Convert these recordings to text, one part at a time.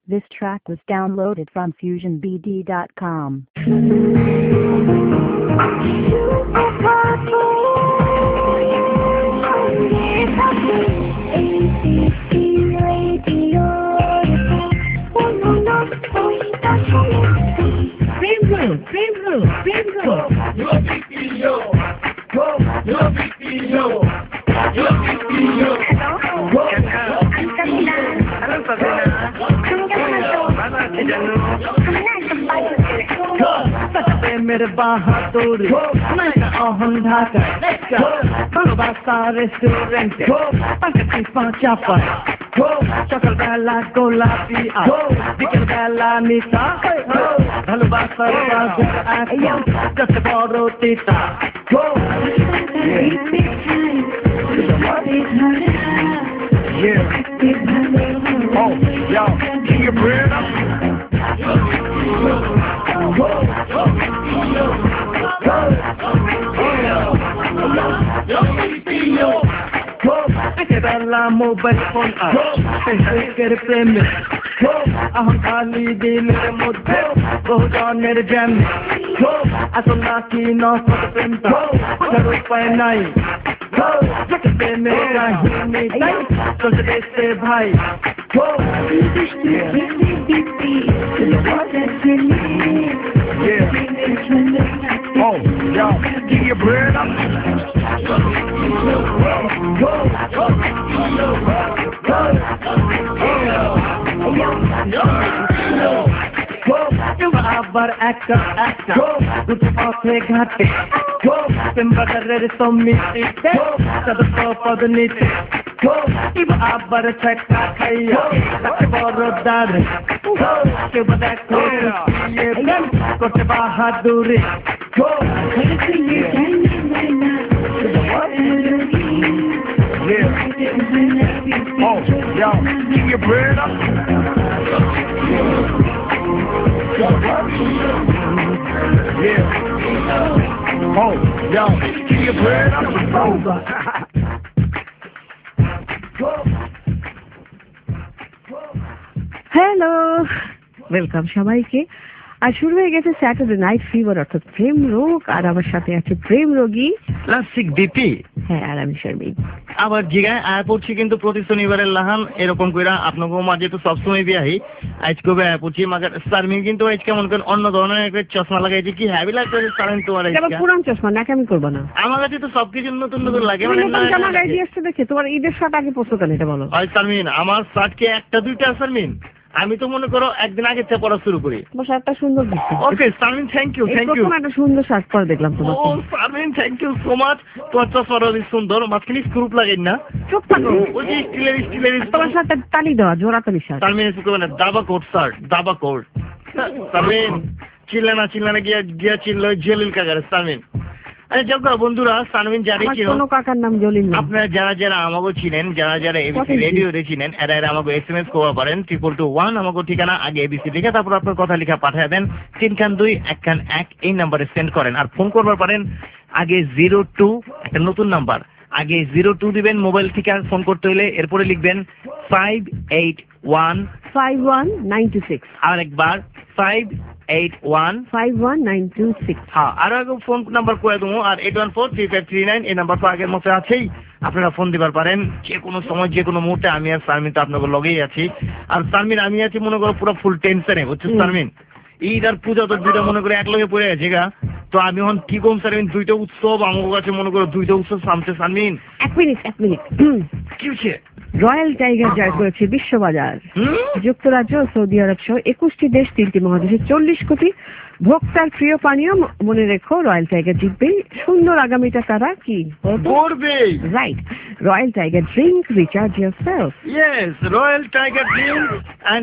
This track was downloaded from FusionBD.com. मेरे बहादुर मैं अहम ढाका भालोबासा रेस्टोरेंट पांचटी पांचा पर সকাল বেলা গোলাপি বিকেল বেলা নিতা ভালোবাসার বাজার এখন যত বড় তিতা Oh, yo, can you bring up? Bella mobile phone कर प्रेम अहम खाली दिल मुद्दे बहुजনের জ্যাম আসনা কি নসত প্রেম करो उपाय नहीं प्रेमेर কাহিনী তাই চলতে দেশে ভাই Oh, yo, give your bread up. আবার একটা দুটো পথে ঘাটে প্রেমবাজারের সমিতিতে সদস্য পদ নিতে আবার ছেকা খাইয়া তাকে বড় দাঁড়ে কেউ দেখো করতে বাহাদুরি Oh, yo, give your bread up. Yeah. Oh, yo, give your bread up. Hello, welcome সবাইকে। আর শুরু হয়ে গেছে স্যাটারডে নাইট ফিভার অর্থাৎ প্রেম রোগ, আর আমার সাথে আছে প্রেম রোগী ক্লাসিক বিপি। হ্যাঁ, আর আমি শারমিন। আবার জিগায় আয় পড়ছি কিন্তু প্রতি শনিবারের লাহান এরকম কইরা আপনাকে মাঝে তো সবসময় বিয়াহি আজকে আয় পড়ছি মাগার শারমিন কিন্তু আজ কেমন করে অন্য ধরনের একটা চশমা লাগাইছি কি হ্যাভি লাগছে শারমিন তোমার আজকে? এটা পুরান চশমা না, আমি করব না। আমার কাছে তো সবকিছু নতুন নতুন লাগে, মানে নতুন জামা গায়ে দিয়ে আসছে দেখে তোমার ঈদের শার্ট আগে পছন্দ কেন এটা বলো? ভাই শারমিন, আমার শার্ট কি একটা দুইটা শারমিন? আমি তো মনে করো একদিন আগে থেকে পড়া শুরু করি। শার্টটা সুন্দর দিচ্ছে। Okay Sharmin, thank you thank you. একটা সুন্দর শার্ট পরে দেখলাম তোমার। ও Sharmin, thank you so much. তোমার চশমাটা অনেক সুন্দর, মাঝখানে স্ক্রুপ লাগাই না? চুপ থাকো। ওই যে স্টিলের তোমার শার্টটা টানি দেওয়া, জোড়া টানি শার্ট। শারমিন একটু মানে দাবা কোট শার্ট, দাবা কোট। শারমিন চিল্লানা গিয়া চিল্লো জলিল কাকার শারমিন। আরে যাও বন্ধুরা, শারমিন জানি কি কোনো কাকার নাম জলিল না। আপনারা যারা আমাকে চিনেন, যারা এবিসি রেডিওতে চিনেন, এরা আমাকে SMS করতে পারেন 222 আমাকে ঠিকানা আগে এবিসি লিখে তারপর আপনার কথা লিখা পাঠিয়ে দেন 3-2-1-1 এই নম্বরে সেন্ড করেন। আর ফোন করবার পারেন আগে 02 একটা নতুন নাম্বার, আগে 02 দিবেন মোবাইল থেকে ফোন করতে হলে, এরপরে লিখবেন 581-51926। আর একবার 581-51926। হ্যাঁ, আর আগে ফোন নাম্বার করে দেবো, আর 81435339 এই নাম্বার তো আগের মতো আছেই। আপনারা ফোন দিবার পারেন যে কোনো সময় যে কোনো মুহূর্তে। আমি আর শারমিন তো আপনাদের লগেই আছি। আর শারমিন আমি আছি মনে করো পুরো ফুল টেনশনে, বুঝছো শারমিন? ঈদ আর পূজা তো দুইটা মনে করে এক লগে পড়ে গেছে গা। তো আমি এখন কি কম শারমিন, দুইটা উৎসব আমার কাছে মনে করো, দুইটা উৎসব সামছে শারমিন। এক মিনিট কি হচ্ছে? রয়্যাল টাইগার জয় করেছে বিশ্ববাজার। যুক্তরাজ্য, সৌদি আরব সহ 21টি দেশ, 3টি মহাদেশে 40 কোটি ভোক্তার প্রিয় পানীয়। মনে রেখো, রয়্যাল টাইগার জিতবে। সুন্দর আগামীটা তারা কি করবে? Right, Royal Tiger drink, recharge yourself. Yes, Royal Tiger drink and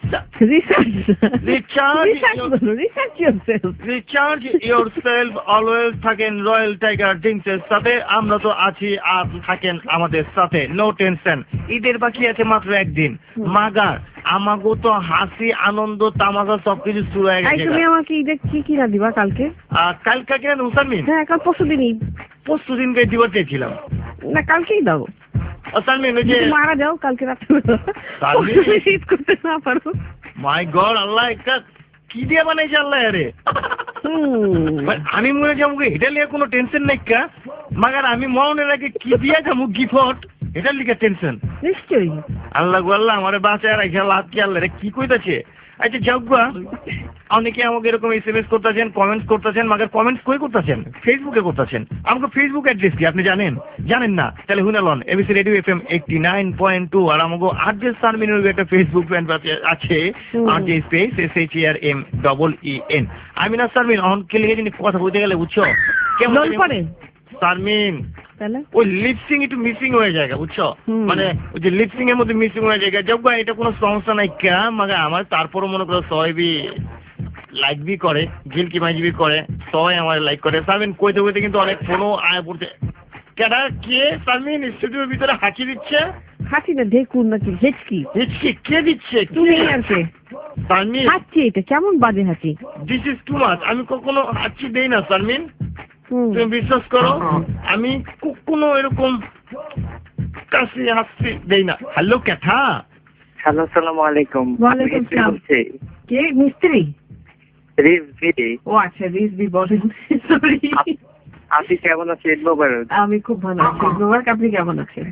recharge yourself. Always থাকেন রয়্যাল টাইগার ড্রিঙ্কস এর সাথে। আমরা তো আছি, আর থাকেন আমাদের সাথে, নো টেনশন। ঈদের বাকি আছে মাত্র একদিন। মাগার আমাগো তো হাসি আনন্দ তামাশা সবকিছু শুরু হয়ে গেছে। তুমি আমাকে ঈদে কি কিনা দিবা কালকে? কালকে কেন শারমিন? হ্যাঁ, কাল পরশু দিনকে দিবার চেয়েছিলাম। না, কালকেই দাও। শারমিন ওই যে মারা যাও কালকে রাতে, ঈদ করতে না পারো। মাই গড, আল্লাহ একটা কি দিয়ে বানাইছে আল্লাহ আরে। আমি মনে যাবো এটা লিয়ে কোনো টেনশন নাই কা, মাগার আমি মনে রাখি কি দিয়া যাবো গিফট এটা লিখে টেনশন। নিশ্চয়ই আল্লাহ গো আল্লাহ আমার বাঁচায় রাখে আল্লাহ কি আল্লাহ রে কি কইতাছে। আচ্ছা যাওগা, অনেকে আমাকে এরকম SMS করতেছেন, কমেন্টস করতেছেন, মাগার কমেন্টস কই করতেছেন? ফেসবুকে করতেছেন। আমাকে ফেসবুক অ্যাড্রেস কি আপনি জানেন? জানেন না? তাহলে হুনালন এবিসি রেডিও FM 89.2 আর আমাকে আরজে সারমিনের একটা ফেসবুক ফ্যান আছে, আরজে স্পেস SHERMEEN। আমি না সারমিন অন কে লিখে যিনি কথা বলতে গেলে বুঝছো কেমন করে সারমিন ওই লিপসিং একটু মিসিং হয়ে যায় বুঝছো, মানে ওই যে লিপসিং এর মধ্যে মিসিং হয়ে যায়। যাক এটা কোনো সমস্যা নাই কা, মাগা আমার তারপরও মনে করো সবাই লাইক বি করে, ঝিলকি মাইজি করে, সবাই আমার লাইক করে। সারমিন কইতে কইতে কিন্তু অনেক ফোনও আয় পড়তে। কেডা কে সারমিন স্টুডিওর ভিতরে হাঁচি দিচ্ছে? হাঁচি না, দেখুন নাকি হেঁচকি। হেঁচকি কে দিচ্ছে? তুমি আর কে? সারমিন হাঁচি, এটা কেমন বাজে হাঁচি? This is too much. আমি কখনো হাঁচি দেই না সারমিন, তুমি বিশ্বাস করো। আমি কখনো এরকম কাশি হাসি দেই না। হ্যালো ক্যাথা। হ্যালো, আসসালামু আলাইকুম। ওয়ালাইকুম সালাম। কে মিস্ত্রি? রিজভি। ও আচ্ছা, রিজভি বলেন। সরি। আপনি কেমন আছেন? ঈদ মোবারক। আমি খুব ভালো আছি। ঈদ মোবারক। আপনি কেমন আছেন?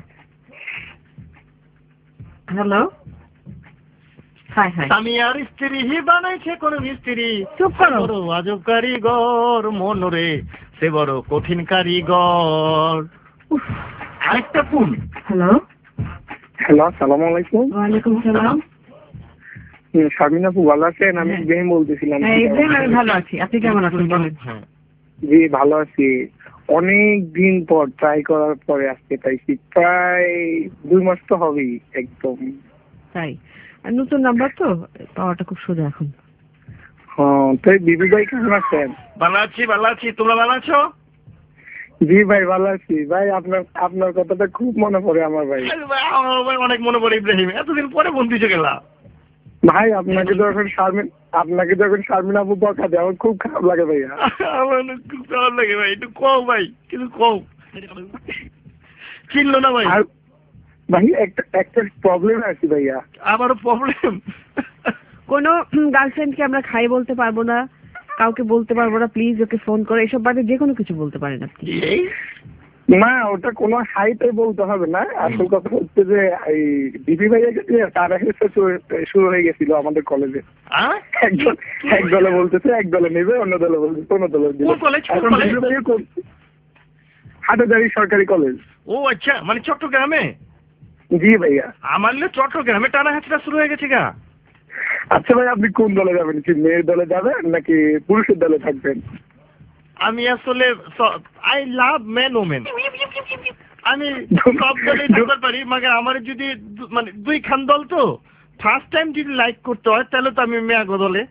হ্যালো। Hi hi. আমি আর স্ত্রী হি বানাইছে কোন মিস্ত্রি। চুপ করো। বড় আজব কারিগর মনরে, সে বড় কঠিন কারিগর। আরেকটা ফোন। হ্যালো। হ্যালো, আসসালামু আলাইকুম। ওয়ালাইকুম সালাম। শারমিন আপু ভালো আছেন? আমি ইব্রাহিম বলতেছিলাম। ইব্রাহিম, আমি ভালো আছি। আপনি কেমন আছেন বলেন? জি ভালো আছি। অনেক দিন পর ট্রাই করার পরে আজকে পাইছি, প্রায় 2 মাস তো হবেই একদম। তাই? আর নতুন নাম্বার তো পাওয়াটা খুব সোজা এখন। হ্যাঁ, তাই বিবি ভাই কেমন আছেন? ভালো আছি, ভালো আছি। তোমরা ভালো আছো? জি ভাই ভালো আছি। ভাই আপনার কথাটা খুব মনে পড়ে আমার ভাই। আমার ভাই অনেক মনে পড়ে ইব্রাহিম, এতদিন পরে ফোন দিছে গেলা। ভাই আপনাকে যখন শারমিন আপু বকা দেয় আমার খুব খারাপ লাগে ভাইয়া। আমার খুব খারাপ লাগে ভাই, একটু কও ভাই, কিন্তু কও। চিনলো না ভাই? আর ভাই একটা প্রবলেম আছে ভাইয়া। আমারও প্রবলেম। কোনো গার্লফ্রেন্ডকে আমরা খাই বলতে পারবো না, কাউকে বলতে পারবো না, প্লিজ ওকে ফোন করে এসব বাদে যে কোনো কিছু বলতে পারেন আপনি। না, ওটা কোনো হাইতে বলতে হবে না। আসল কথা হচ্ছে যে এই দিদি ভাইয়া গেছে তার শুরু হয়ে গেছিল আমাদের কলেজে। এক দলে বলতেছে এক দলে নেবে, অন্য দলে বলতেছে অন্য দলে নেবে। হাটাজারি সরকারি কলেজ। ও আচ্ছা, মানে চট্টগ্রামে? জি ভাইয়া। আমার চট্টগ্রামে টানা হাঁচড়া শুরু হয়ে গেছে গা। আচ্ছা ভাই, আপনি কোন দলে যাবেন? কি মেয়ের দলে যাবেন নাকি পুরুষের দলে থাকবেন? আমি আসলে আই লাভ ম্যান ওমেন। আমি সব দলে ঢোকার পারি, মানে আমার যদি মানে 2 খান দল তো ফার্স্ট টাইম যদি লাইক করতে হয় তাহলে তো আমি মেয়াগো দলে।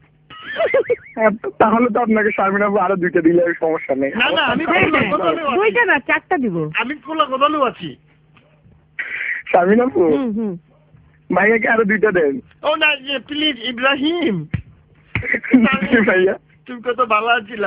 তাহলে তো আপনাকে শারমিন আপু আরো 2টা দিলে সমস্যা নেই। না না, আমি 2টা না 4টা দিব। আমি কোলা দলেও আছি। শারমিন আপু ভাইয়াকে আরো 2টা দেন। ও না, প্লিজ ইব্রাহিম। ভাইয়া তুমি কত ভালো আছিলা।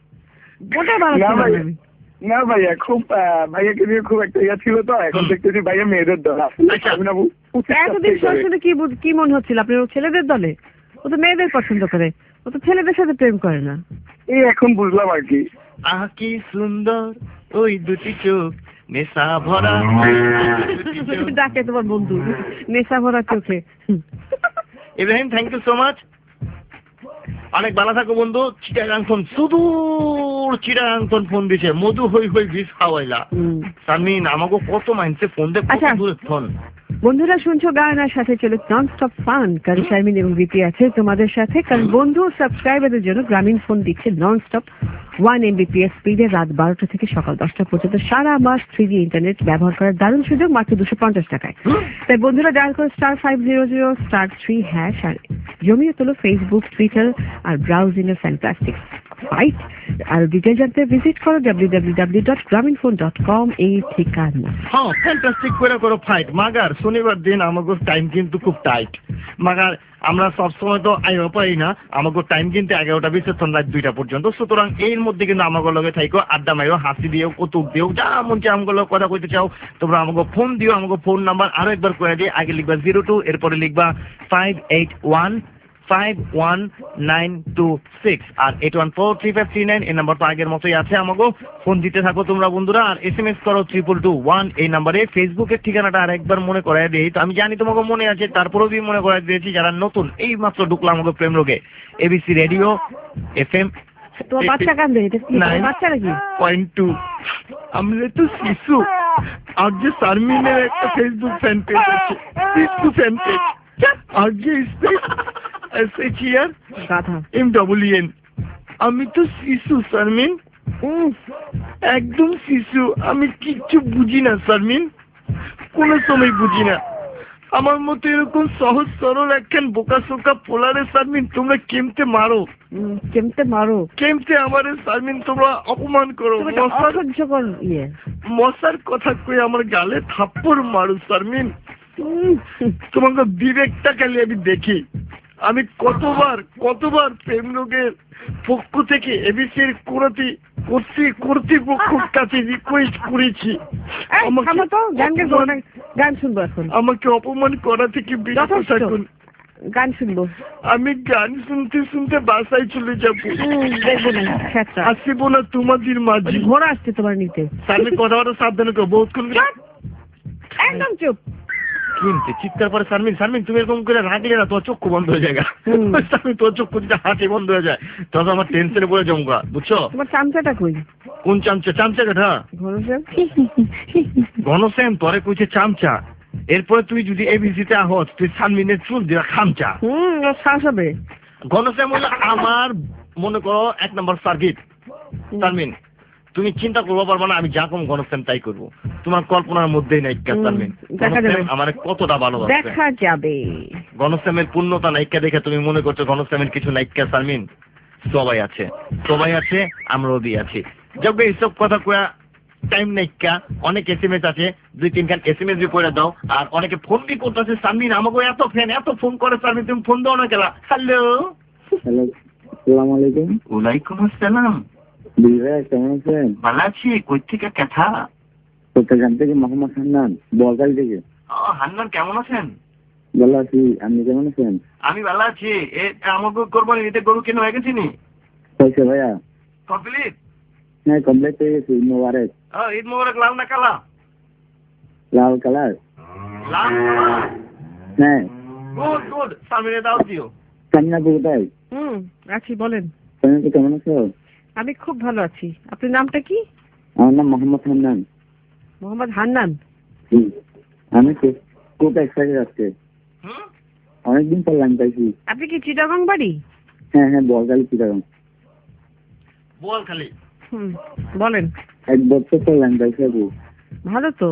না ভাইয়া, খুব ভাইয়াকে নিয়ে খুব একটা ইয়া ছিল তো, এখন দেখতেছি ভাইয়া মেয়েদের দল। এতদিন শুনে কি মনে হচ্ছিল আপনি ছেলেদের দলে? ও তো মেয়েদের পছন্দ করে, ও তো ছেলেদের সাথে প্রেম করে না। এই এখন বুঝলাম আর কি। আহ কি সুন্দর ওই দুটি চোখ, নেশা ভরা। ডাকে তোমার বন্ধু নেশা ভরা চোখে। Ibrahim, thank you so much. অনেক ভালো থাকো বন্ধু। চিটাগাং ফোন, সুদূর চিটাগাং ফোন দিছে, মধু হই হই বিষ খাওয়াইলা। সারমিন আমাকে কত মাইন্ডসে ফোন দে, কত দূরে ফোন। বন্ধুরা শুনছো গান, আর সাথে চলে নন স্টপ ফান। কারণ শারমিন এবং বিপি আছে তোমাদের সাথে। কারণ বন্ধু সাবস্ক্রাইবারদের জন্য গ্রামীণ ফোন দিচ্ছে নন স্টপ 1 Mbps স্পিডে রাত 12টা থেকে সকাল 10টা পর্যন্ত সারা মাস 3G ইন্টারনেট ব্যবহার করার দারুণ সুযোগ মাত্র 250 টাকায়। তাই বন্ধুরা ডায়াল করো *500*3# আর জমিয়ে তোলো ফেসবুক, টুইটার আর ব্রাউজিং এর ফ্যান্টাস্টিক ফাইট। আর ডিটেল জানতে ভিজিট করো www.graminphone.com এই ঠিকানা। হ্যাঁ, ফ্যান্টাস্টিক করে করো ফাইট। মাগার শনিবার দিন আমাদের টাইম কিন্তু খুব টাইট। মাগার আমরা সবসময় তো আইও পাই না, আমাদের টাইম কিন্তু 11টা 20 রাত 2টা পর্যন্ত। সুতরাং এর মধ্যে কিন্তু আমাদের লগে থাইকো, আড্ডা মাইও, হাসি দিও, কৌতুক দিও, যা মন চায় আমাদের লগে কথা কইতে চাও তোমরা আমাকে ফোন দিও। আমাকে ফোন নাম্বার আরো একবার কয়ে দিই, আগে লিখবা 02, এরপরে লিখবা 581-51926 আর 81435339 এই নাম্বার তো আগের মতোই আছে। আমাকে ফোন দিতে থাকো তোমরা বন্ধুরা, আর SMS করো 2221 এই নাম্বারে। ফেসবুকের ঠিকানাটা আর একবার মনে করাই দিই, তো আমি জানি তোমাকে মনে আছে, তারপরেও মনে করাই দিয়েছি যারা নতুন এই মাত্র ঢুকলাম আমাকে প্রেম রোগে। ABC রেডিও FM তোমার বাচ্চা কান্দে, এটা কি বাচ্চা নাকি? 9.2 আমরা তো শিশু। আর যে শারমিনের একটা ফেসবুক ফ্যান পেজ আছে, শিশু ফ্যান পেজ, আর যে SHERMWN। আমি তো শিশু শারমিন, একদম শিশু। আমি কিচ্ছু বুঝি না শারমিন, কোনো সময় বুঝি না। আমার মতো এরকম সহজ সরল একখান বোকা সোকা পোলারে শারমিন তোমরা কেমতে মারো, কেমতে আমারে শারমিন তোমরা অপমান করো। মশার কথা কই আমার গালে থাপ্পড় মারো শারমিন। তোমাকে বিবেকটা খালি আমি দেখি। আমি কতবার প্রেম রোগের পক্ষ থেকে ABCর কর্তৃপক্ষের কাছে রিকোয়েস্ট করেছি গান শুনবো এখন। আমাকে অপমান করা থেকে বিরত থাকুন। গান শুনবো। আমি গান শুনতে শুনতে বাসায় চলে যাবো, আসিব না তোমাদের মাঝে। ঘোড়া আসছে তোমার নিতে। আমি কথাটা সাবধানে করবো, বহুতক্ষণ একদম চুপ। কিনতে চিৎকার পরে শারমিন তুমি এরকম করে রাখলে না তোমার চক্ষু বন্ধ হয়ে যায়। তোর চক্ষু যদি হাঁটি বন্ধ হয়ে যায় তখন আমার টেনশনে পড়ে জমগা, বুঝছো? তোমার চামচাটা কই? কোন চামচা? চামচা কাঠা ঘনশ্যাম তোরে কইছে চামচা। এরপরে তুই যদি ABCতে আহত তুই শারমিনের চুল দিয়া খামচা। শ্বাস হবে। ঘনশ্যাম হলো আমার মনে করো 1 নম্বর সার্কিট। শারমিন তুমি চিন্তা করবো পারবো না, আমি যা কম ঘনশ্যাম তাই করবো। তোমার কল্পনার মধ্যেই নায়িকা শারমিন। আমার কতটা ভালোবাসে দেখা যাবে। ঘনশ্যামের পূর্ণতা নায়িকা দেখে তুমি মনে করছো ঘনশ্যামের কিছু নায়িকা শারমিন? সবাই আছে, আমরাও দিয়ে আছি। যাক এইসব কথা কয়া টাইম নায়িকা। অনেক SMS আছে, 2-3 খান SMS করে দাও। আর অনেকে ফোন বি করতেছে শারমিন, আমাকে এত ফোন করে শারমিন, তুমি ফোন দাও না কেলা? হ্যালো, আসসালামু আলাইকুম। ওয়ালাইকুম আসসালাম। কেমন আছেন? ভালো আছি। কই থেকে কথা? চট্টগ্রাম থেকে মোহাম্মদ হান্নান, বলগাল থেকে। হান্নান কেমন আছেন? ভালো আছি, আপনি কেমন আছেন? আমি ভালো আছি। আমাকে কোরবানি ঈদে গরু কেনা হয়ে গেছি নি? হয়েছে ভাইয়া। কমপ্লিট? হ্যাঁ কমপ্লিট হয়ে গেছে। ঈদ মোবারক। ঈদ মোবারক। লাল না কালা? লাল কালার। লাল কালার? হ্যাঁ। গুড। সামনে দাও দিও। সামনে কোথায়? আছি, বলেন। তুমি কেমন আছো? আমি খুব ভালো আছি। আপনার নামটা কি? আমার নাম মোহাম্মদ হান্নান। মোহাম্মদ হান্নান? আমি খুব এক্সাইটেড আজকে, অনেকদিন পর লাইন পাইছি। আপনি কি চিটাগং বাড়ি? হ্যাঁ, বলগালি চিটাগং। বোয়ালখালী। বলেন। 1 বছর পর লাইন পাইছি। ভালো তো,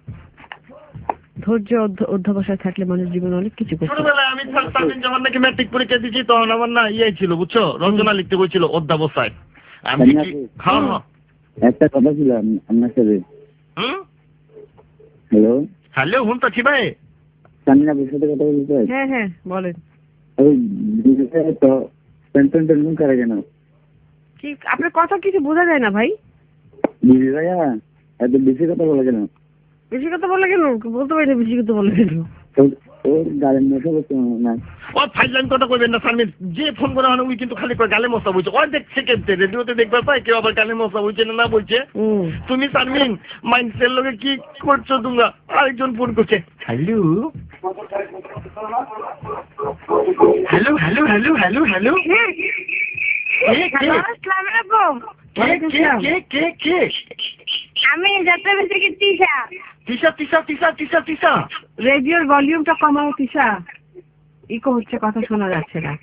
ধৈর্য অধ্যবসায় থাকলে মানুষ জীবনে অনেক কিছু করতে। ছোটবেলায় আমি যখন নাকি ম্যাট্রিক পরীক্ষা দিয়েছি তখন আমার না ছিল, বুঝছো, রচনা লিখতে বলছিল অধ্যবসায়। আমি একটা কথা ছিল আপনার সাথে। হ্যালো শুনতেছি ভাই। সামনে আপনার সাথে কথা বলতে চাই। হ্যাঁ বলেন। তো টেনশন করে কেন? কি আপনার কথা কিছু বোঝা যায় না ভাই। দিদি ভাইয়া এত বেশি কথা বলে কেন? বেশি কথা বলে কেন? বলতে পারি না বেশি কথা বলে কেন। ওর গালের মশা বলছে না। ও ফাইজলাম কথা কইবেন না শারমিন। যে ফোন করে মানে ওই কিন্তু খালি করে গালে মশা বলছে। ও দেখছে কেমতে রেডিওতে দেখবার পাই কেউ আবার গালে মশা বলছে না বলছে। তুমি শারমিন মাইন্ডসের লোকে কি করছো তোমরা? আরেকজন ফোন করছে। হ্যালো আমি যাত্রা থেকে তিশা রেডিওর ভলিউমটা কমাও তিশা, ইকো হচ্ছে, কথা শোনা যাচ্ছে না।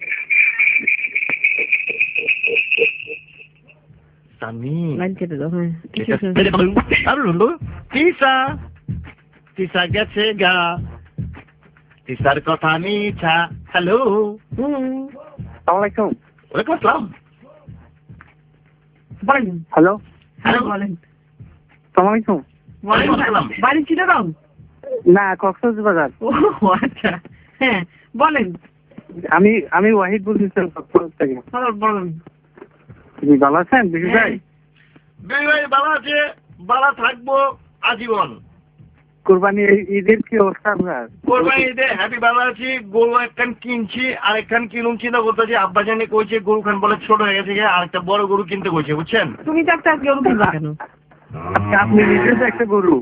তিশা গেছে গা, তিশার কথা মিছা। হ্যালো, আসসালামু আলাইকুম। ওয়ালাইকুম আসসালাম। বলেন। হ্যালো, হ্যালো বলেন। সালাম আলাইকুম। বাড়ি চিটাগং? না, কক্সবাজার। ও আচ্ছা, হ্যাঁ বলেন। আমি ওয়াহিদ বলছিলাম কক্সবাজার থেকে। বলেন। আপনি ভালো আছেন বিশু ভাই? ভাই ভালো আছে, ভালো থাকবো আজীবন। কোরবানি ঈদের কি অবস্থা আপনার? কোরবানি ঈদে হ্যাপি ভালো আছি। গরু একখান কিনছি, আর একখান কিনুম চিন্তা করতেছি। আব্বা জানি কইছে গরু খান বলে ছোট হয়ে গেছে, আর একটা বড় গরু কিনতে কইছে, বুঝছেন? তুমি তো একটা গরু কিনবা কেন? আপনি নিজে তো একটা গরু।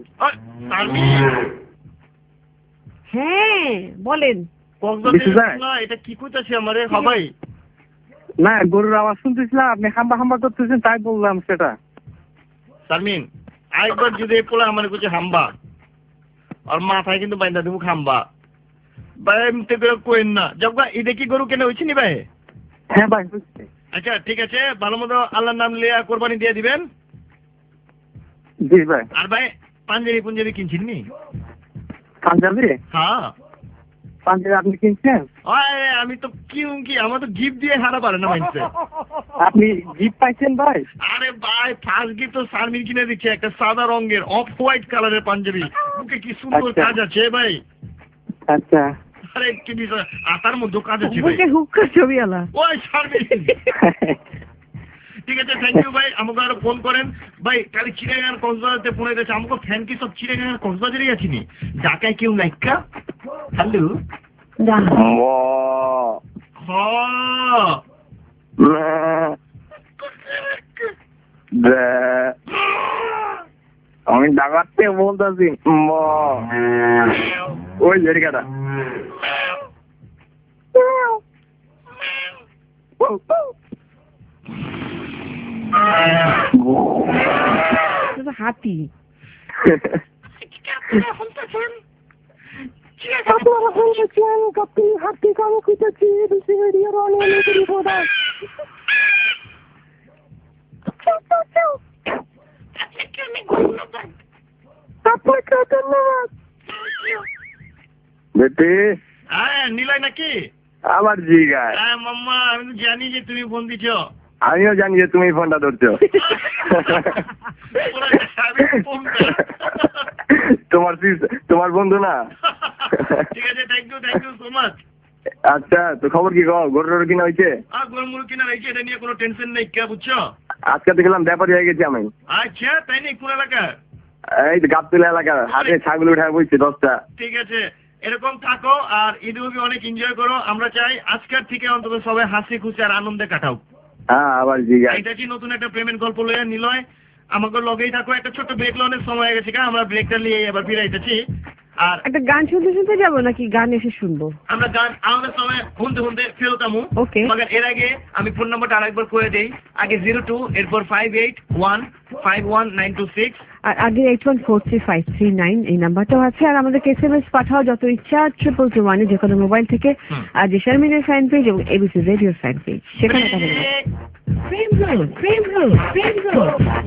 হ্যাঁ বলেন। এটা কি কইতাছি আমারে সবাই? না, গরুর আওয়াজ শুনতেছিলাম, আপনি হাম্বা হাম্বা করতেছেন, তাই বললাম সেটা। শারমিন আরেকবার যদি পোলা আমার কইছে হাম্বা, আর মাথায় কিন্তু বাইন্দা দেবো খাম্বা। ভাই এমনি করে কইন না। যাবগা ঈদে কি গরু কেনা হয়েছে নি ভাই? হ্যাঁ ভাই বুঝছি। আচ্ছা ঠিক আছে, ভালো মতো আল্লাহর নাম লিয়া কোরবানি দিয়ে দিবেন। জি ভাই। আর ভাই পাঞ্জাবি কিনছেন নি? পাঞ্জাবি? হ্যাঁ পাঞ্জাবি আপনি কিনছেন? আমি তো কি আমার তো গিফট দিয়ে হারা পারে না মাইনছে। আপনি গিফট পাইছেন ভাই? আরে ভাই ফার্স্ট গিফট তো শারমিন কিনে দিচ্ছে, একটা সাদা রঙের অফ হোয়াইট কালারের পাঞ্জাবি। ওকে কি সুন্দর কাজ আছে ভাই। আচ্ছা। আরে কি বিষয়, আতার মধ্যে কাজ আছে ভাই। ওকে হুক্কা ছবি আলা। ওই শারমিন ঠিক আছে, থ্যাংক ইউ ভাই। আমাকে আরো ফোন করেন ভাই। কালি চিড়িয়াখানার কক্সবাজারতে ফোন হয়েছে। আমাকে ফ্যান কি সব চিড়িয়াখানার কক্সবাজারই আছিনি, ঢাকায় কেউ নাইকা। হ্যালো আমি ঢাকাতে বলতেছি ওই জায়গাটা হাতি। হাতি কাম খুঁজেছি বেশি ভিডিও অনেক রিপোর্টার। আপনাকে ধন্যবাদ বেটি। হ্যাঁ নিলয় নাকি? আবার জিগায়। হ্যাঁ মাম্মা, আমি জানি যে তুমি ফোন দিছ। আমিও জানি যে তুমি ফোনটা ধরছো। তোমার বন্ধু না? ঠিক আছে, থ্যাংক ইউ সো মাচ। আচ্ছা, তো খবর কি কও? গরুর কিনা হয়েছে? গরু কিনা হয়েছে, এটা নিয়ে কোনো টেনশন নেই, কে বুঝছো? আজকে দেখলাম ব্যাপারী হয়ে গেছি আমি। আচ্ছা তাই নেই? কোন এলাকা? এই গাবতলা এলাকা, হাতে ছাগল উঠায় বইছি 10টা। ঠিক আছে, এরকম থাকো আর ঈদে অনেক এনজয় করো। আমরা চাই আজকের থেকে অন্তত সবাই হাসি খুশি আর আনন্দে কাটাও। হ্যাঁ আবার জিগা। এটা কি নতুন একটা প্রেমের গল্প লইয়া নিলয় আমাকে লগেই থাকো। একটা ছোট্ট ব্রেক লনের সময় হয়ে গেছে, আমরা ব্রেকটা নিয়ে এবার ফিরাইতেছি। আর একটা গান শুনতে শুনতে যাবো নাকি গান এসে শুনবো? আমরা গান আমাদের সময় শুনতে ফেরতামু। ওকে। মगर এর আগে আমি ফোন নাম্বারটা আরেকবার করে দেই। আগে 02 এরপর 58151926 আর আগে 81435339 এই নাম্বারটাও আছে। আর আমাদের SMS পাঠাও যত ইচ্ছা 222 যে কোনো মোবাইল থেকে। আর যে শারমিনের ফ্যান পেজ এবং এবিসি রেডিওর ফ্যান পেজ সেখানে পাঠাবেন। প্রেম রোল প্রেম রোল প্রেম রোল।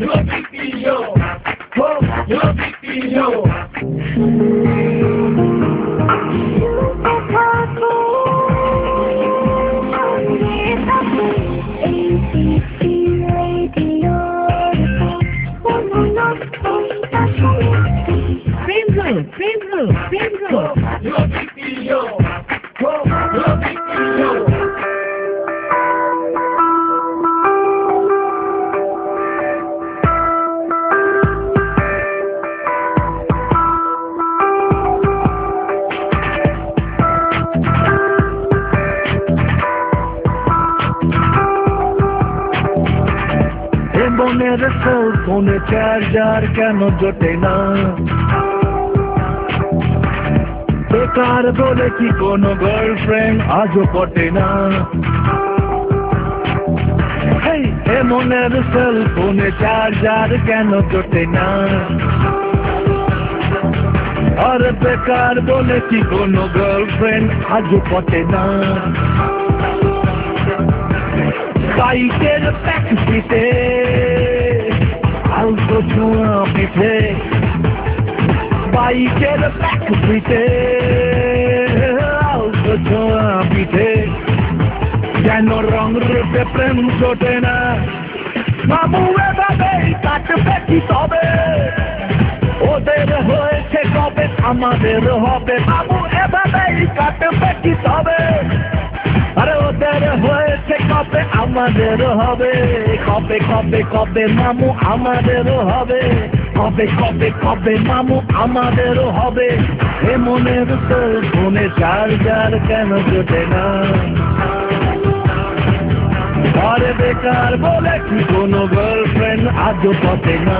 মনের সেল ফোনে চার্জার কেন জোটে না? বেকার বলে কি কোনো গার্লফ্রেন্ড আজও পটে না? এ মনের সেল ফোনে চার্জার কেন জোটে না? আর বেকার বলে কি কোনো গার্লফ্রেন্ড আজও পটে না? বাইকের ট্যাক্সিতে আলতো ছোঁয়া পিঠে, বাইকের ট্যাক্সিতে আলতো ছোঁয়া পিঠে, যেন রং রূপে প্রেম জোটে না। মামু এভাবেই কাটবে কি তবে ওদের হয়েছে কবে আমাদের হবে মামু এভাবেই কাটবে কি তবে আরে ওদের হয়েছে কবে আমাদের হবে কবে কবে কবে মামু আমাদের হবে কবে কবে কবে মামু আমাদের হবে এ মনের ফোনে চার্জার কেন জোটে না আরে বেকার বলে কি কোনো গার্লফ্রেন্ড আজও পথে না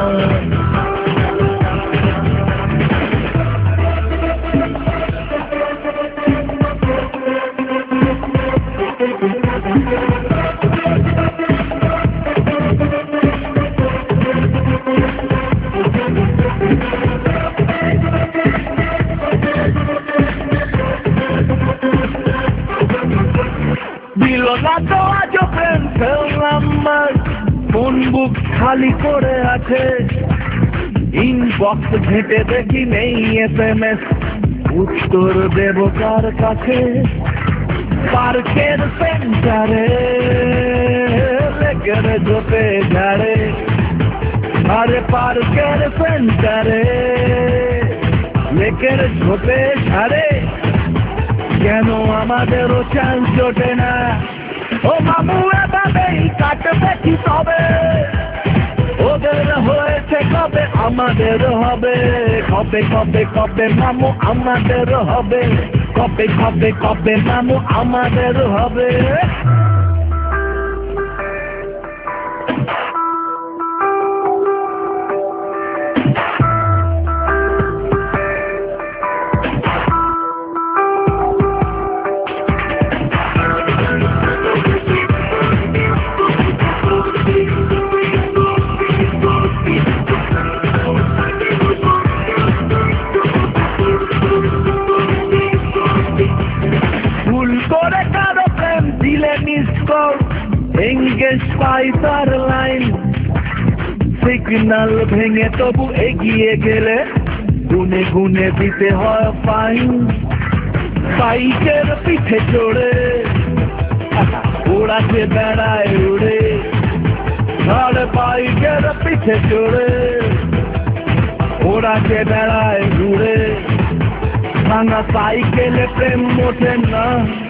দিল না তো আজ ফ্রেন্ড নাম্বার ফোন বুক খালি করে আছে ইনবক্স ঘেটে দেখি নেই SMS উত্তর দেব কার কাছে পার্কের সেন্টারে লেকের ঝোপে ঝাড়ে আরে পার্কের সেন্টারে লেকের ঝোপে ঝাড়ে কেন আমাদেরও চান্স জোটে না ও মামু এভাবেই কাটবে কি তবে ওদের হয়েছে কবে আমাদের হবে কবে কবে কবে মামু আমাদের হবে কবে কবে কবে মামু আমাদের হবে এঙ্গেজ পাই তার লাইন সিগন্যাল ভেঙে তবু এগিয়ে গেলে গুনে গুনে দিতে হয় ফাইন বাইকের পিঠে চড়ে ওড়াতে বেড়ায় উড়ে আর বাইকের পিঠে চড়ে ওড়াতে বেড়ায় উড়ে ভাঙা সাইকেলে প্রেম মোটে না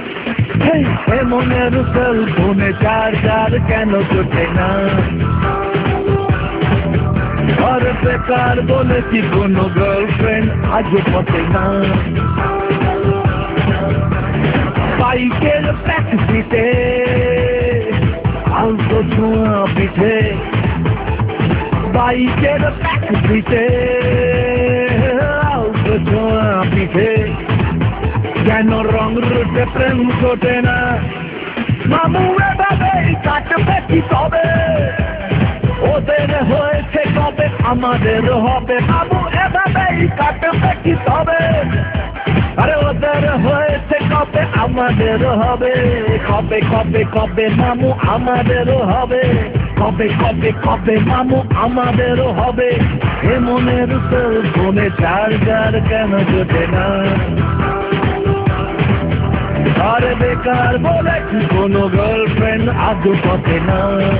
মনের সেল ফোনে চার্জার কেন জোটে না আর বেকার বলে কি কোনো গার্লফ্রেন্ড আজও পথে না বাইকের ট্যাক্সিতে আলতো ছোঁয়া পিঠে বাইকের ট্যাক্সিতে আলতো ছোঁয়া পিঠে কেন রং রুটে প্রেম ঘটে না মামু এভাবেই কাটবে কি তবে ওদের হয়েছে কবে আমাদের হবে মামু এভাবেই কাটবে কি তবে আরে ওদের হয়েছে কবে আমাদের হবে কবে কবে কবে মামু আমাদের হবে কবে কবে কবে মামু আমাদের হবে এ মনের সেল ফোনে চার্জার কেন জোটে না আরে বেকার বলে কি কোনো গার্লফ্রেন্ড আজও পথে না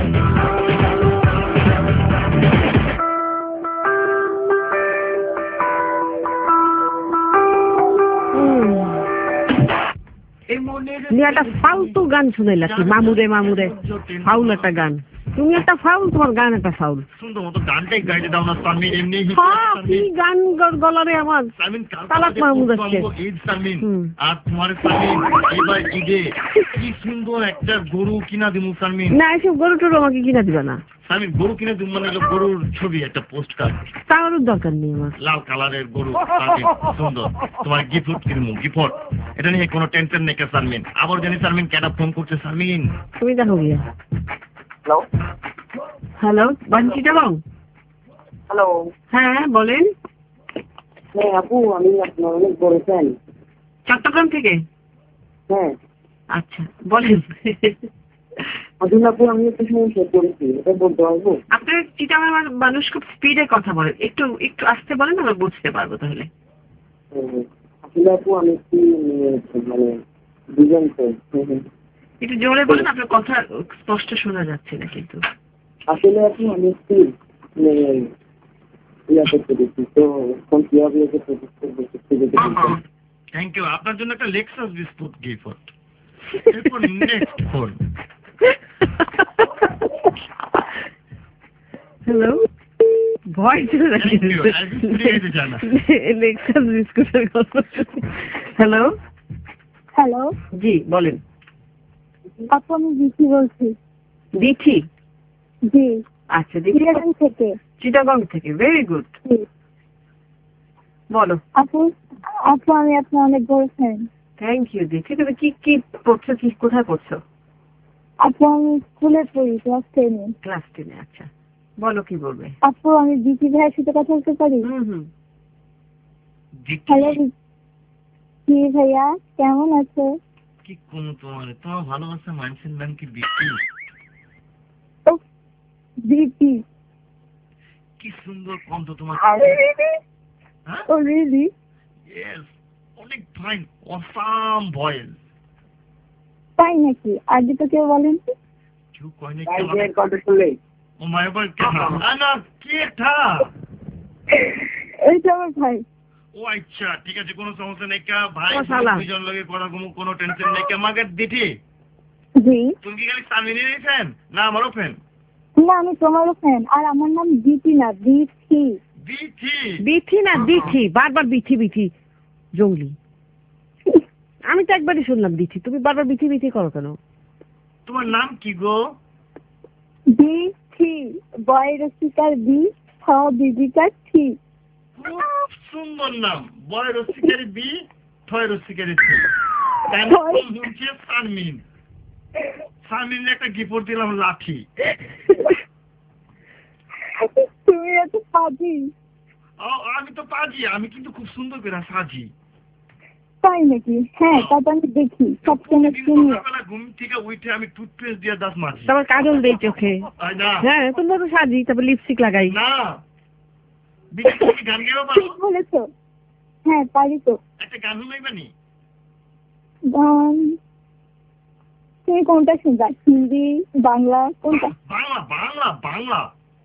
একটা ফালতু গান শুনাইলা কি মামুরে মামুরে ফাউল একটা গান তুমি একটা ফাউল তোমার গান একটা ফাউল সুন্দর মতো গানটাই গাইতে দাও না সালমিন এমনি কি গান গলারে আমার তালাক মাহমুদ আছে সালমিন আর তোমার সালমিন এবার ঈদে কি সুন্দর একটা গরু কিনা দিমু সালমিন না এসব গরু টরু আমাকে কিনা দিবা না সালমিন গরু কিনে দিমু মানে গরুর ছবি একটা পোস্ট কার্ড তার দরকার নেই আমার লাল কালারের গরু সালমিন সুন্দর তোমার গিফট কিনবো গিফট এটা নিয়ে কোনো টেনশন নেই সালমিন আবার জানি সালমিন কেন ফোন করছে সালমিন তুমি দেখো গিয়া হ্যালো হ্যালো বাঞ্চিতা বাবু হ্যালো হ্যাঁ বলেন হ্যাঁ আপু আমি আপনার অনেক বড় ফ্যান চট্টগ্রাম থেকে হ্যাঁ আচ্ছা বলেন আসলে আপু আমি একটা সমস্যা করেছি এটা বলতে পারবো আপনার চিটাগাং মানুষ খুব স্পিডে কথা বলে একটু একটু আসতে বলেন আমরা বুঝতে পারবো তাহলে আসলে আপু আমি একটু মানে দুজন একটু জোরে বলেন আপনার কথা স্পষ্ট শোনা যাচ্ছে না কিন্তু আসলে এখন আমি একটু ইয়া করতে দিচ্ছি, তো ফোন কিভাবে থ্যাংক ইউ। আপনার জন্য একটা লেক্সাস বিস্কুট গিফট। এরপর নেক্সট ফোন। হ্যালো, ভয় ছিল নাকি? বিস্কুটের গল্প। হ্যালো হ্যালো, জি বলেন। আপু আমি দিঠি বলছি। দিঠি? জি। আচ্ছা, দিঠি থেকে। চিটাগং থেকে, ভেরি গুড। বলো। আপু আমি আপনার অনেক বড় ফ্যান। Thank you Dithi. তুমি কি পড়ছো, কোথায় পড়ছো? আপু আমি স্কুলে পড়ি, ক্লাস 10-এ। ক্লাস 10-এ, আচ্ছা বলো কি বলবে। আপু আমি দিঠি ভাইয়ের সাথে কথা বলতে পারি? হ্যালো জি ভাইয়া, কেমন আছো? কি কোন তোমার ভালোবাসা মানুষের নাম কি বিপি? বিপি। কি সুন্দর কণ্ঠ তোমার। ও রিয়েলি? ইয়েস, অনেক ফাইন, অসাম ভয়েস। তাই নাকি? আগে তো কেউ বলেন কি? কেউ কয় না। কণ্ঠ শুনলে ও মাই গড, না কে থা? এইটা আমার ভাই। ও আচ্ছা, ঠিক আছে, কোনো সমস্যা নেই। ভাই দুজন লগে করা কোনো টেনশন নেই। আমাকে দিঠি জি। তুমি কি খালি সামিনের ফ্যান না আমারও ফ্যান? না, আমি তোমারও ফ্যান। আর আমার নাম দিঠি না, দিঠি। বিথি না দিঠি, বারবার বিথি জঙ্গলি। আমি তো একবারই শুনলাম দিঠি, তুমি বারবার বিথি করো কেন? তোমার নাম কি গো? দিঠি, বয় রসিকার বি, ছ বিবিকার ঠি। খুব সুন্দর নাম, বয় রসিকারি বি, ছয় রসিকারি থি। সানমিন একটা গিফট দিলাম, লাঠি। তুমি এত পাজি। আমি তো পাজি, আমি কিন্তু খুব সুন্দর করে সাজি। তাই নাকি? হ্যাঁ, তা তো আমি দেখি সবসময় শুনি। ঘুম থেকে উঠে আমি টুথপেস্ট দিয়ে দাঁত মাজি, তারপর কাজল দেই চোখে। হ্যাঁ, তোমরা তো সাজি, তারপর লিপস্টিক লাগাই। না গান গেও ঠিক বলেছো। হ্যাঁ পারি তো। একটা গান শুনাইবানি? গান তুমি কোনটা শুনবা? হিন্দি, বাংলা, কোনটা? Bangla Bangla Bangla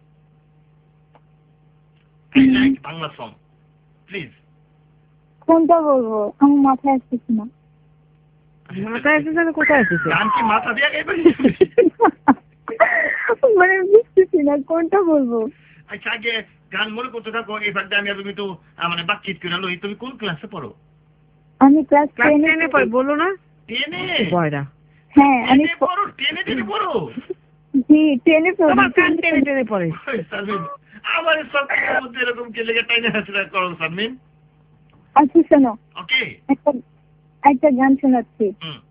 Bangla song please. কোনটা বলবো? আমার মাথায় আসতেছে না। মাথায় আসতেছে না? কোথায় আসতেছে? গান কি মাথা দিয়ে গাইবেন? মানে বুঝতেছি না কোনটা বলবো। আচ্ছা, আগে গান মনে করতে থাকো, এই ফাঁকটা আমি তুমি তো মানে বাতচিত করে লই। তুমি কোন ক্লাসে পড়ো? আমি ক্লাস 10-এ পড়ি। বলো না 10-এ? বয়রা। হ্যাঁ আমি পড়ো। 10-এ পড়ো? জি 10-এ পড়ি। তোমার কান টেনে পড়ে। আমার সবকিছুর মধ্যে এরকম কে লেগে টাইনে হাসিরা করো সামিন। আচ্ছা শোনো, ওকে, একটা গান শোনাচ্ছি।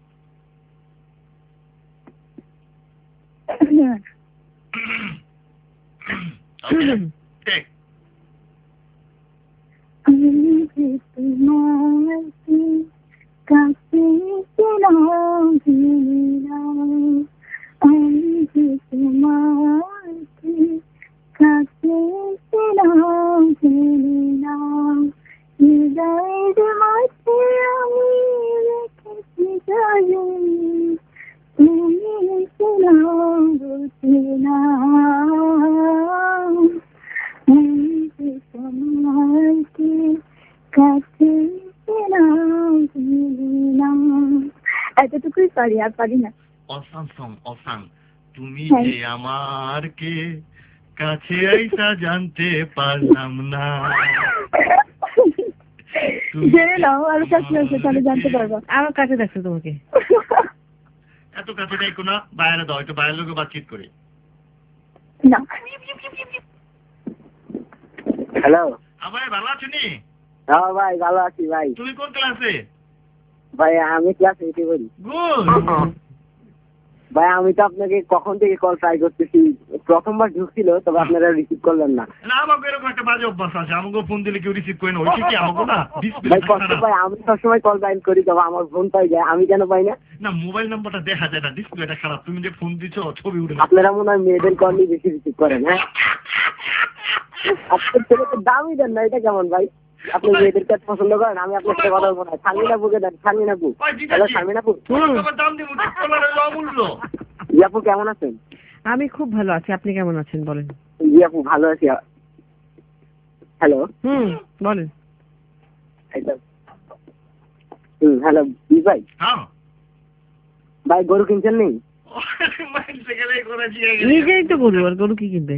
এতটুকুই পারি, আর পারি না। অসাম তুমি যে আমার কে কাছে আইসা জানতে পারলাম না। জেনে নাও, আরো কাছে আছে, তাহলে জানতে পারবা। আরো কাছে দেখছো তোমাকে। এত কাছে দেখো না, বাইরে দাও, একটু বাইরের লোকে বাতচিত করে। না। হ্যালো ভাই, ভালো আছো নি? হ্যাঁ ভাই ভালো আছি ভাই। তুমি কোন ক্লাসে? ভাই আমি ক্লাস 8-এ পড়ি। গুড। ভাই আমি তো আপনাকে কখন থেকে কল ট্রাই করতেছি, প্রথমবার ঢুকছিল, তবে আপনারা রিসিভ করলেন না। না, আমাকে এরকম একটা বাজে অভ্যাস আছে, আমাকে ফোন দিলে কেউ রিসিভ করে না। ওই কি আমাকে না ভাই কষ্ট ভাই, আমি সবসময় কল ডায়াল করি, তবে আমার ফোন পাই যায়, আমি কেন পাই না? না, মোবাইল নাম্বারটা দেখা যায় না, ডিসপ্লেটা খারাপ। তুমি যে ফোন দিছো ছবি উঠে। আপনারা মনে হয় মেয়েদের কলই বেশি রিসিভ করেন। হ্যাঁ, আপনার ছেলে তো দামই দেন না, এটা কেমন ভাই? আপনি মেয়েদের কাছে পছন্দ করেন? আমি আপনার সাথে কথা বলবো না। শারমিন আপুকে দেন, শারমিন আপু। হ্যালো শারমিন আপু। দাম দিব, অমূল্য। আপু কেমন আছেন? আমি খুব ভালো আছি, আপনি কেমন আছেন বলেন? জি আপু ভালো আছি। হ্যালো। বলেন। হ্যালো ভাই। হ্যাঁ ভাই গরু কিনছেন নেই? নিজেই তো গরু, আর গরু কি কিনবে?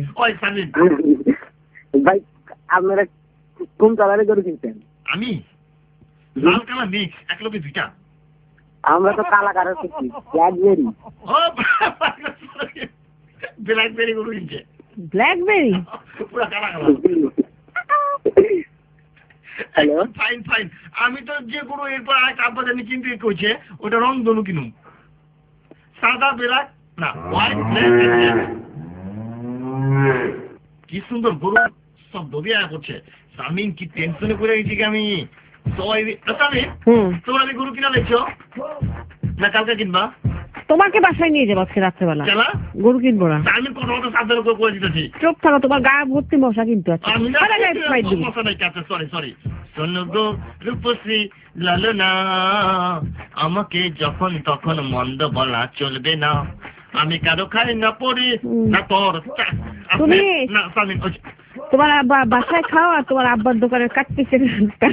ভাই আপনারা কোন কালারে গরু কিনছেন? আমি লাল কালার মিক্স, এক লোকে দুইটা। আমরা তো কালা কালার কিনছি, ব্ল্যাকবেরি। ও ব্ল্যাকবেরি গরু কিনছে। ব্ল্যাকবেরি পুরো কালা কালার। Hello fine fine. আমি তো যে গরু এরপর আরেকটা আব্বা জানি কিনতে কইছে, ওটা রং দলু কিনুম, সাদা ব্ল্যাক না হোয়াইট ব্ল্যাক। কি সুন্দর গরু, সব দবিয়া করছে। আমি কি টেনশনে করে গেছি কি আমি সবাই। তোমার আমি গরু কিনা দেখছো না কালকে কিনবা? তোমাকে বাসায় নিয়ে যাবো আজকে রাত্রেবেলা। গরু কিনবো না। আমি কথা কথা সাবধান করে দিতেছি। চোখ থাকা, তোমার গায়ে ভর্তি মশা কিন্তু আছে। Sorry sorry. শোনো গো রূপশ্রী লালনা, আমাকে যখন তখন মন্দ বলা চলবে না। আমি কারো খাই না পড়ি না তোর। তুমি তোমার বাসায় খাও আর তোমার আব্বার দোকানের কাটপিসের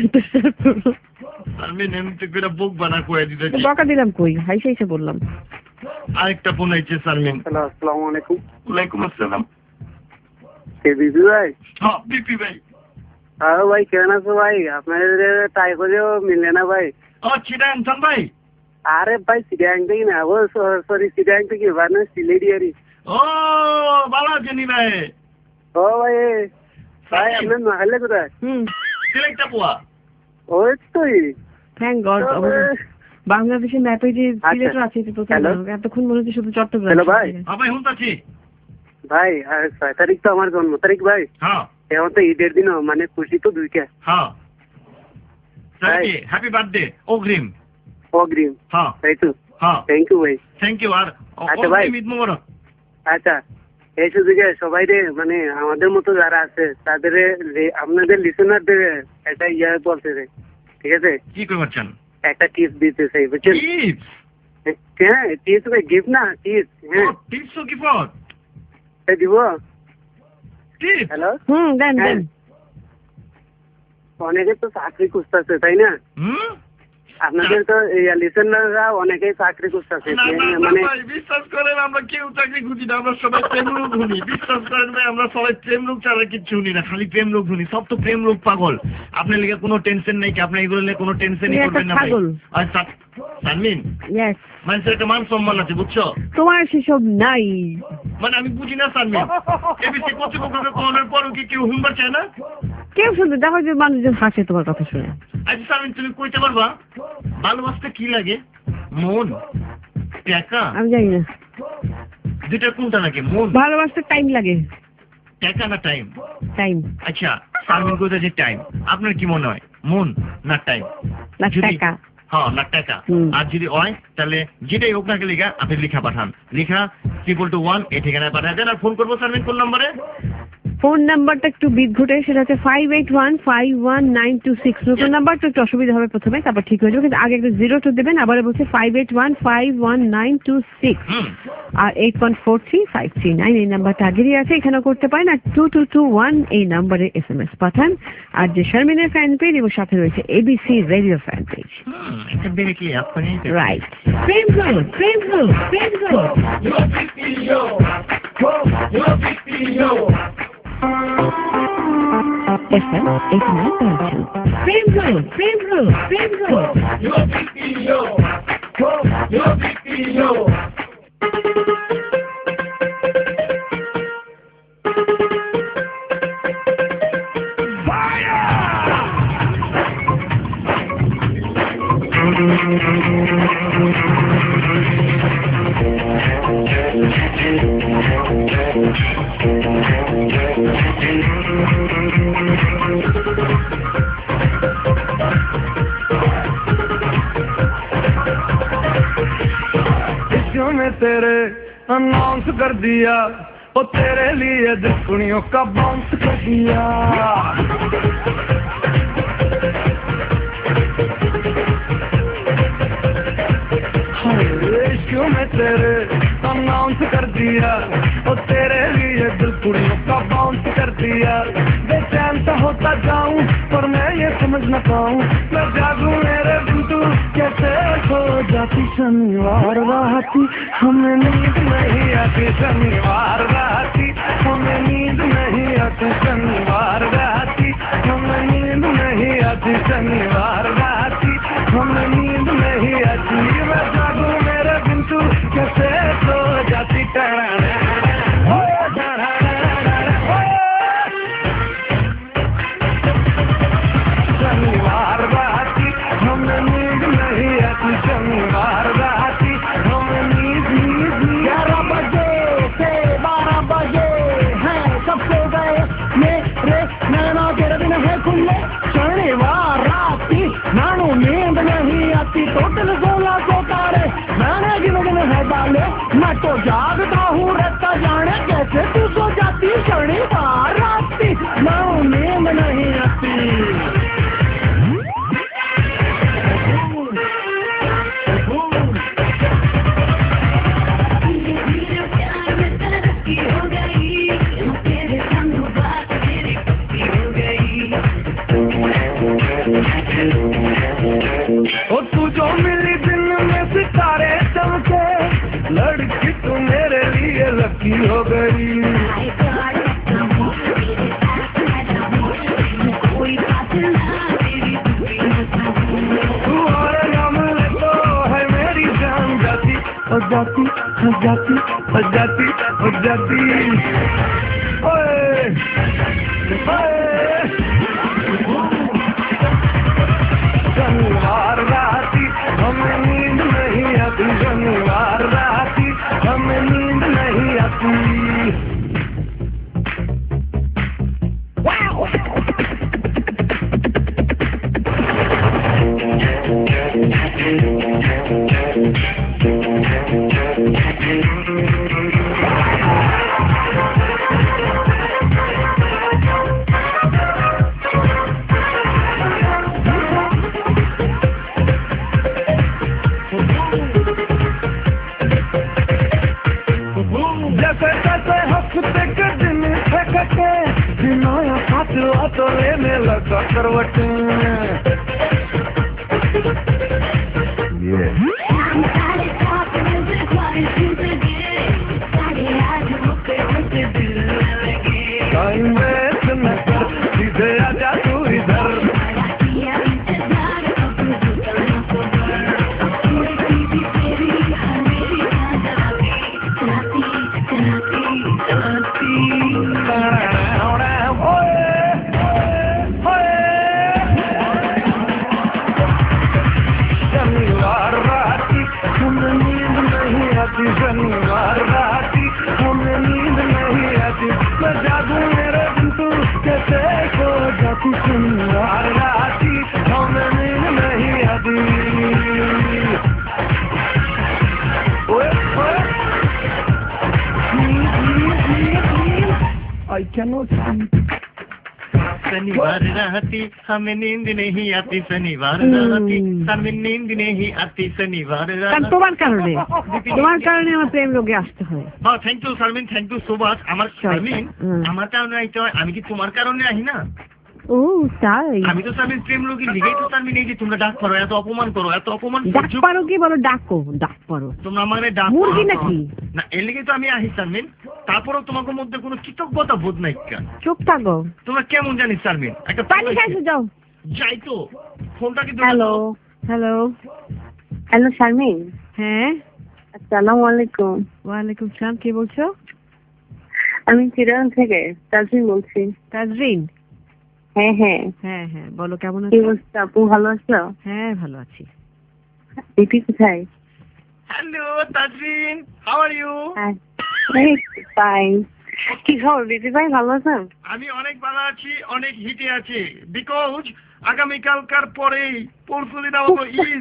আমি নেমতে করে বুক বানা করে দিতেছি। বকা দিলাম কই, হাইসে হাইসে বললাম। আরেকটা ফোন আইছে সালমিন। হ্যালো আসসালামু আলাইকুম। ওয়ালাইকুম আসসালাম। কে বিপি ভাই? হ্যাঁ বিপি ভাই। হ্যাঁ ভাই কেমন আছো ভাই? আপনাদের ট্রাই করেও মিললে না ভাই। ও চিটাং থান ভাই। আরে ভাই চিটাং থেকে না, ও সরি চিটাং থেকে মানে সিলেটিয়ারি। ও ভালো আছেন ভাই? ও ভাই ভাই আপনার মহল্লে কোথায়? সিলেক্টটা পোয়া। ওই তো থ্যাংক গড। বাংলাদেশের ম্যাপে যে সিলেটও আছে এতক্ষণ মনে হচ্ছে শুধু চট্টগ্রাম। হ্যালো ভাই। হ্যাঁ ভাই শুনতাছি ভাই। 6 তারিখ তো আমার জন্ম তারিখ ভাই। হ্যাঁ এখন তো ঈদের দিন, মানে খুশি তো দুইটা। হ্যাঁ হ্যাপি বার্থডে অগ্রিম। অগ্রিম। হ্যাঁ তাই তো। হ্যাঁ থ্যাংক ইউ ভাই। Thank you. আর আচ্ছা ভাই, ঈদ মোবারক। আচ্ছা এই সুযোগে সবাই মানে আমাদের মতো যারা আছে তাদের আপনাদের লিসেনারদের একটা বলতে চাই, ঠিক আছে? কি করছেন? একটা টিপস দিতে চাই, বুঝছেন? হ্যাঁ টিপস ভাই, গিফট না টিপস। হ্যাঁ টিপস কি ফর দিব। টিপস। হ্যালো দেন দেন। অনেকে তো চাকরি খুঁজতেছে তাই না? আপনাদের তো লিসেনাররা অনেকেই চাকরি খুঁজতেছে। মানে বিশ্বাস করেন আমরা কেউ চাকরি খুঁজি না, আমরা সবাই প্রেম লোক শুনি। বিশ্বাস করেন ভাই, আমরা সবাই প্রেম লোক ছাড়া কিচ্ছু শুনি না, খালি প্রেম লোক শুনি। সব তো প্রেম লোক পাগল। আপনার লিগে কোনো টেনশন নেই কি? আপনি এগুলো নিয়ে কোনো টেনশনই করবেন না ভাই। আচ্ছা সানমিন, মানুষের একটা মান সম্মান আছে বুঝছো? তোমার সেসব নাই। মানে আমি বুঝি না সানমিন, এবিসি কর্তৃপক্ষকে করার পরও কি কেউ হুমবার চায় না? কেউ শুনতে দেখো যে মানুষজন হাসে তোমার কথা শুনে। আচ্ছা সানমিন, তুমি কইতে পারবা ভালোবাসতে কি লাগে? মন, টাকা? আমি জানি না দুইটা কোনটা লাগে? মন ভালোবাসতে টাইম লাগে। টাকা না টাইম? টাইম। আচ্ছা সানমিন কইতে যে টাইম, আপনার কি মনে হয় মন না টাইম? না টাকা। হ্যাঁ না টাকা। আর যদি হয় তাহলে যেটাই হোক না লিখা আপনি লিখা পাঠান, লিখা 111 এই ঠিকানায় পাঠায় দেন। আর ফোন করবো সানমিন কোন নম্বরে? ফোন নাম্বারটা একটু বিদঘুটে, সেটা হচ্ছে 58151926। নতুন নাম্বার তো একটু অসুবিধা হবে প্রথমে, তারপর ঠিক হয়ে যাবে, কিন্তু আগে একটা 02 দেবেন। আবার বলছে 58151926 আর 814353 এই নাম্বারটা আগেরই আছে, এখানেও করতে পারেন। আর 2221 এই নাম্বারে SMS পাঠান। আর যে শারমিনের ফ্যান পেজ এবং সাথে রয়েছে ABC radio fan page. Right. প্রেম জোন, প্রেম জোন, প্রেম জোন। FM 89.2 প্রেম জোন, প্রেম জোন, প্রেম জোন। तेरे अनाउंस कर दिया, ओ तेरे लिए दुश्मनियों का बाउंस कर दिया। इश्क में तेरे अनाउंस कर दिया, ओ तेरे लिए दिल कुड़ियों का बाउंस कर दिया। बेचैन तो होता जाऊं पर मैं ये समझ न पाऊं, मैं जागूं मेरे बिंदु कैसे सो जाती। शनिवार राती हमें नींद नहीं आती, शनिवार राती हमें नींद नहीं आती, शनिवार राती हमें नींद नहीं आती, शनिवार राती हमें नींद नहीं आती। मैं जागूं मेरे बिंदु कैसे सो जाती। शनिवार राती हमें नींद नहीं आती, शनिवार राती हमें नींद 11 बजे से 12 बजे हैं सबसे गए मेरे नैना तेरे दिन है खुले। शनिवार राती नानू नींद नहीं आती, टोटल 1600 तारे मैंने गिन है डाले। मैं तो जागता हूँ रहता जाने कैसे तू सो जाती। शनिवार राती नानू नींद नहीं आती। और तू जो मिली दिन में सितारे चमके, लड़की तू मेरे लिए लकी हो गई। तू और नाम ले तो है मेरी जान जाती, हो जाती, हो जाती, हो जाती, हो जाती। ओए ओए शनिवार राती हमें नींद नहीं आती, शनिवार राती हमें नींद नहीं आती। जैसे तैसे हफ्ते के दिन थकते दिनों फासला तो लेने लगा करवटें। टाइम वेस्ट न कर, सीधे आजा तू इधर। शनिवार राती हमें नींद नहीं आती, शनिवार राती हमें नींद नहीं आती। मैं जागूं मेरे बिंदु कैसे सो जाती। शनिवार राती हमें नींद नहीं आती। ओए ओए I cannot sleep. शनिवार राती हमें नींद नहीं आती, शनिवार राती हमें नींद नहीं आती, शनिवार राती। তোমার কারণে আমার প্রেম রোগে আসতে হয়। হ্যাঁ, thank you Sharmin, thank you so much. আমার শারমিন আমার কারণে আইতে হয়, আমি কি তোমার কারণে আহি না? ও তাই? আমি তো শারমিন প্রেম রোগী লিগেই তো শারমিন এই যে তোমরা ডাক করো, এত অপমান করো, এত অপমান। ডাক পারো কি বলো? ডাকো, ডাক পারো তোমরা আমারে ডাক মুরগি নাকি? না, এর লিগেই তো আমি আহি শারমিন। তারপরেও তোমাদের মধ্যে কোনো কৃতজ্ঞতা বোধ নাই কেন? চুপ থাকো। তোমরা কেমন জানিস শারমিন? একটা পানি খাইছো যাও। যাই তো ফোনটা কি? Hello hello hello Sharmin. হ্যাঁ আসসালামু আলাইকুম। ওয়ালাইকুম সালাম। কে বলছো? আমি চিরাং থেকে তাজরিন বলছি। তাজরিন? হ্যাঁ হ্যাঁ হ্যাঁ হ্যাঁ বলো, কেমন কি আছো? অবস্থা আপু, ভালো আছো? হ্যাঁ ভালো আছি। দিদি কোথায়? Hello Tajrin, how are you? Fine. কি খবর দিদি ভাই, ভালো আছেন? আমি অনেক ভালো আছি, অনেক হিটে আছি, বিকজ আগামীকালকার পরেই পরশুদিন আমাকে ঈদ।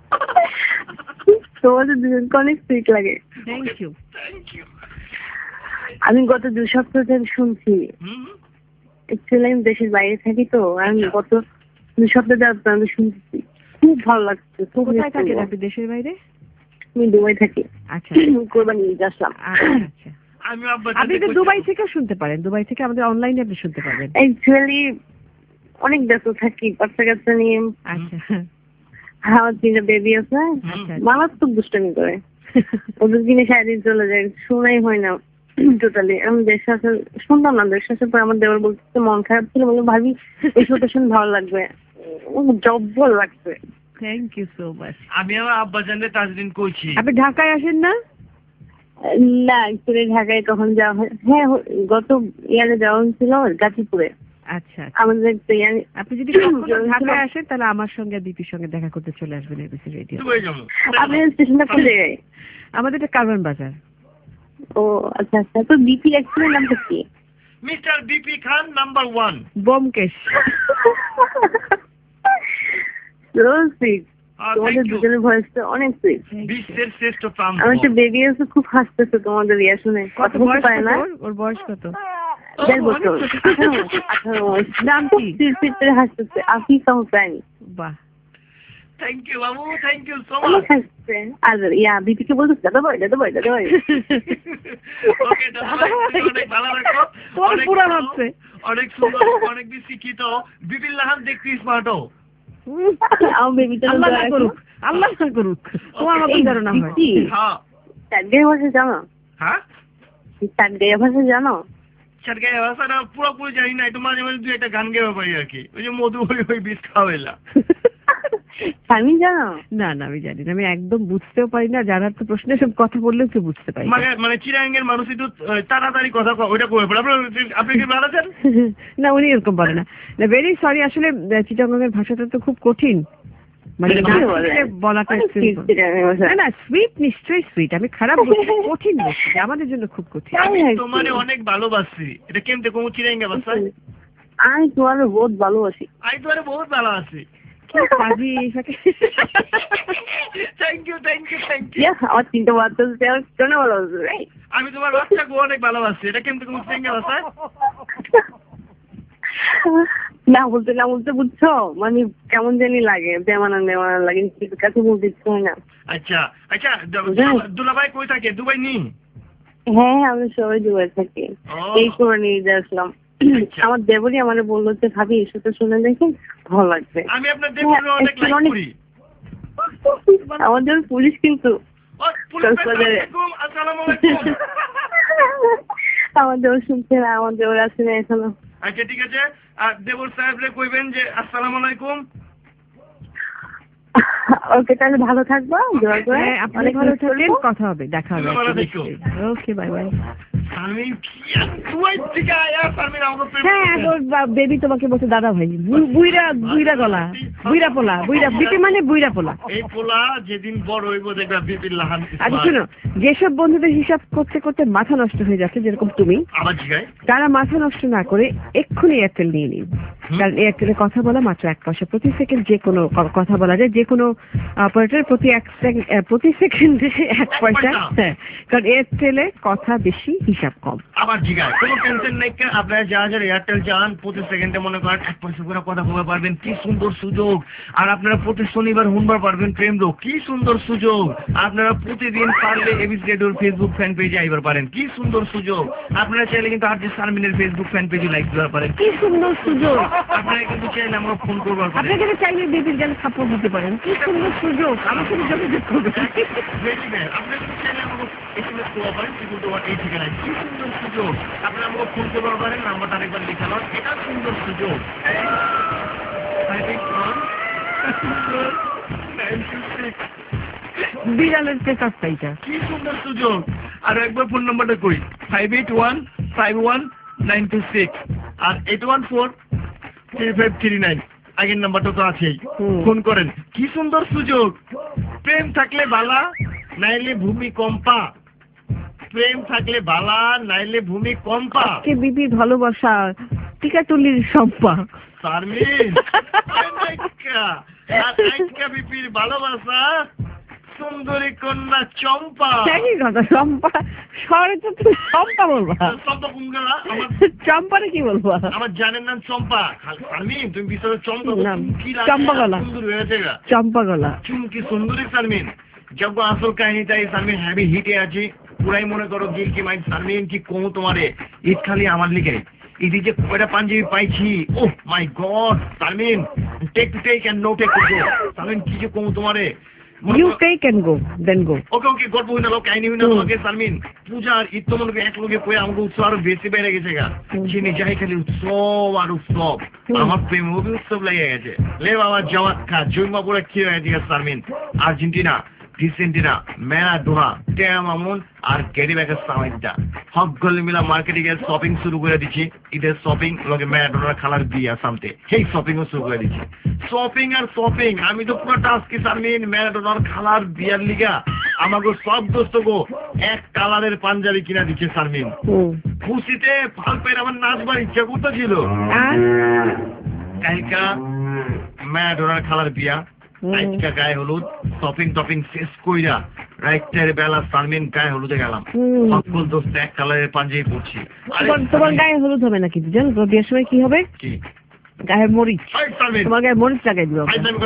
তোমাদের দুজনকে অনেক সুইট লাগে। Thank you. Thank you. আমি গত 2 সপ্তাহ ধরে শুনছি, একচুয়ালি আমি দেশের বাইরে থাকি তো, আমি গত 2 সপ্তাহ ধরে আপনাদের শুনছি, খুব ভালো লাগছে। কোথায় থাকেন আপনি দেশের বাইরে? আমি দুবাই থাকি। আচ্ছা কোরবানি ঈদ আসলাম। আচ্ছা আমি আব্বা আপনি তো দুবাই থেকে শুনতে পারেন, দুবাই থেকে আমাদের অনলাইনে আপনি শুনতে পারবেন। অ্যাকচুয়ালি অনেক ব্যস্ত থাকি বাচ্চা কাচ্চা নিয়ে। আচ্ছা আমার 3টা বেবি আছে, মারাত্মক দুষ্টামি করে, ওদের কিনে সারাদিন চলে যায়, শোনাই হয় না টোটালি। আমি দেশ আসা শুনতাম না, দেশ আসার পর আমার দেওয়ার বলতে মন খারাপ ছিল, বলে ভাবি এই শোটা শুনে ভালো লাগবে, জব্বর লাগবে। Thank you so much. আমি আমার আব্বা জানলে তাজদিন কইছি। আপনি ঢাকায় আসেন না? না অ্যাকচুয়ালি ঢাকায় কখন যাওয়া হয়, হ্যাঁ গত ইয়ারে যাওয়া হয়েছিল গাজীপুরে। আচ্ছা আমাদের আপনি যদি ঢাকায় আসেন তাহলে আমার সঙ্গে বিপির সঙ্গে দেখা করতে চলে আসবেন এবিসি রেডিও। আপনার স্টেশনটা কোন জায়গায়? আমাদের এটা কারওয়ান বাজার। ও আচ্ছা আচ্ছা। তো বিপি অ্যাকচুয়ালি নামটা কি? Mister BP Khan number 1 Byomkesh. So sweet, তোমাদের দুজনের ভয়েসটা অনেক সুইট। বিশ্বের শ্রেষ্ঠ প্রাণ। আমার একটা বেবি আছে, খুব হাসতেছে তোমাদের ইয়া শুনে। কত বয়স পায় না? ওর বয়স কত? 1.5 বছর। 18 মাস। নাম কি? সিরপিতে হাসতেছে, আফিফা হোসেন। বাহ থ্যাংক ইউ বাবু, থ্যাংক ইউ সো মাচ। হাসছে আর ইয়া বিপিকে বলতে দাদা ভাই দাদা ভাই দাদা ভাই। ওকে দাদা ভাই, অনেক ভালো লাগলো, অনেক পুরান হচ্ছে, অনেক সুন্দর, অনেক বেশি শিক্ষিত। বিপিন লাহান দেখতে স্মার্টও। আমার বেবিটা আল্লাহ না করুক, আল্লাহ না করুক, তোমার মতো যেন না হয়। হ্যাঁ চাটগাঁয়া ভাষা জানো? হ্যাঁ চাটগাঁয়া ভাষা জানো? চাটগাঁয়া ভাষাটা পুরোপুরি জানি না, একটু মাঝে মাঝে 2-1টা গান গেয়ে পারি আর কি। ওই যে মধু ওই বিষ খাওয়াইলা। আমি জানো না না আমি জানি না, আমি একদম বুঝতেও পারি না, জানার তো প্রশ্ন, সব কথা বললেও তো বুঝতে পারি মানে চিরাঙ্গের মানুষ একটু তাড়াতাড়ি কথা ওইটা করে পড়ে। আপনি কি ভালো আছেন? না উনি এরকম বলে না। ভেরি সরি, আসলে চিটাগংয়ের ভাষাটা তো খুব কঠিন, মানে বলাটা না সুইট, নিশ্চয়ই সুইট, আমি খারাপ বলছি, কঠিন বলছি, আমাদের জন্য খুব কঠিন। আমি তোমারে অনেক ভালোবাসি, এটা কেমতে কোন চিরাঙ্গা ভাষায়? আমি তোমারে বহুত ভালোবাসি। আমি তোমারে বহুত ভালো আছি। Thank you thank you thank you. আমার 3টা বাচ্চা কেন ভালোবাসি? আমি তোমার বাচ্চাকে অনেক ভালোবাসি, এটা কেমতে কোন চিরাঙ্গা ভাষায়? না বলতে না বলতে বুঝছো, মানে কেমন জানি লাগে, বেমানা লাগে, কাছে বলতে ইচ্ছে হয় না। আচ্ছা আচ্ছা, দুলাভাই কই থাকে? দুবাই নি? হ্যাঁ আমি সবাই দুবাই থাকি, এই কোরবানি ঈদে আসলাম। আমার দেবরই আমারে বললো যে ভাবি এসবটা শুনে দেখেন ভালো লাগবে। আমি আপনার দেবরে অনেক লাইক করি। আমাদের পুলিশ কিন্তু আসসালামু আলাইকুম। আমাদের শুনছে না, আমাদের ওরা আছে না এখনো। আচ্ছা ঠিক আছে, আর দেবর সাহেবরে কইবেন যে আসসালামু আলাইকুম। ওকে তাহলে ভালো থাকবো, দোয়া করে। আপনি ভালো থাকবেন, কথা হবে, দেখা হবে। ওকে বাই বাই। বেবি তোমাকে বলছে দাদা ভাই, বুইরা বুইরা গলা, বুইরা পোলা, বুইরা বিপি মানে বুইরা পোলা। এই পোলা যেদিন বড় হইব দেখবা বিপির লাহান। আচ্ছা শুনো, যেসব বন্ধুদের হিসাব করতে করতে মাথা নষ্ট হয়ে যাচ্ছে, যেরকম তুমি, তারা মাথা নষ্ট না করে এক্ষুনি এয়ারটেল নিয়ে নিন। কারণ এয়ারটেলে কথা বলা মাত্র 1 পয়সা প্রতি সেকেন্ড, যে কোনো কথা বলা যায়, যে কোনো অপারেটর প্রতি সেকেন্ডে 1 পয়সা। হ্যাঁ, কারণ এয়ারটেলে কথা বেশি, হিসাব কম। আবার জিগায় কোনো টেনশন নাই, আপনারা যারা যারা এয়ারটেল যান প্রতি সেকেন্ডে মনে করেন 1 পয়সা করে কথা বলতে পারবেন, কি সুন্দর সুযোগ। আর আপনারা প্রতি শনিবার হুনবার পারবেন প্রেম লোক, কি সুন্দর সুযোগ। আপনারা প্রতিদিন পারলে এবিসি রেডিওর ফেসবুক ফ্যান পেজে আইবার পারেন, কি সুন্দর সুযোগ। আপনারা চাইলে কিন্তু আরজে শারমিনের ফেসবুক ফ্যান পেজে লাইক দিতে পারেন, কি সুন্দর সুযোগ। আপনারা কিন্তু চাইলে আমরা ফোন করবার পারেন, আপনারা কিন্তু চাইলে বেবির গান সাপোর্ট দিতে পারেন, কি সুন্দর সুযোগ। আমার সাথে যোগাযোগ করবেন, আপনারা কিন্তু চাইলে আমাকে এসএমএস করতে পারেন, কিন্তু এই ঠিকানায়, কি সুন্দর সুযোগ। আপনারা আমাকে ফোন করতে পারেন, নাম্বারটা আরেকবার লিখে নাও, এটা সুন্দর সুযোগ। বিড়ালের চেকআপটা এটা, কি সুন্দর সুযোগ। আর একবার ফোন নাম্বারটা কই, 58151926 আর 81435339। আগের নাম্বারটা তো আছেই, ফোন করেন। কি সুন্দর সুযোগ। প্রেম থাকলে বালা, নাইলে ভূমিকম্পা। প্রেম থাকলে বালা, নাইলে ভূমিকম্পা। কে বিবি ভালোবাসা, টিকাটুলির সম্পা। শারমিন বিপির ভালোবাসা, সুন্দরী কন্যা চম্পা। কথা চম্পা, শহরে তো তুমি চম্পা বলবা। চম্পা কোন গেলা? চম্পারে কি বলবা? আমার জানের নাম চম্পা। শারমিন তুমি বিষয়ে চম্পা, চম্পা গলা, সুন্দর হয়েছে গা, চম্পা গলা, চুমকি সুন্দরী শারমিন। যজ্ঞ আসল কাহিনীটাই সালমিন হ্যাভি হিটে আছে পুরাই মনে করো গিল কি মাইন্ড সালমিন কি কমু তোমারে ঈদ খালি আমার লিগে ঈদে যে কয়টা পাঞ্জাবি পাইছি oh my God Salmin take to take and no take to go Salmin কি যে কমু তোমারে You take and go, then go. ওকে গল্প হইনা লোক কাহিনী হইনা লোকে সালমিন পূজার ঈদ তো মনে করি এক লোকে কয়ে আমাকে উৎসব আরো বেশি বেড়ে গেছে গা চিনি যাই খালি উৎসব আর উৎসব আমার প্রেম অভি উৎসব লেগে গেছে লে বাবা জমা খা জৈমা পুরো কি হয়ে গেছে সালমিন আর্জেন্টিনা ডিসেন্টিনা ম্যারাডোনা ট্যাম আমন আর ক্যারি ব্যাগের সামাইটা সকল মিলা মার্কেটে গিয়ে শপিং শুরু করে দিচ্ছি ঈদের শপিং লগে ম্যারাডোনার খালার বিয়া সামতে সেই শপিংও শুরু করে দিচ্ছি শপিং আর শপিং আমি তো পুরো টাস্কি সালমিন ম্যারাডোনার খালার বিয়ার লিগা আমাকে সব দোস্ত গো এক কালারের পাঞ্জাবি কিনা দিচ্ছে সালমিন খুশিতে ফাল পেয়ে আমার নাচবার ইচ্ছা করতেছিল কালকা ম্যারাডোনার খালার বিয়া আজকে গায়ে হলুদ শপিং টপিং শেষ কইরা রাইটের বেলা সালমিন গায়ে হলুদে গেলাম সকল দোস্ত এক কালারের পাঞ্জাবি পরছি তোমার গায়ে হলুদ হবে না কিন্তু জানো তো বিয়ের সময় কি হবে কি গায়ে মরিচ তোমার গায়ে মরিচ লাগাই দিও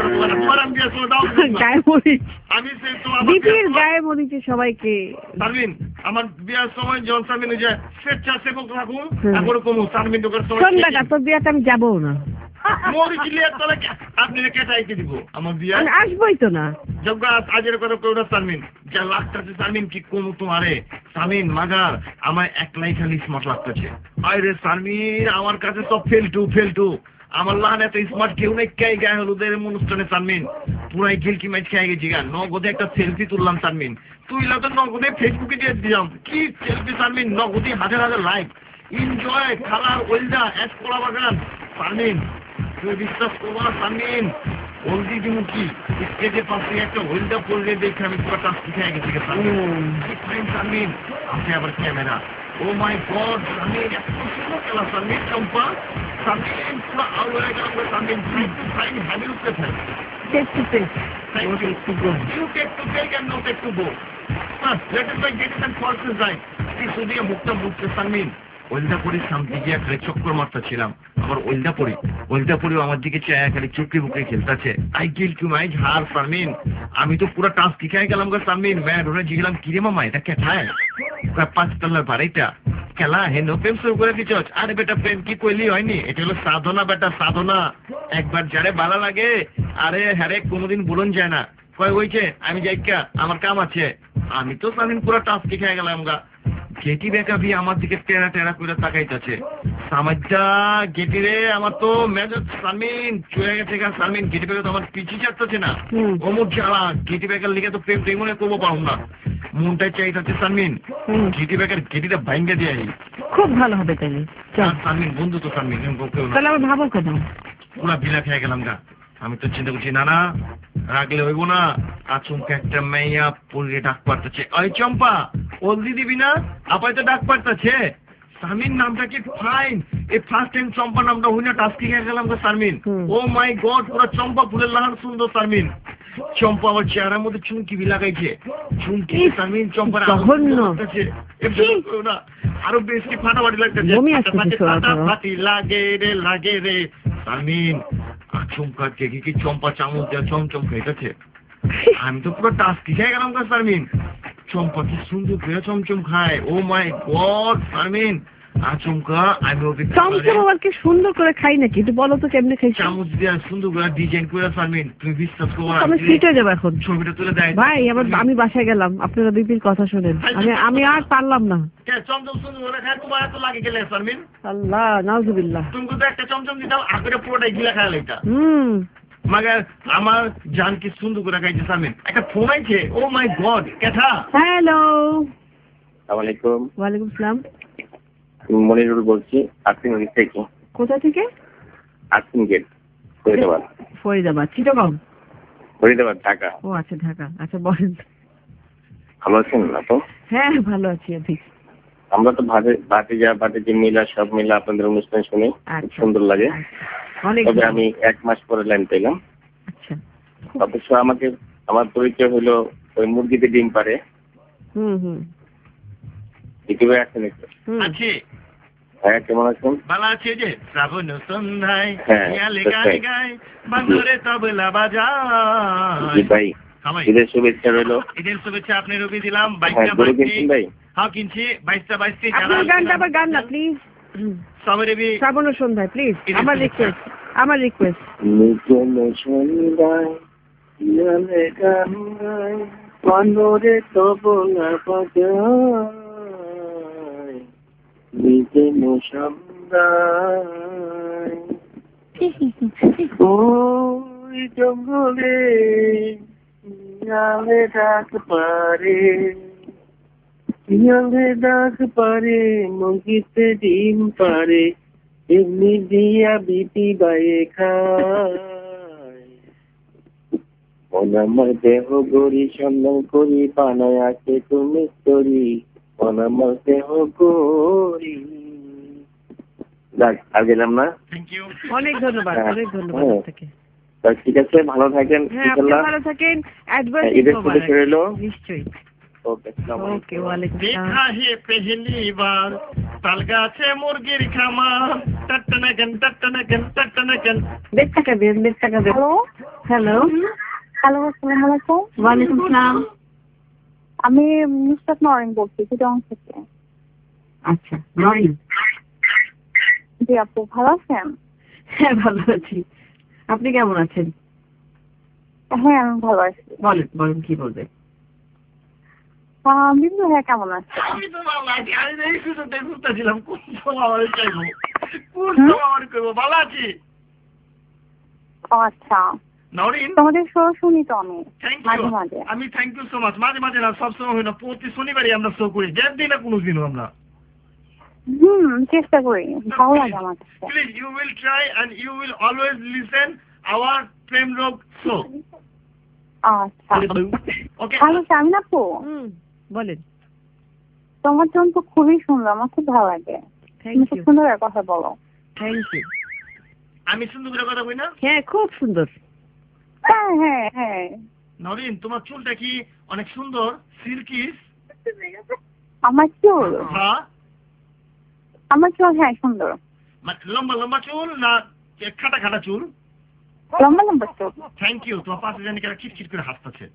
গায়ে মরিচ দীপির গায়ে মরিচে সবাইকে সালমিন আমার বিয়ার সময় জন সালমিন যে স্বেচ্ছাসেবক থাকুন এখন কমু সালমিন ঢোকার সময় শোন না তোর বিয়াতে আমি যাবো না মরিচ লিয়ে তাহলে আপনি কেটাইতে দিব আমার বিয়া আসবোই তো না যজ্ঞ আজের কথা কইরা সালমিন যা লাগতেছে সালমিন কি কমু তোমারে সালমিন মাগার আমার একলাই খালি স্মার্ট লাগতেছে আরে সালমিন আমার কাছে সব ফেলটু আমার লান এত স্মার্ট কেউ নেই কে গায়ে হলুদের অনুষ্ঠানে সালমিন পুরাই গিলকি ম্যাচ খেয়ে গেছি গা নগদে একটা সেলফি তুললাম সালমিন তুই তো নগদে ফেসবুকে দিয়ে দিলাম কি সেলফি সালমিন নগদে হাজার লাইক এনজয় খালার ওইলদা এক কলা বাগান সালমিন তুই বিশ্বাস করবো না সালমিন হলদি দিমুখী স্টেজের পাশে একটা ওইলদা পড়লে দেখে আমি পুরো টাস্কি খেয়ে গেছি সালমিন সালমিন আছে আবার camera O my God Salmin এত সুন্দর খেলা সালমিন চম্পা সালমিন পুরো আলো হয়ে গেল সালমিন ফাইন হ্যাভি উঠতে fell take to take You take to take and no take to go. Let us get it and forces right. এই সুদিয়া মুক্ত সালমিন ওইলদা পরি সামনে গিয়ে খালি চক্কর মারতেছিলাম আবার ওইলদা পরিও আমার দিকে চায় খালি চুপড়ি বুকড়ি খেলতেছে I gill to my her Salmin আমি তো পুরো টাস্ক শিখাই গেলাম গো সালমিন ম্যাড ওরা জিগলাম কিরে মামা এটা কেঠায় 5 তলার বাড়িটা খেলা হেন প্রেম শুরু করে দিচ্ছ আরে বেটা প্রেম কি কইলি হয়নি এটা হলো সাধনা বেটা সাধনা একবার যারে ভালো লাগে আরে হ্যারে কোনোদিন বলুন যায় না কয় হইছে আমি যাইকা আমার কাম আছে আমি তো সালমিন পুরো টাস্ক শিখাই গেলাম গা গেটি বেকা বি আমার দিকে টেরা করে তাকাইতেছে সামাজ্জা গেটি রে আমার তো মেজর সালমিন চলে গেছে গা সালমিন গেটি বেকা তো আমার পিছিয়ে যাচ্ছে না অমুক জ্বালা গেটি বেকার লিগে তো প্রেম মনে করবো পারো না মনটাই চাইতেছে সালমিন গেটি বেকার গেটিটা ভাঙ্গে দিয়ে খুব ভালো হবে তাহলে সালমিন বন্ধু তো সালমিন তাহলে আমার ভাবো কেন পুরা বিলা খেয়ে গেলাম গা আমি তো চিন্তা করছি না রাখলে হইব না আচমকা একটা মেয়া পড়ে ডাক পারতেছে ওই চম্পা হলদি দিবি না আপাই তো ডাক পারতেছে সালমিন নামটা কি ফাইন এই ফার্স্ট টাইম চম্পা নামটা হই না টাস্কি খেয়ে গেলাম তো সালমিন ও মাই গড পুরো চম্পা ফুলের লাহান সুন্দর সালমিন চম্পা আমার চেহারার মধ্যে চুমকি বি লাগাইছে চুমকি সালমিন চম্পার আরো বেশি ফাটাফাটি লাগতেছে লাগে রে সালমিন আচমকা দেখি কি চম্পা চামচ দেওয়া চমচম খাইতেছে আমি তো পুরো টাস্কি খেয়ে গেলাম গা সালমিন চম্পা কি সুন্দর করে চমচম খায় ও মাই গড সালমিন আচমকা আমি ওকে চমচম আবার কি সুন্দর করে খাই নাকি একটু বলো তো কেমনে খাই চামচ দেওয়া সুন্দর করে ডিজাইন করে সালমিন তুমি বিশ্বাস করো আমি ফিট হয়ে যাবো এখন ছবিটা তুলে দেয় ভাই আমি বাসায় গেলাম আপনারা দিদির কথা শুনেন আমি আর পারলাম না চমচম সুন্দর করে খায় তোমার এত লাগে গেলে সালমিন আল্লাহ নাউজুবিল্লাহ তুমি তো একটা চমচম দিতাম আগে পুরোটাই গিলা খায় এটা মাগার আমার জান কি সুন্দর করে খাইছে সালমিন একটা ফোন আইছে ও মাই গড কেথা হ্যালো আসসালামু আলাইকুম ওয়ালাইকুম আসসালাম মনিরুল বলছি আর্থিং থেকে কোথা থেকে আর্থিং গেট ফরিদাবাদ চিটাগং ফরিদাবাদ ঢাকা ও আচ্ছা ঢাকা আচ্ছা বলেন ভালো আছেন না তো হ্যাঁ ভালো আছি আপনি আমরা তো ভাতিজা মিলা সব মিলা আপনাদের অনুষ্ঠান শুনে সুন্দর লাগে তবে আমি 1 মাস পরে লাইন পেলাম আচ্ছা অবশ্য আমার পরিচয় হলো ওই মুরগিতে ডিম পারে ইউটিউবে আছেন একটু আছি হ্যাঁ কেমন আছেন ভালো আছি যে শ্রাবণ সন্ধ্যায় গায় বান্দরে তবলা বাজায় ভাই ঈদের শুভেচ্ছা রইলো। ঈদের শুভেচ্ছা আপনি রবি দিলাম। 22টা হ্যাঁ কিনছি 22টা আপনার গানটা আবার গান না প্লিজ। শ্রাবণ সন্ধ্যায় প্লিজ আমার রিকোয়েস্ট মনোরে তবলা বাজায় নিজে মোসামদায় ওই জঙ্গলে শিয়ালে ডাক পারে মঙ্গিতে ডিম পারে এমনি দিয়া বিপি বাইয়ে খায় অনামার দেহ গড়ি সম্মান করি বানায় আছে তুমি তরি অনামার দেহ গড়ি। আর গেলাম না। অনেক ধন্যবাদ থেকে। ঠিক আছে, ভালো থাকেন। ভালো থাকেন। ঈদের শুভেচ্ছা রইলো। নিশ্চয়ই। ওকে, দেখা হে পেহলি বার তাল গাছে মুরগির খামার টাট্টানাগান বেশ টাকা দেন। হ্যালো আসসালামু আলাইকুম। ওয়ালাইকুম আসসালাম। আমি নুসরাত নরিন বলছি চিটাগং থেকে। আচ্ছা নরিন। জি আপু ভালো আছেন? হ্যাঁ ভালো আছি, আপনি কেমন আছেন? হ্যাঁ আমি ভালো আছি। বলেন কি বলবেন? বিন্দু হ্যাঁ কেমন আছে? আমি তো ভালো আছি। আমি এই সুযোগটা খুঁজতেছিলাম কোন সময় চাইবো ভালো আছি। আচ্ছা নরিন তোমাদের শো শুনি তো আমি মাঝে মাঝে। আমি থ্যাংক ইউ সো মাচ। মাঝে মাঝে না সবসময় হয় না, প্রতি শনিবারই আমরা শো করি, গ্যাপ দিই না কোনোদিনও আমরা। চেষ্টা করি, ভালো লাগে আমার কাছে। Please you will try and you will always listen our Prem Rog show. আচ্ছা ওকে আমি না আপু বলেন। তোমার জন তো খুবই সুন্দর, আমার খুব ভালো লাগে। তুমি খুব সুন্দর কথা বলো। Thank you. আমি সুন্দর করে কথা বলি না? হ্যাঁ খুব সুন্দর। হ্যাঁ নরিন তোমার চুলটা কি অনেক সুন্দর সিল্কিস? আমার চুল? হ্যাঁ আমার চুল হ্যাঁ সুন্দর। মানে লম্বা চুল না খাটা চুল? লম্বা চুল। Thank you. তোমার পাশে জানি কেন খিটখিট করে হাসতেছে।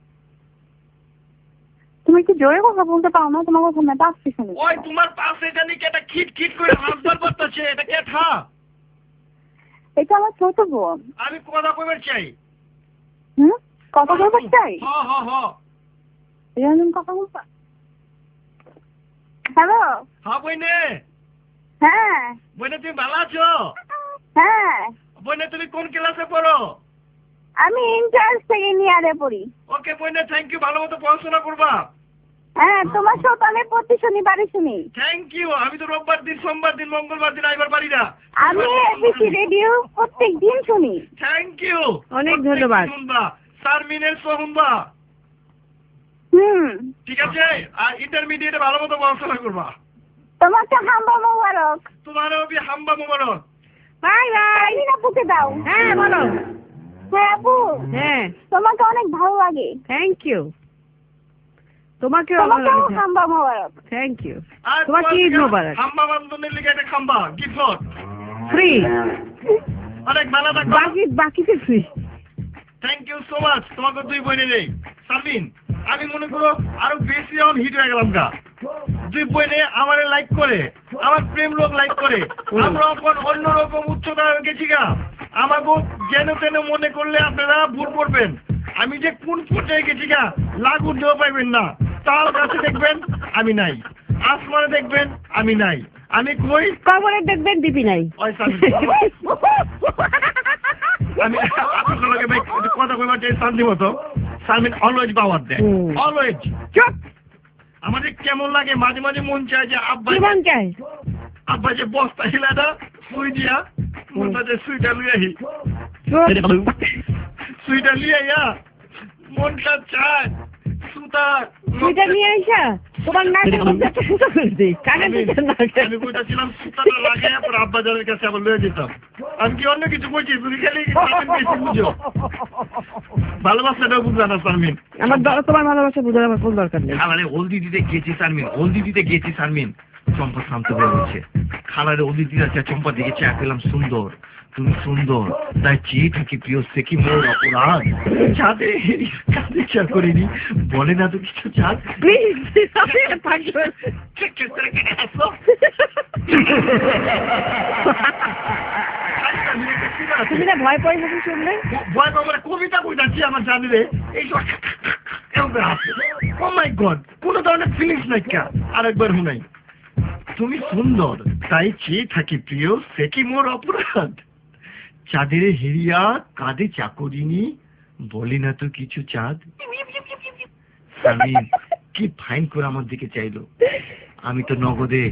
তুমি কি জোরে কথা বলতে পারো না? তোমার কথা না আসছে শুনি। ওই তোমার পাশে জানি কেটা খিটখিট করে হাসবার করতেছে, এটা কে থা? এটা আমার ছোট বোন। আমি কথা কইবার চাই। কথা বলবার চাই? হ্যাঁ এরকম কথা বলবা? হ্যালো হ্যাঁ বইনে। হ্যাঁ বইনে তুমি ভালো আছো? হ্যাঁ। বইনে তুমি কোন ক্লাসে পড়ো? আমি ইন্টার সেকেন্ড ইয়ারে পড়ি। ওকে বইনে থ্যাংক ইউ, ভালো মতো পড়াশোনা করবা। হ্যাঁ তোমার শো তো আমি প্রতি শনিবারে শুনি। Thank you. আমি তো রোববার দিন, সোমবার দিন, মঙ্গলবার দিন আইবার পারি না। আমি এবিসি রেডিও প্রত্যেক দিন শুনি। থ্যাংক ইউ, অনেক ধন্যবাদ। শুনবা শারমিনের শো শুনবা। ঠিক আছে, আর ইন্টারমিডিয়েটে ভালো মতো পড়াশোনা করবা। তোমাকে হাম্বা মোবারক। তোমারও বি হাম্বা মোবারক। Bye bye. আপুকে দাও। হ্যাঁ বলো। হ্যাঁ আপু। হ্যাঁ তোমাকে অনেক ভালো লাগে। Thank you. তোমাকেও হাম্বা মোবারক। Thank you. তোমাকে ঈদ মোবারক। হাম্বা বন্ধনের লিগে একটা খাম্বা গিফট ফ্রি। অনেক ভালো থাকো। বাকিতে free. Thank you so much. তোমাকে দুই বইনে নেই শারমিন, আমি মনে করো আরো বেশি এখন হিট হয়ে গেলাম গা। দুই বইনে আমারে লাইক করে, আমার প্রেম লোক লাইক করে, আমরা এখন অন্যরকম উচ্চতা গেছি গা। আমাকে যেন তেন মনে করলে আপনারা ভুল করবেন। আমি যে কোন পর্যায়ে গেছি গা লাগু দেওয়া পাইবেন না। তার কাছে দেখবেন আমি নাই, আসমানে দেখবেন আমি নাই, আমি কই কবরে দেখবেন দিবি নাই। আমি আপনাকে ভাই কথা কইবার চাই শান্তি মতো। শারমিন অলওয়েজ পাওয়ার দেয়, অলওয়েজ। চুপ। আমাদের কেমন লাগে মাঝে মাঝে মন চায় যে আব্বা যে বস্তা হিলাটা সুই দিয়া মনটা যে সুইটা লুই সুইটা লিয়া মনটা চায় সুইটা নিয়ে আইসা তোমার নাকে সুতো করে দিই। আমি বলতেছিলাম সুতাটা লাগাইয়া পর আব্বাজানের কাছে আবার লয়ে যেতাম। আমি কি অন্য কিছু বলছি? তুমি খালি বেশি বুঝো, ভালোবাসাটাও বুঝা না শারমিন। আমার তোমার ভালোবাসা বুঝার আমার কোন দরকার নেই। খালারে হলদি দিতে গেছি শারমিন, চম্পা শান্ত হয়ে গেছে। খালারে হলদি দিতে চম্পা দিকে চা পেলাম সুন্দর, তুমি সুন্দর, তাই চেয়ে থাকি প্রিয় সে কি মোর অপরাধ। চাঁদে কাঁদে চা করিনি, বলে না তো কিছু চাঁদ। তুমি না ভয় পাই শুনলে? ভয় পাবো না, কবিতা বই যাচ্ছি আমার জানিলে এই ও মাই গড, কোন ধরনের ফিলিংস নাই কা। আরেকবার শুনাই, তুমি সুন্দর তাই চেয়ে থাকি প্রিয় সে কি মোর অপরাধ। চাঁদের হেরিয়া কাঁদে চাকরিনি, বলি না তো কিছু চাঁদ। আমি কি ফাইন করে আমার দিকে চাইলো, আমি তো নগদে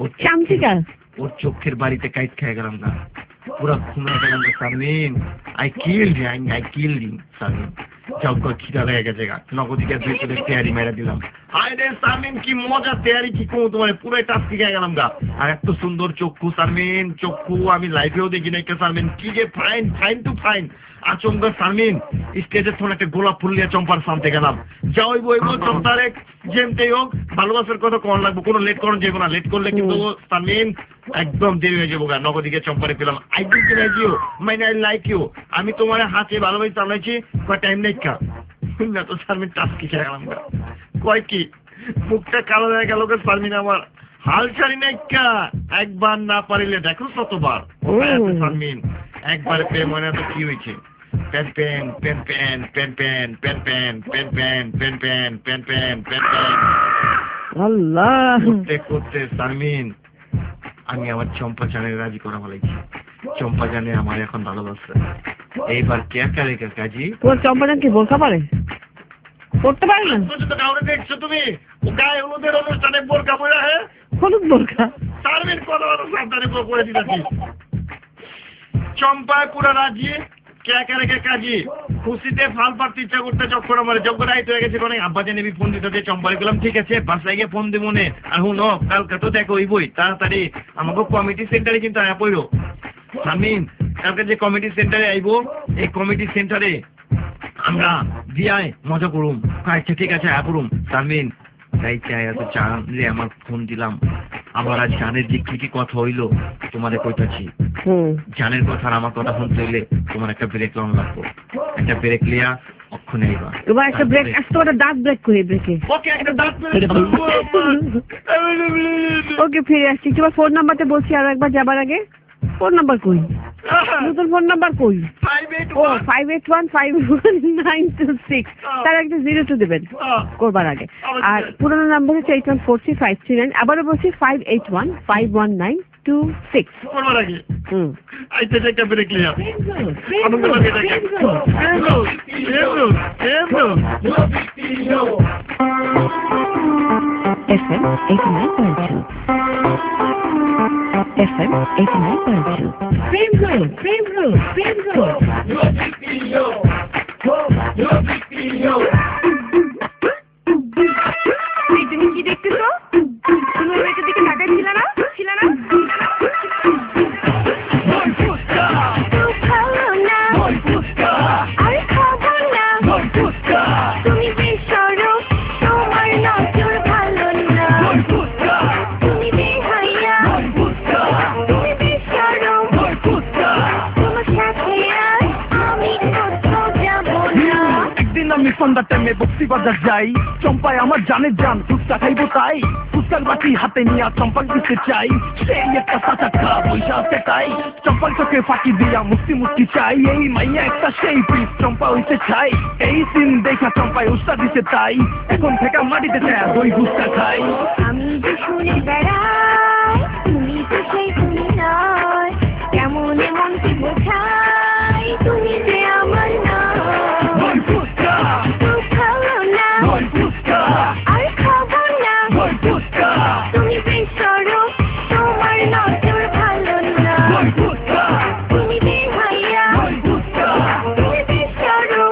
ওর চোখের বাড়িতে কাইট খেয়ে গেলাম না, পুরা ঘুমিয়ে গেলাম না Sharmin. I killed him Sharmin. যজ্ঞ খিদা লেগে গেছে গা, নগদিকে দুই করে তেয়ারি মেরে দিলাম। হায় রে সারমিন, কি মজা তেয়ারি, কি কমো তোমার পুরো টাস্ক খেয়ে গেলাম গা। আর এত সুন্দর চক্ষু সারমিন, চক্ষু আমি লাইভেও দেখি না একটা সারমিন, কি যে ফাইন, ফাইন টু ফাইন। আচমকা সারমিন স্টেজের ফোন একটা গোলাপ ফুল নিয়ে চম্পার সামতে গেলাম। যা হইব হইব, চম্পারে যেমতেই হোক ভালোবাসার কথা কখন লাগবো, কোনো লেট করুন যাবো না। লেট করলে কিন্তু সারমিন একদম দেরি হয়ে যাবো গা। নগদিকে চম্পারে পেলাম, আই ডোন্ট লাইক ইউ, মানে আই লাইক ইউ। আমি তোমার হাতে ভালোবাসি চালাইছি, কয় টাইম নেই কা না তো সারমিন টাস্ক খেয়ে গেলাম গা। কয় কি মুখটা কালো হয়ে গেল গা সারমিন, আমার হাল ছাড়ি নাই কা। একবার না পারিলে দেখো শতবার। সারমিন একবারে প্রেম মনে তো কি হয়েছে, pen pen pen pen pen pen pen pen pen pen pen pen pen pen pen pen আল্লাহ করতে করতে সারমিন আমি আমার চম্পা জানের রাজি করা বলেছি। চম্পা জানে আমার এখন ভালোবাসে। এইবার কে করে কাজী, তোর চম্পা জান কি বোরকা পারে? করতে পারে না তো কাউরে দেখছো তুমি? ও গায়ে হলুদের অনুষ্ঠানে বোরকা পরে, হ্যাঁ হলুদ বোরকা। সারমিন কোনো সাবধানে করে দিতেছি। চম্পায় পুরো রাজি, কে কে কাজী খুশিতে ফাল পারতে ইচ্ছা করতে চক্কর আমার যজ্ঞ রাইত হয়ে গেছে। অনেক আব্বা জানি ফোন দিতে চম্পারে গেলাম, ঠিক আছে বাসায় গিয়ে ফোন দিব মনে। আর হুনো কালকে তো দেখো ওই বই তাড়াতাড়ি আমাকে কমিটি সেন্টারে কিন্তু আয়া পড়ো সারমিন। কালকে যে কমিটি সেন্টারে আইবো, এই কমিটি সেন্টারে আমরা দিয়ায় মজা করুম। আচ্ছা ঠিক আছে আয়া পড়ুম সারমিন। তাই চাই এত জানলে আমার ফোন দিলাম। আমার আজ জানের যে কি কি কথা হইলো তোমাদের কইতাছি। জানের কথা আর আমার কথা শুনতে হইলে তোমার একটা ব্রেক লন লাগবো। একটা ব্রেক লিয়া অক্ষণে আইবা। এবার একটা ব্রেক, একটা দাঁত ব্রেক করি ব্রেকে। ওকে একটা দাঁত ওকে ফিরে আসছি। তোমার ফোন নাম্বারটা বলছি আরো একবার যাবার আগে। ফোন নাম্বার কই? নতুন ফোন নাম্বার কই? 58151926। তার একটা 02 দেবেন করবার আগে। আর পুরোনো নাম্বার হচ্ছে 81435339। আবারও বলছি 58151926 করবার আগে। আইতে একটা ব্রেক লিয়া আনন্দ লাগে দেখে। FM 89.2. FM 89.2. Frame Zone, Frame Zone, Frame Zone. তুমি কি দেখতেছো? তুমি ওই মেয়েটার দিকে তাকাই ছিল না? ছিল না? তুমি বেসরো, তোমার নজর ভালো না। তুমি বেহাইয়া, তুমি বেসরো, তোমার সাথে আর আমি কোথাও যাবো না। একদিন আমি সন্ধ্যা টাইমে বক্সি বাজার যাই, চম্পায় আমার জানের জান ফুচকা খাইবো তাই। ফুচকার বাটি হাতে নিয়ে চম্পাক দিতে চাই, সেই একটা সাচাক্কা পয়সা আছে তাই। চম্পার চোখে ফাঁকি দিয়া মুক্তি মুক্তি চাই, এই মাইয়া একটা সেই পিস চম্পা হইতে চাই। এই সিন দেখা চম্পায় উস্তা দিতে তাই, এখন থেকে মাটিতে চায় দই ফুচকা খাই। আমি যে শুনে বেড়াই, তুমি তো সেই তুমি নয়, কেমন এমন কি বোঝাই, তুমি যে আমার নয়। খাবো না আর খাবো না, তুমি বেসরো, তোমার নজর ভালো না। তুমি বেহাইয়া, তুমি বেসরো,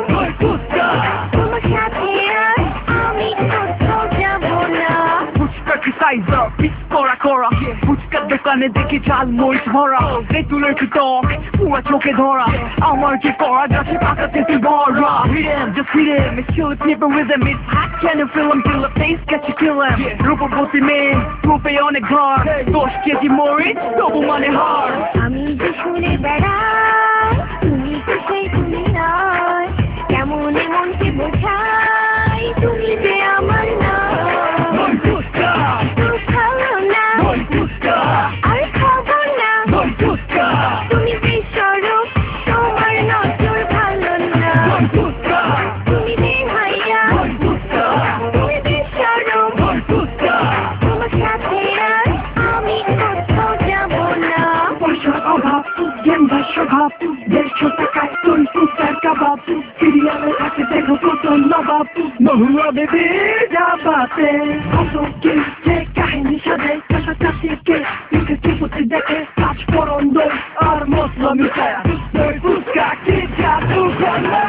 তোমার সাথে আর আমি কোথাও যাবো না। ফুচকা কি সাইজ করা করা ফুচকার দোকানে দেখি চাল মরিচ ভরা তেঁতুলের কি টক পুরো চোখে ধরা আমার কি করা যাচ্ছে পাতা তেঁতুল ভরা hit him just hit him it's chill people with him it's hot can you feel him till the face get you kill him রূপবতী মেয়ে রূপে অনেক ঘর 10 কেজি মরিচ তবু মানে হার আমি যে শুনে বেড়াই তুমি তো সেই তুমি নয় কেমন মনকে বোঝাই তুমি যে আমার নয় ফুচকা খাও না ফুচকা আর খাবো না ফুচকা তুমি বেশরম তোমার নজর ভালো না ফুচকা তুমি বেহাইয়া ফুচকা তুমি বেশরম ফুচকা তোমার সাথে আর আমি কোথাও যাব না পয়সার অভাব গেন্দার স্বভাব 150 টাকায় তুই ফুচকার কাবাব সিরিয়ালে থাকে দেখো কত নবাব মহুয়া বেবি যাবাতে কত কিনছে কাহিনী সাজে কাছাকাছি কে মুখে চিপুতে দেখে কাজ পরন্দ আর মশলা মিশায় ওই ফুচকা কি জাদু করলা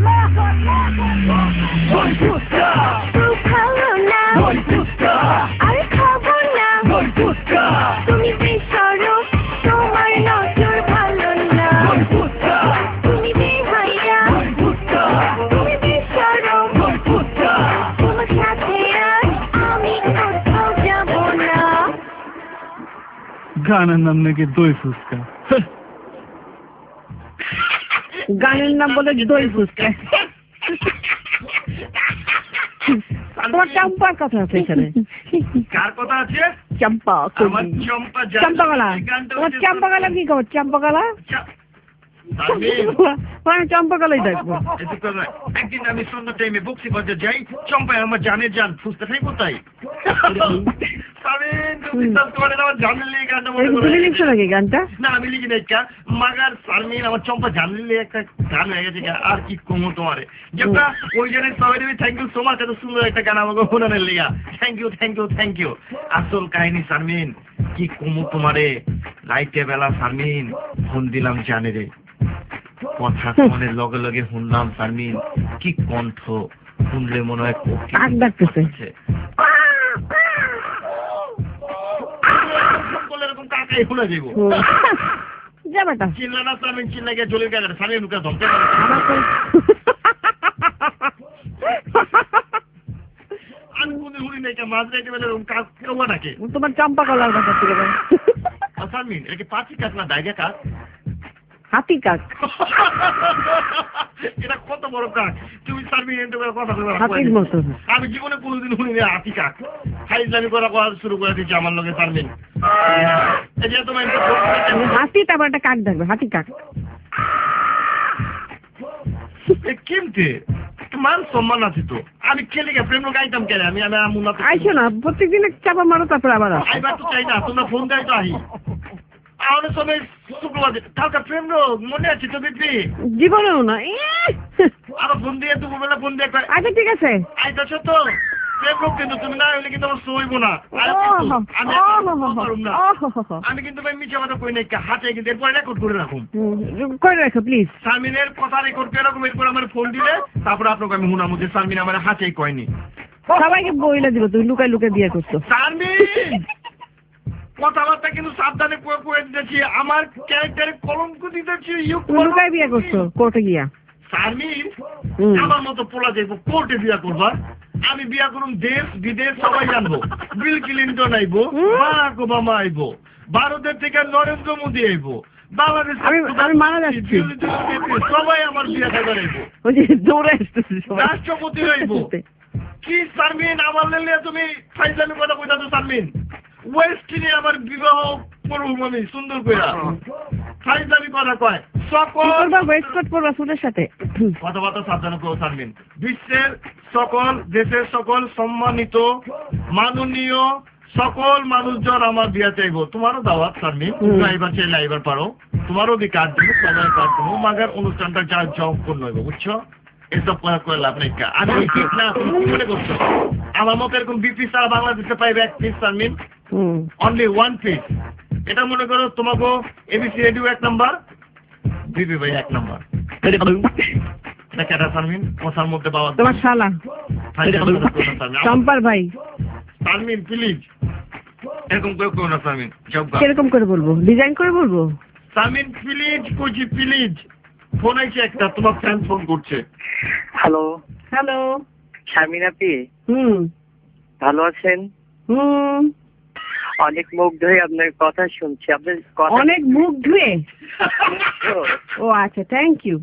ওই ফুচকা খাও না ওই ফুচকা আর খাবো না ওই ফুচকা তুমি বেশরম তোমার নজর ভালো না ওই ফুচকা তুমি বেহাইয়া ওই ফুচকা তুমি বেশরম ওই ফুচকা তোমার সাথে আর আমি কোথাও যাব না গানের নাম নাকি দই ফুচকা গানের নাম বলে দই ফুচকা তোমার চম্পার কথা আছে এখানে কার কথা আছে? চম্পা আমার চম্পা চম্পাগলা তোমার চম্পাগলা কি খবর চম্পাগলা চম্পাগলাই দেখবো একদিন আমি সন্ধ্যা টাইমে বক্সিবাজার যাই চম্পায় আমার জানের জান ফুচকা খাই কোথায় তুমি লিখছো নাকি গানটা না আমি লিখি নাই মাগার সারমিন আমার চম্পা জানলে একটা গান হয়ে গেছে আর কি কমো তোমারে যেটা ওই জন্য সবাই থ্যাংক ইউ সো মাচ এত সুন্দর একটা গান আমাকে শোনানোর লিগা thank you thank you thank you আসল কাহিনী সারমিন কি কমো তোমারে রাইতে বেলা সারমিন ফোন দিলাম জানে রে কথা মনের লগে লগে শুনলাম সারমিন কি কণ্ঠ শুনলে মনে হয় কাক ডাকতেছে এরকম কাকাই শুনে যাবো যাবাটা চিল্লা না সারমিন চিল্লা গিয়ে জলের গেলে সারমিন ঢুকে ধমকে আমি কোনো শুনি নাই মাঝ রাইতে বেলা এরকম কাক কেউ ডাকে তোমার চম্পা কলার কথা থেকে সারমিন এটা কি পাঁচি কাক না ডাইগা কাক হাতি কাক এটা কত বড় কাক তুমি সার্ভিং কথা হাতির মতো আমি জীবনে কোনোদিন শুনি না হাতি কাক খাইজলামি করা শুরু করে দিচ্ছে আমার লগে সার্ভিং হাতি তারপর একটা কাক দেখবে হাতি কাক কেমতে মান সম্মান আছে তো আমি খেলে গে প্রেম গাইতাম কেন আমি আইসো না প্রত্যেকদিন চাপা মারো তারপর আবার আইবার তো চাই না তোমরা ফোন দেয় তো আহি আমার সময় শুক্রবার কালকে প্রেম রোগ মনে আছে তো দিদি জীবনেও না আবার ফোন দিয়ে দুপুরবেলা ফোন দিয়ে আচ্ছা ঠিক আছে আইতাছো তো প্রেম রোগ কিন্তু তুমি না হইলে কিন্তু আমার সইব না আমি কিন্তু মিছে কথা কই নাই হাতে কিন্তু এরপরে রেকর্ড করে রাখুন করে রাখো প্লিজ সারমিনের কথা রেকর্ড করে রাখুন এরপর আমার ফোন দিলে তারপর আপনাকে আমি হুনার মধ্যে সারমিন আমার হাতেই কয়নি সবাইকে বইলে দিব তুমি লুকাই লুকাই বিয়ে করছো সারমিন কথাবার্তা কিন্তু সাবধানে করে দিতেছি আমার ক্যারেক্টারে কলঙ্ক দিতেছি লুকাই বিয়ে করছো কোর্টে গিয়া সারমিন আমার মতো পোলা যাইবো কোর্টে বিয়া করবা আমি বিয়া করুন দেশ বিদেশ সবাই জানবো বিল ক্লিন্টন আইবো বারাক ওবামা আইবো ভারতের থেকে নরেন্দ্র মোদী আইবো বাংলাদেশ আমি মারা যাচ্ছি সবাই আমার বিয়া খাইবার আইবো দৌড়ে আসতেছি রাষ্ট্রপতি আইবো কি সারমিন আমার লেলে তুমি ফাইজামি কথা কইতাছো সারমিন ওয়েস্টিনে আমার বিবাহ করব আমি সুন্দর কইরা ফাইজামি কথা কয় সকল ওয়েস্টকোট পরবা সুটের সাথে কথাবার্তা সাবধান করো সারমিন বিশ্বের সকল দেশের সকল সম্মানিত মাননীয় সকল মানুষজন আমার বিয়া চাইবো তোমারও দাওয়াত সারমিন তুমি আইবার চাইলে আইবার পারো তোমারও দি কার্ড দিব সবাই কার্ড দিব মাগার অনুষ্ঠানটা যা জব করতে হইব বুঝছো এসব কথা করে লাভ নেই আমি ঠিক না তুমি কি মনে করছো আমার মতো এরকম বিপি সারা বাংলাদেশে পাইবে এক piece Sharmin only one piece এটা মনে করো তোমাকে এবিসি রেডিও 1 নাম্বার বিপি ভাই 1 নাম্বার এটা কেটা সারমিন কথার মধ্যে বাবা তোমার শালা চম্পার ভাই সারমিন প্লিজ এরকম করে করো না সামিন, কিরকম করে বলবো? ডিজাইন করে বলবো? সামিন প্লিজ কইছি প্লিজ। ফোন আইছে একটা, তোমার ফ্রেন্ড ফোন করছে। হ্যালো হ্যালো শারমিন আপি, ভালো আছেন? অনেক মুখ ধুয়ে আপনার কথা শুনছি। আপনার কথা অনেক মুখ ধুয়ে? ও আচ্ছা, থ্যাংক ইউ।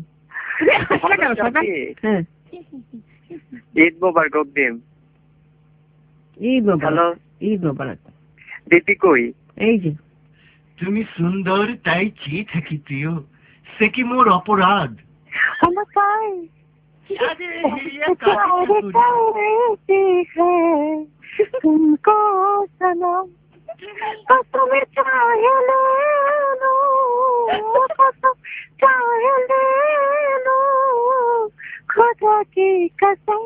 ঈদ মোবারক অগ্রিম। ঈদ মোবারক। ঈদ মোবারক। দিদি কই? এই যে। তুমি সুন্দর তাই চেয়ে থাকি প্রিয়, সে কি মোর অপরাধ? আমার তাই तुमको सनम कसम चाहे ले लो, कसम चाहे ले लो, खुदा की कसम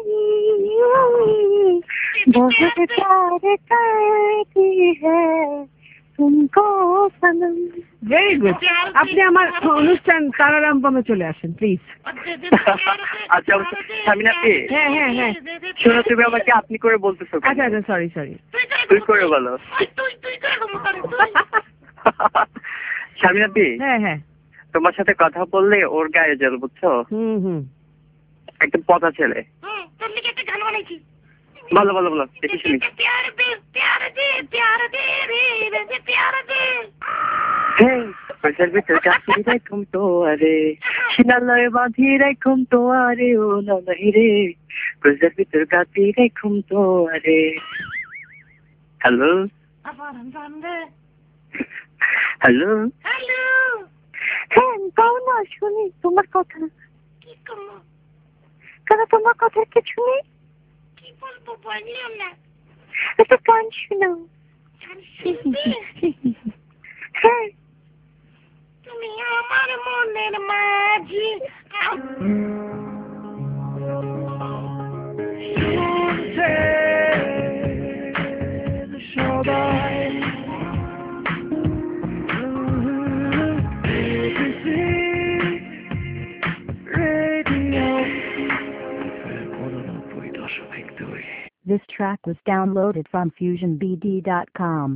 बहुत प्यार करती है तुमको सनम। Very good. আপনি আমার অনুষ্ঠান তারারাম্পমে চলে আসেন প্লিজ। আচ্ছা শারমিন আপি। হ্যাঁ হ্যাঁ হ্যাঁ। শোনো, তুমি আমাকে আপনি করে বলতেছো। আচ্ছা আচ্ছা, সরি সরি। তুই করে বলো। শারমিন আপি। হ্যাঁ হ্যাঁ। তোমার সাথে কথা বললে ওর গায়ে জল, বুঝছো? একদম পচা ছেলে। বলো বলো বলো, দেখি শুনি। পয়সার ভিতর কাটি রাখুম তো আরে, শিলালয়ে বাঁধি রাখুম তো আরে, ও নাই রে পয়সার ভিতর কাটি রাখুম তো আরে। হ্যালো হ্যালো হ্যাঁ, গাও না, শুনি তোমার কথা। কেন তোমার কথা কিছু নেই? কি বলবো বললাম না, একটা গান শোনাও। হ্যাঁ, তুমি আমার মনের মাঝি। This track was downloaded from FusionBD.com.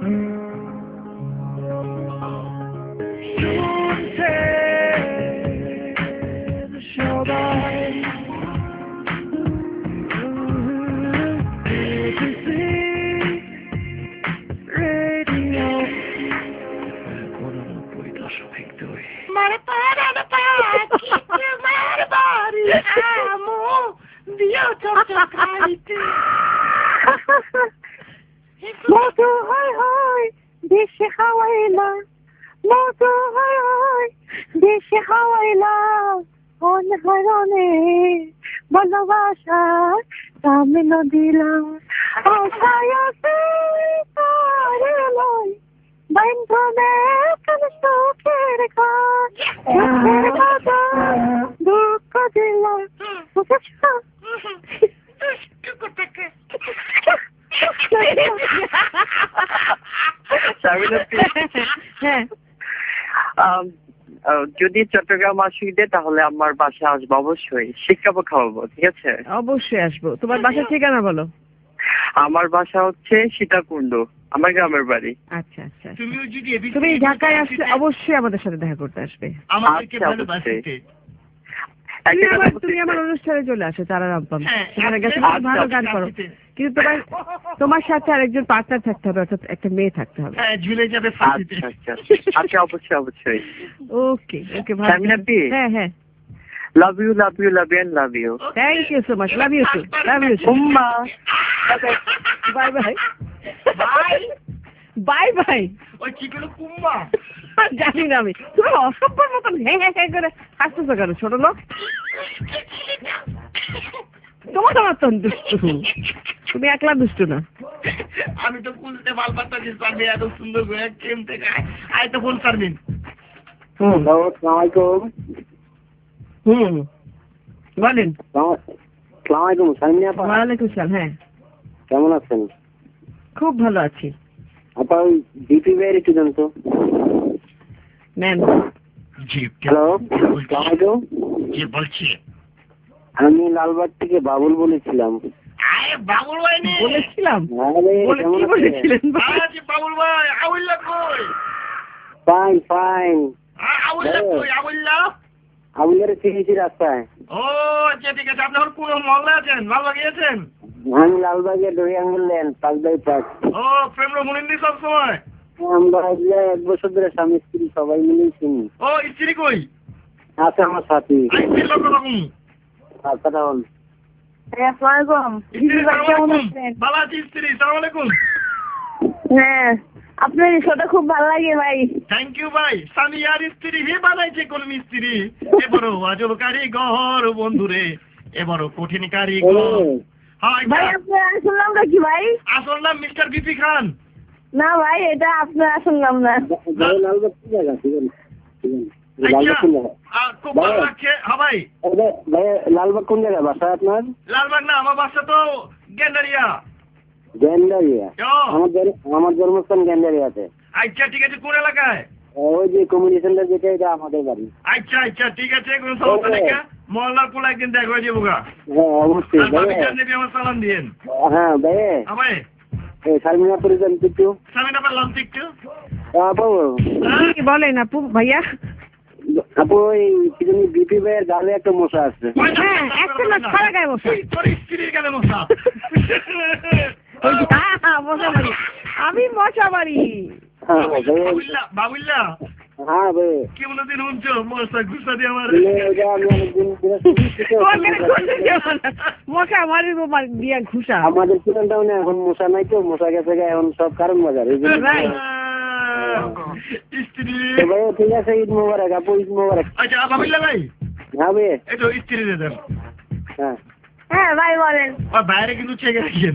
মধু হয় হয় দেশে হাওয়াইলা, মধু হয় হয় দেশে হাওয়াইলা, অনহরণে ভালোবাসা তামিল দিলাম। আশায় আছে তারে লয় বন্ধনে কেন সুখের গান, সুখের কথা দুঃখ দিলাম। বুঝেছো? যদি চট্টগ্রাম আসিতে তাহলে আমার বাসায় আসবো, অবশ্যই শিক্ষাবো, খাওয়াবো। ঠিক আছে? অবশ্যই আসবো। তোমার বাসার ঠিকানা বলো। আমার বাসা হচ্ছে সীতাকুণ্ড, আমার গ্রামের বাড়ি। আচ্ছা আচ্ছা। তুমি ঢাকায় আসলে অবশ্যই আমাদের সাথে দেখা করতে আসবে। তুমি আমার অনুষ্ঠানে চলে আসো তারারাম্পম। সেখানে গেছে ভালো গান করো, কিন্তু তোমার সাথে আরেকজন পার্টনার থাকতে হবে, অর্থাৎ একটা মেয়ে থাকতে হবে। আচ্ছা অবশ্যই অবশ্যই। ওকে ওকে ভালো। হ্যাঁ হ্যাঁ। Love you love you love you love you. Thank you so much. Love you too. Love you too. Bye bye. Bye bye bye. ওই কি করে কুম্বা জানি না আমি। তুমি অসভ্যের মতন হ্যাঁ হ্যাঁ হ্যাঁ করে হাসতেছো কেন ছোট লোক? তোমার মতন দুষ্টু তুমি, একলা দুষ্টু না। আমি তো খুলতে ভাল পারতাছি সার্ভি, এত সুন্দর করে কেম থেকে আয় তো ফোন সার্ভিন। বলেন। সালামালাইকুম সালমি আপা। ওয়ালাইকুম সালাম। হ্যাঁ, কেমন আছেন? খুব ভালো আছি। আপা ওই ডিপি ভাইয়ের একটু জান তো। ম্যাম। জি হ্যালো, সালামালাইকুম। জি বলছি। আমি লালবাগ থেকে বাবুল বলেছিলাম। আরে বাবুল ভাই নে বলেছিলাম কি বলেছিলেন বাবুল ভাই আউল্লা কই ফাইন আউল্লা কই আউল্লার চিঠি রাস্তায় ও আচ্ছা ঠিক আছে আপনি এখন কোন মহল্লা আছেন লালবাগে আছেন আমি লালবাগে দড়ি আঙ্গুল লেন 5/5 ও প্রেম রমণী সব সময় আমরা 1 বছর ধরে স্বামী স্ত্রী সবাই মিলেই চিনি ও স্ত্রী কই আছে আমার সাথী আচ্ছা তাহলে হ্যাঁ আপনার শোটা খুব ভালো লাগে ভাই থ্যাংক ইউ ভাই স্বামী আর স্ত্রী হে বানাইছে কোন মিস্ত্রি এবারও আজব কারিগর বন্ধুরে এবারও কঠিন কারিগর ভাই আপনার আসল নামটা কি ভাই আসল নাম মিস্টার বিপি খান না ভাই এটা আপনার আসল নাম না খুব ভালো লাগছে হ্যাঁ ভাই লালবাগ কোন জায়গায় বাসা আপনার লালবাগ না আমার বাসা তো গেন্ডারিয়া আমার জন্মস্থান গ্যান্ডারিয়াতে আচ্ছা ঠিক আছে কোন এলাকায় ওই যে কমিউনিটি সেন্টার যেটা এটা আমাদের বাড়ি আচ্ছা ঠিক আছে কোনো সমস্যা নেই মহল্লার পোলা একদিন দেখা হয়ে যাবো হ্যাঁ অবশ্যই আমার সালাম দিয়েন হ্যাঁ ভাই শারমিনা পরিজন একটু শারমিনা পারলাম একটু বলেন আপু ভাইয়া আপু ওই কিছু বিপি ভাইয়ের গালে একটা মশা আছে হ্যাঁ একটা না সারা গায়ে মশা তোর স্ত্রীর গালে মশা আমি মশা বাড়ি বাবুল্লা হ্যাঁ ভাই কি কোনদিন শুনছো মশা ঘুষা দিয়ে আমার মশা মারি দিয়া ঘুষা আমাদের পুরান টাউনে এখন মশা নাই তো মশা গেছে এখন সব কারণ বাজার স্ত্রী ভাই ঠিক আছে ঈদ মোবারক আপু ঈদ মোবারক আচ্ছা বাবুল্লা ভাই হ্যাঁ ভাই এই তো স্ত্রী দেন হ্যাঁ ভাই বলেন বাইরে কিন্তু চেকে রাখেন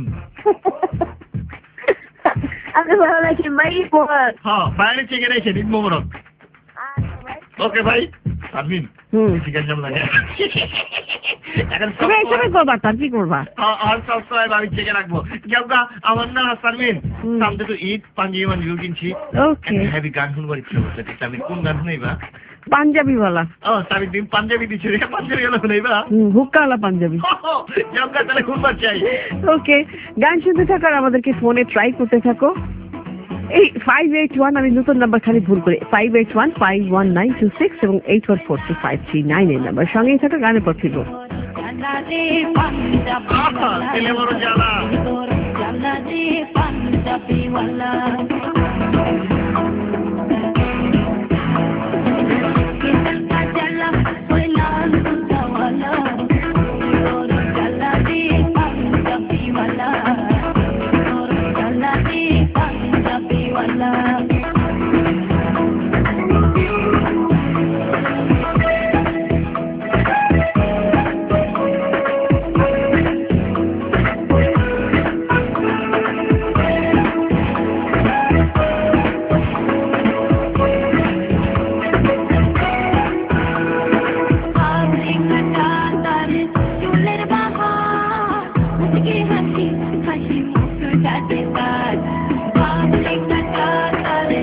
আপনি ভালো লাগছেন ভাই হ্যাঁ বাইরে চেকে রেখেছেন ঈদ মোবারক ওকে ভাই আমিন ঠিক আছে লাগে এখন কি করবা আর সব সময় আমি চেকে রাখবো কেউ আমার না সারমিন সামনে তো ঈদ পাঞ্জাবি মাঞ্জাবি কিনছি হেভি গান শুনবার ইচ্ছা করছে আমি কোন গান শুনাইবা পাঞ্জাবি वाला আমি দিন পাঞ্জাবি দিচ্ছি পাঞ্জাবি গেল শুনাইবা হুক্কাওয়ালা পাঞ্জাবি তাহলে শুনবার চাই ওকে গান শুনতে থাকো আর আমাদেরকে ফোনে ট্রাই করতে থাকো এই 581 আমি নতুন নাম্বার খালি ভুল করে 581-51926 এবং 814253 এই নাম্বার সঙ্গেই থাকো গানের পর ফিরবো Happy, happy, happy, happy, happy, happy, happy, happy,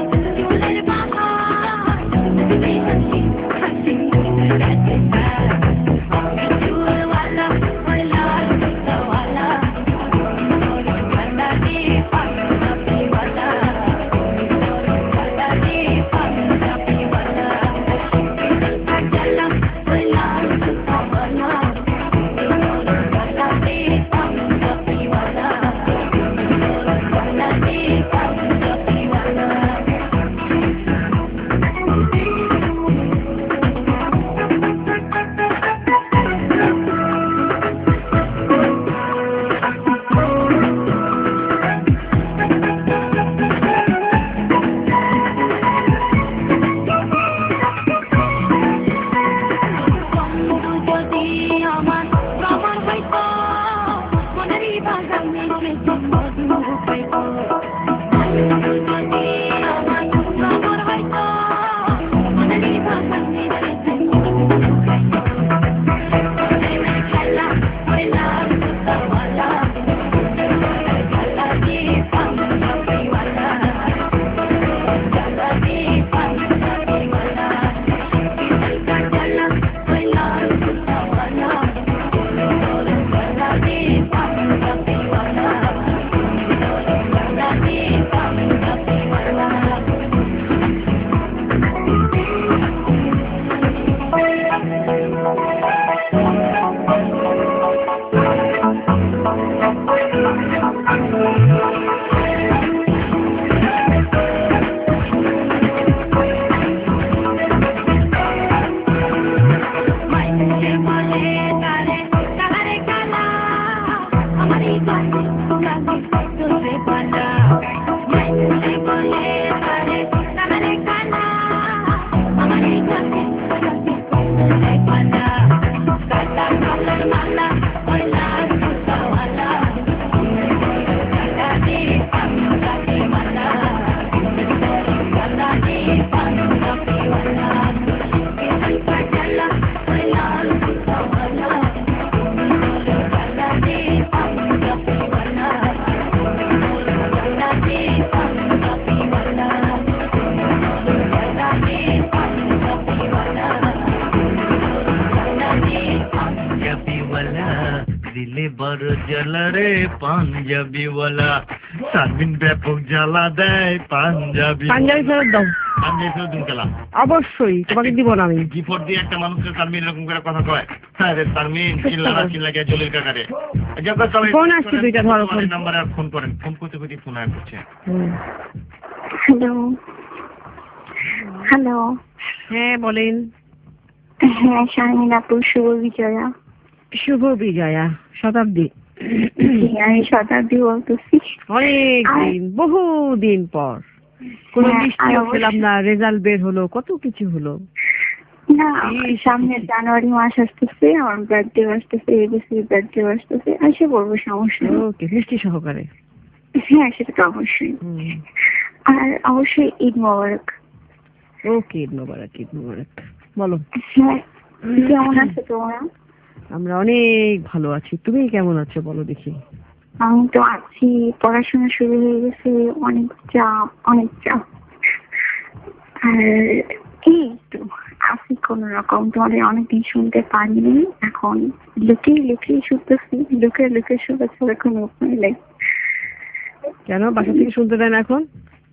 বড় জ্বালা রে পাঞ্জাবিওয়ালা, শারমিন ব্যাপক জ্বালা দেয় পাঞ্জাবি। পাঞ্জাবি ফেরত দাও। পাঞ্জাবি ফেরত দিন খেলা। অবশ্যই তোমাকে দিব না আমি। গিফট দিয়ে একটা মানুষকে শারমিন এরকম করে কথা কয়, হ্যাঁ রে শারমিন চিল্লা গিয়ে জলির কাকারে। ফোন আসছে দুইটা, ধরো ফোন। নাম্বারে আর ফোন করেন, ফোন করতে করতে ফোন আয় করছে। Hello hello. হ্যাঁ বলেন। হ্যাঁ শারমিন আপু, শুভ বিজয়া। শুভ বিজয়া, শতাব্দী। আমি শতাব্দী বলতেছি। অনেক দিন, বহুদিন পর। কোন মিষ্টিও পেলাম না, রেজাল্ট বের হলো, কত কিছু হলো। না সামনে জানুয়ারি মাস আসতেছে, আমার বার্থডে আসতেছে, এবিসির বার্থডে আসতেছে, এসে বলবো, সমস্যা নেই। ওকে, মিষ্টি সহকারে। হ্যাঁ সেটা তো অবশ্যই। আর অবশ্যই ঈদ মোবারক। ওকে, ঈদ মোবারক, ঈদ মোবারক। বলো। হ্যাঁ কেমন আছো তোমরা? আমরা অনেক ভালো আছি, তুমি কেমন আছো বলো দেখি। আমি তো আছি, পড়াশোনা শুরু হয়ে গেছে, অনেক চাপ অনেক চাপ। আর এই তো আছি কোন রকম, তোমাদের অনেকদিন শুনতে পারিনি, এখন লুকিয়ে লুকিয়ে শুনতেছি, লুকিয়ে লুকিয়ে শুনতেছি এখন উপায় নেই। কেন বাসা থেকে শুনতে দেয় না এখন?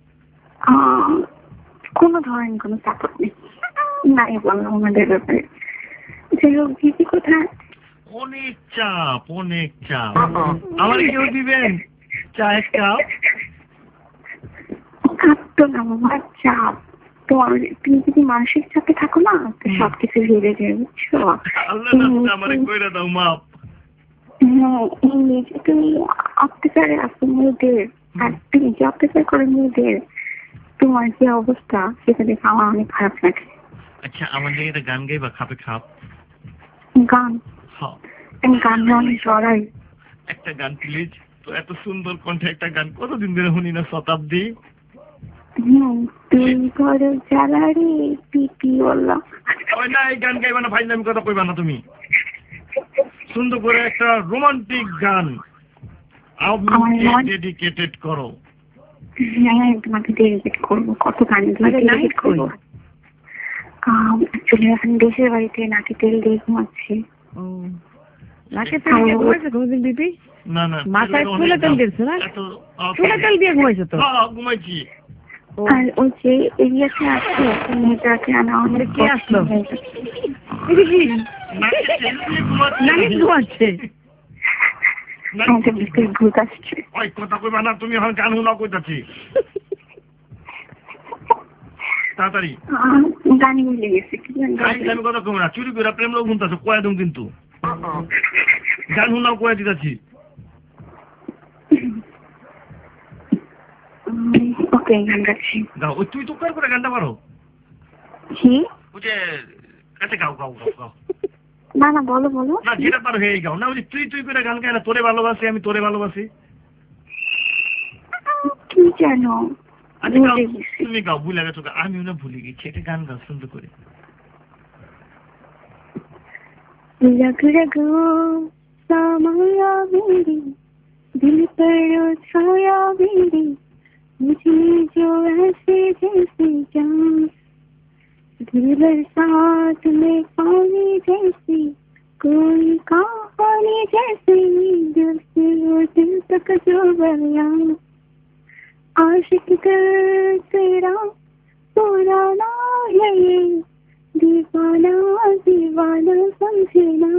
কোনো ধরনের কোনো সাপোর্ট নেই, নাই বললাম আমাদের ব্যাপারে। যাই হোক, দিদি কোথায়? অনেক চাপ, অনেক চাপ। আমার কেউ দিবেন চা এক কাপ? কাঁদতো না আমার চাপ, তোমার তুমি যদি মানসিক চাপে থাকো না তো সবকিছু ভেবে যায়, বুঝছো? তুমি অত্যাচারে আসো মেয়েদের, আর তুমি যে অত্যাচার করে মেয়েদের, তোমার যে অবস্থা সেটা দেখে আমার অনেক খারাপ লাগে। আচ্ছা আমাদের এটা গান গাইবা, খাপে খাপ গান? গান অনেক জড়াই। একটা গান প্লিজ। তো এত সুন্দর কণ্ঠে একটা গান কতদিন ধরে শুনি না, শতাব্দী। তুই বড় জ্বালা রে পিপিওয়ালা। ওই না, এই গান গাইবা না, ফাইজলামি কথা কইবা না তুমি। সুন্দর করে একটা রোমান্টিক গান ডেডিকেটেড করো। হ্যাঁ তোমাকে ডেডিকেট করবো, কত গান ডেডিকেট করবো। অ্যাকচুয়ালি এখন দেশের বাড়িতে নাকি তেল দিয়ে ঘুমাচ্ছি। নাকে তেল দিয়ে ঘুমাইছো কোনদিন দিদি? না না, মাথায় চুলে তেল দিয়েছো না? চুলে তেল দিয়ে ঘুমাইছো তো? হ্যাঁ ঘুমাইছি। আর ওই যে এরিয়াতে আসছে মেয়েটাকে আনা অনেক কে আসলো? ঘুমাচ্ছে ভূত আসছে। ওই কথা কইবা না তুমি, এখন গান শোনা কইতাছি। তাড়াতাড়ি গানি মিলে গেছে। আমি কথা কইব না, চুরি করে প্রেম লোক শুনতেছো, কয়ে দিন কিন্তু গান শোনাও, কয়ে দিতেছি। ওকে গান গাচ্ছি। গাও, ওই তুই তো করে গানটা পারো? কি? ওই যে কাছে গাও গাও গাও গাও। না না বলো বলো। না যেটা পারো হেই গাও। না ওই যে তুই তুই করে গান গায় না, তোরে ভালোবাসি আমি তোরে ভালোবাসি। কি জানো? তুমি গাও, ভুলে গেছো। আমিও না ভুলে গেছি, একটা গান গাও সুন্দর করে। लग रगो सामाया मेरी दिल पर छाया मेरी, मुझे जो ऐसे जैसे जान, दिल बरसात में पानी जैसी, कोई कहानी जैसे, दिल से वो दिल तक जो बयान, आशिक दिल तेरा पुराना है ये, दीवाना दीवाना समझना,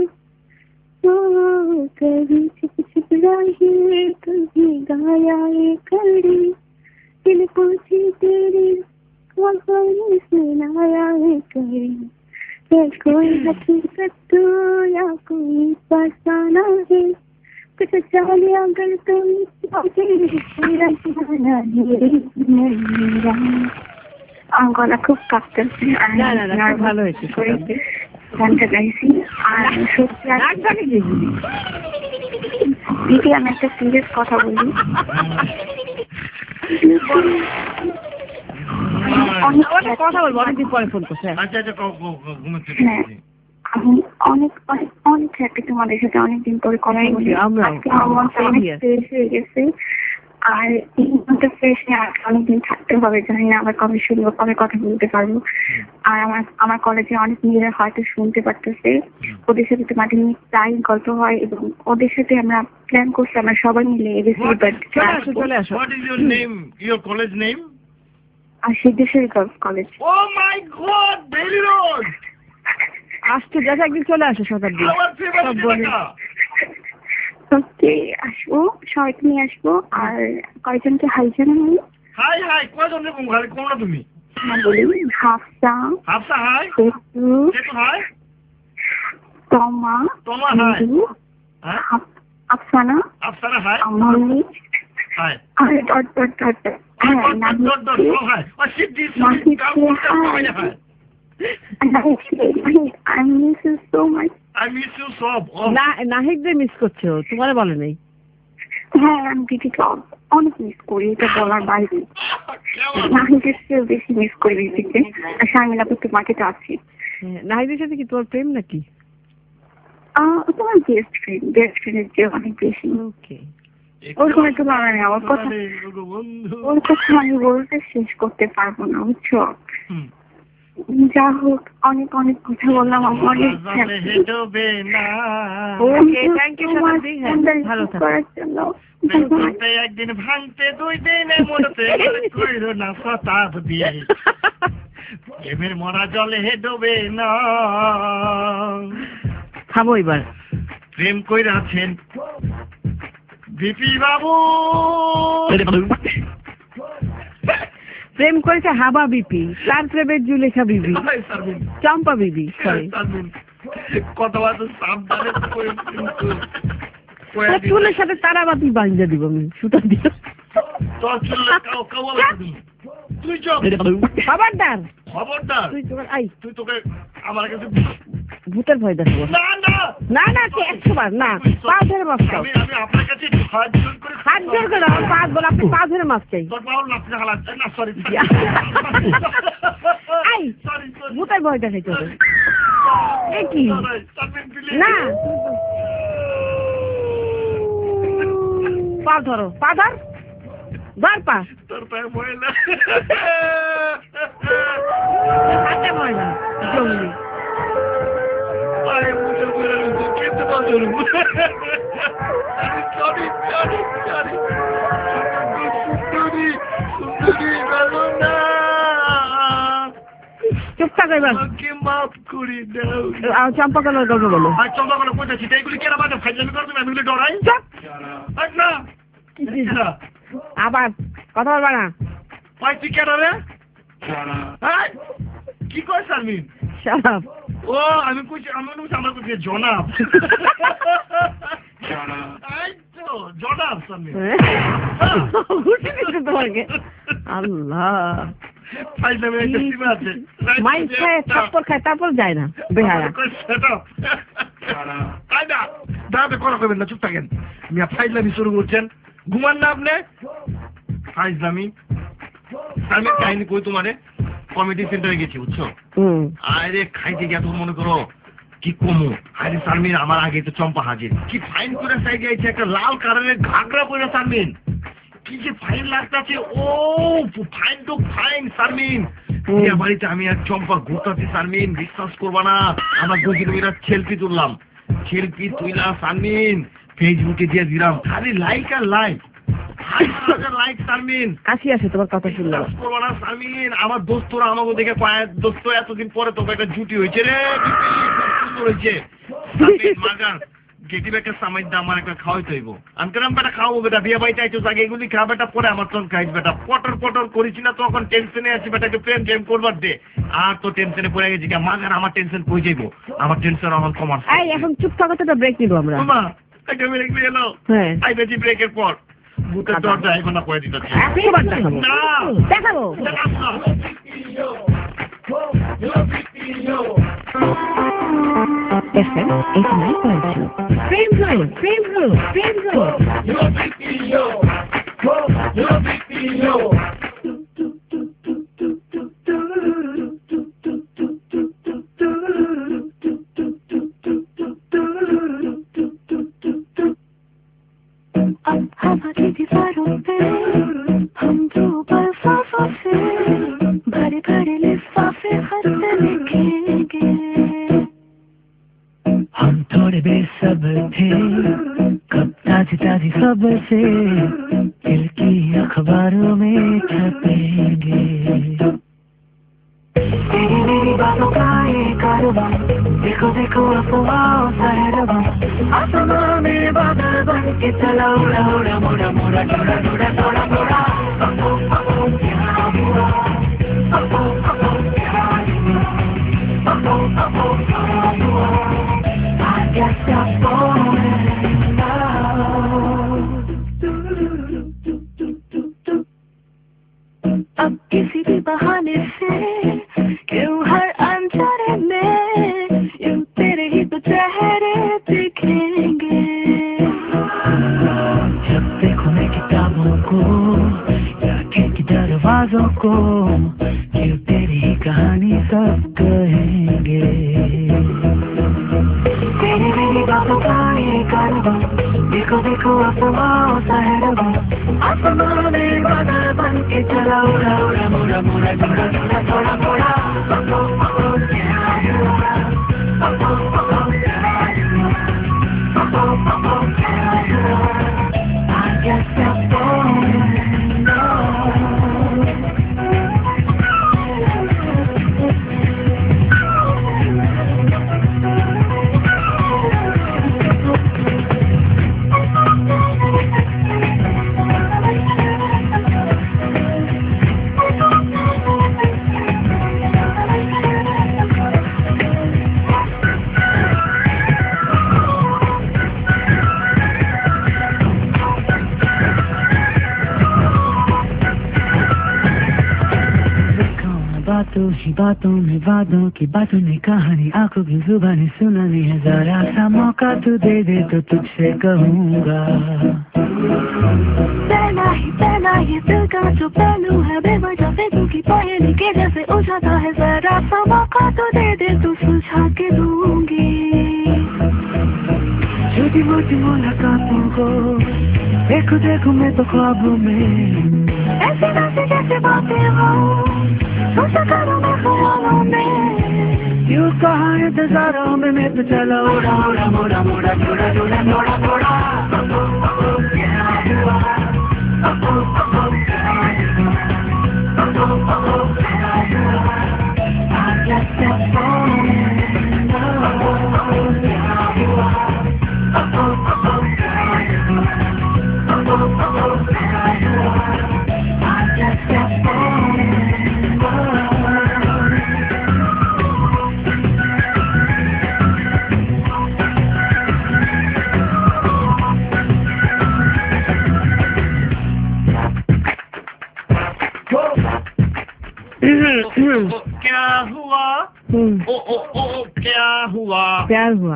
कभी छिप छिप रही कभी गाया ये कड़ी, दिल पूछी तेरी कहानी सुनाया ये कड़ी, कोई हकीकत तो या कोई फसाना है, कुछ चाले अगर तुम আমার গলা খুব কাঁপতেছে। ভালো হয়েছে গানটা গাইছি। আর দিদি আমি একটা সিরিয়াস কথা বলি। আমি অনেক অনেক অনেক হ্যাপি তোমাদের সাথে অনেকদিন পরে কথা বলি। আমার মনটা অনেক ফ্রেশ হয়ে গেছে। আর ইন্টারফেসে আর অনেকদিন থাকতে হবে, জানি না আবার কবে শুনবো, কবে কথা বলতে পারবো। আর আমার কলেজে অনেক মেয়েরা হয়তো শুনতে পারতেছে, ওদের সাথে তোমাদের নিয়ে প্রায় গল্প হয় এবং ওদের সাথে আমরা প্ল্যান করছি আমরা সবাই মিলে চলে আসো। What is your name? Your college name? আর Siddheshwari girls college. Oh my God, Bailey Road. আসতে যাচ্ছে, একদিন চলে আসো শতাব্দী। ওকে, আসবো, সবাইকে নিয়ে আসবো। আর কয়জনকে হাই জানাই? হাই হাই, কয়জন রে কোন কোনটা তুমি? বলি Hafsa. Hafsa hi. Setu hi. Toma hi. Afsana hi. Amli hi. আর ডট হ্যাঁ, ডট হাই। ও Siddhi hi. I miss you so much. I miss you so much. নাহিদদের মিস করছো, তোমারে বলে নাই? হ্যাঁ, আমি দিদিকে অনেক মিস করি, এটা বলার বাইরে। নাহিদের চেয়ে বেশি মিস করি দিদিকে। আর শামিলা আপু তোমাকে তো আছি। নাহিদের সাথে কি তোমার প্রেম নাকি? তোমার বেস্ট ফ্রেন্ডের চেয়ে অনেক বেশি। ওকে, ওর কোনো একটু বলা নেই, ওর কথা আমি বলতে শেষ করতে পারবো না, বুঝছো? যা হোক, অনেক কথা বললাম। অনেক একদিন ভাঙতে 2 দিনে মরতে না শতাব্দী, প্রেমের মরা জলে ডোবে না। খাবো এবার। প্রেম কইরাছেন বিপি বাবু, প্রেম করেছে হাবা বিপি, তার প্রেমের জুলেখা বিবি, চম্পা বিবি। কথাবার্তা সাবধানে চুলের সাথে তারাবাতি বাঁধা দিব আমি, সুতা দিব। তোর চুলে তুই খবরদার তুই তোকে আমার কাছে ভূতের ভয় দেখবো। না না না, 100 বার না, পা ধরে মাছ খাও। আমি আপনার কাছে হাত জোর করে পা বল, আপনি পা ধরে মাছ চাই। তোর পাও লাগছে হালাত না, সরি ভূতের ভয় দেখাইতে হবে কি না? পা ধরো, পা ধর, পা। তোর পায়ে ময়লা, হাতে ময়লা জঙ্গলি পায়ে মুখে ময়লা খেতে পারছো। সরি চুপ থাকো এবার। মাফ করি দাও। চম্পা কালার গল্প বলো। চম্পা কালার কোথায় এগুলি কেন বাজে ফাইজলামি করছো? আমি এগুলি ডরাই না। আবার কথা বলবা না। তুই কেন রে? কি কয় শারমিন? শারাপ। ও আমি কইছি, আমার কইছি জনাব। জনাব শারমিন। তোমাকে আল্লাহ ফাইজলামি একটা সীমা আছে। মাইন খায়, থাপ্পড় খায়, তারপর যায় না বেহারা। দাঁড়াতে কথা কইবেন না, চুপ থাকেন। মিয়া ফাইজলামি শুরু করছেন, ঘুমান না আপনি? ফাইজলামি আমি কাহিনী কই তোমারে। কমিটি সেন্টারে গেছি, বুঝছো? আরে খাইতে গিয়া তো মনে করো কি কমু। আরে শারমিন আমার আগে তো চম্পা হাজির, কি ফাইন করে সাইডে আইছে, একটা লাল কালারের ঘাগরা পরে শারমিন, কি যে ফাইন লাগতেছে। ও ফাইন তো ফাইন শারমিন। বিয়া বাড়িতে আমি আর চম্পা ঘুরতেছি শারমিন, বিশ্বাস করবা না। আমরা 2 কিলোমিটার সেলফি তুললাম, সেলফি তুইলা শারমিন ফেসবুকে দিয়ে দিলাম, খালি লাইক আর লাইক। কাশি আছে তোমার কথা শুনলাম। আমার দোস্তরা আমাকে দেখে কয়েক দোস্ত এতদিন পরে তোকে একটা জুটি হয়েছে রে, সুন্দর হয়েছে। গেটি ব্যাগের সামাই দাম আমার একটা খাওয়াইতে হইব। আমি কেন বেটা খাওয়াবো বেটা, বিয়ে বাড়িতে আইছো আগে এগুলি খা বেটা, পরে আমার তখন খাইছ বেটা। পটর করেছি না তখন, টেনশনে আছি বেটাকে প্রেম করবার দে। আর তো টেনশনে পড়ে গেছি, মাগার আমার টেনশন কই যাইবো, আমার টেনশন এখন কমার। এখন চুপ থাকো তো, ব্রেক নিবো আমরা। একটা ব্রেক নিয়ে এলো, আইবেছি ব্রেকের পর। ভূতের দরজা এখন না করে দিতেছি। দেখাবো FM 89.2 Frame Zone. अब हवा की दीवारों पे कब से दिल की अखबारों में छपेंगे। तेरी मेरी बातों का ये कारवां, देखो देखो अफवाहों सा है रवां, आसमां में बादल बन के चला उड़ा उड़ा मोड़ा मोड़ा डोरा डोरा डोरा डोरा। क्या हुआ, क्या हुआ, I guess I'm falling now। अब किसी भी बहाने से क्यों हर अंधेरे में यूं तेरे ही तो चेहरे दिखेंगे। जब देखो मैं किताबों को या खिड़की दरवाजों को, क्यों तेरी ही कहानी सब कहेंगे। तेरी मेरी बातों का ये कारवां, देखो देखो अफवाहों सा है रवां, आसमां में बादल बन के चला उड़ा उड़ा मोड़ा मोड़ा डोरा डोरा डोरा डोरा। I guess I'm falling now। बातों ही बातों में वादों की बातों में कहानी, आंखों की जुबानी सुनानी है, जरा सा मौका तू दे दे तो तुझसे कहूँगा। पहला ही दिल का जो पहलू है, बेवजह फिक्र की पहेली के जैसे उलझाता है, जरा सा मौका तू दे दे तो सुलझा के दूंगी। छोटी मोटी मुलाकातों को देखो देखो मैं तो ख्वाबों में, ऐसी वैसी जैसे बातें हो सोचा करूँ मैं ख्यालों में, यूं कहाँ इंतजारों में मैं तो चला उड़ा उड़ा मोड़ा मोड़ा डोरा डोरा डोरा डोरा। क्या हुआ? ओ ओ ओ क्या हुआ? प्यार हुआ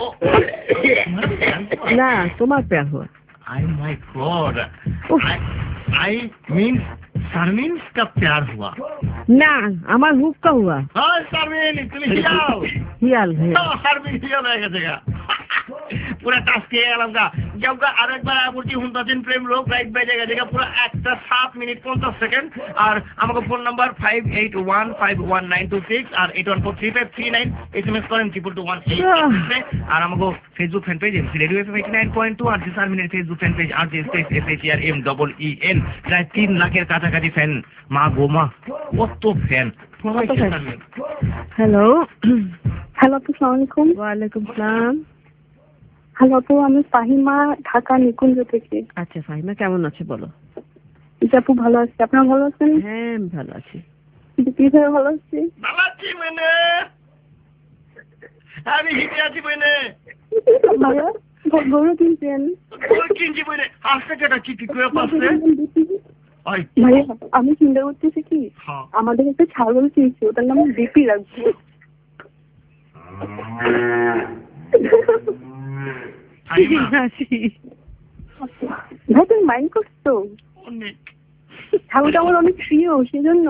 ना, तुम्हार प्यार हुआ। I my God, I mean Sharmin का प्यार हुआ ना, আমার হুক का हुआ। हाँ शारमीन তুমি হিয়াল হিয়াল শারমিন হিয়াল হয়ে গেছে গা पूरा टास्क किया लगा जब का आरेक बार आपूर्ति हुंता दिन प्रेम लोग राइट बाय जगह जगह पूरा 1 मिनट 50 सेकंड और আমাকে ফোন নাম্বার 58151926 আর 81435339 এসএমএস করেন 2221 আর আমাকে Facebook fan page radio FM 89.2 আর জিসার মিনিট ফেসবুক ফ্যান পেজ আর জিএসএস FHRMEEN প্রায় 3 লাখের কাছাকাছি ফ্যান মা গোমা কত ফ্যান। হ্যালো হ্যালো আসসালামু আলাইকুম। ওয়ালাইকুম সালাম। হ্যালো আপু, আমি ফাহিমা, ঢাকা নিকুঞ্জ থেকে। আচ্ছা ফাহিমা কেমন আছে বলো? আপু ভালো আছি, আপনারা ভালো আছেন? হ্যাঁ আমি ভালো আছি। কিভাবে ভালো আছি? ভালো আছি মানে আমি হিটে আছি মানে ভালো গরু কিনছেন? গরু কিনছি মানে আসতে কেটা কি করে পাচ্ছে? ভাইয়া আমি চিন্তা করতেছি কি আমাদের একটা ছাগল কিনছি, ওটার নাম ডিপি রাখবো। ভাই তুমি মাইন্ড করছো? ছাগলটা আমার অনেক প্রিয়, সেজন্য।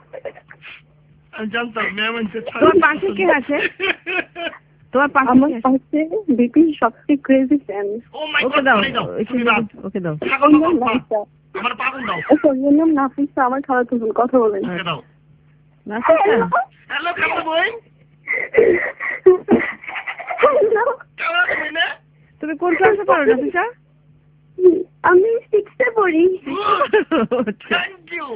তোমার পাশে কে আছে? তোমার পাশে আমার পাশে ডিপির সবচেয়ে ক্রেজি ফ্যান। ওকে দাও, ওকে দাও। ওর নাম নাফিসা, আমার খালাতো বোন। কথা বলেন। হ্যালো খালাতো বোন, তুমি কোন ক্লাসে পড়ো নাফিসা? আমি 6 পড়ি। Thank you.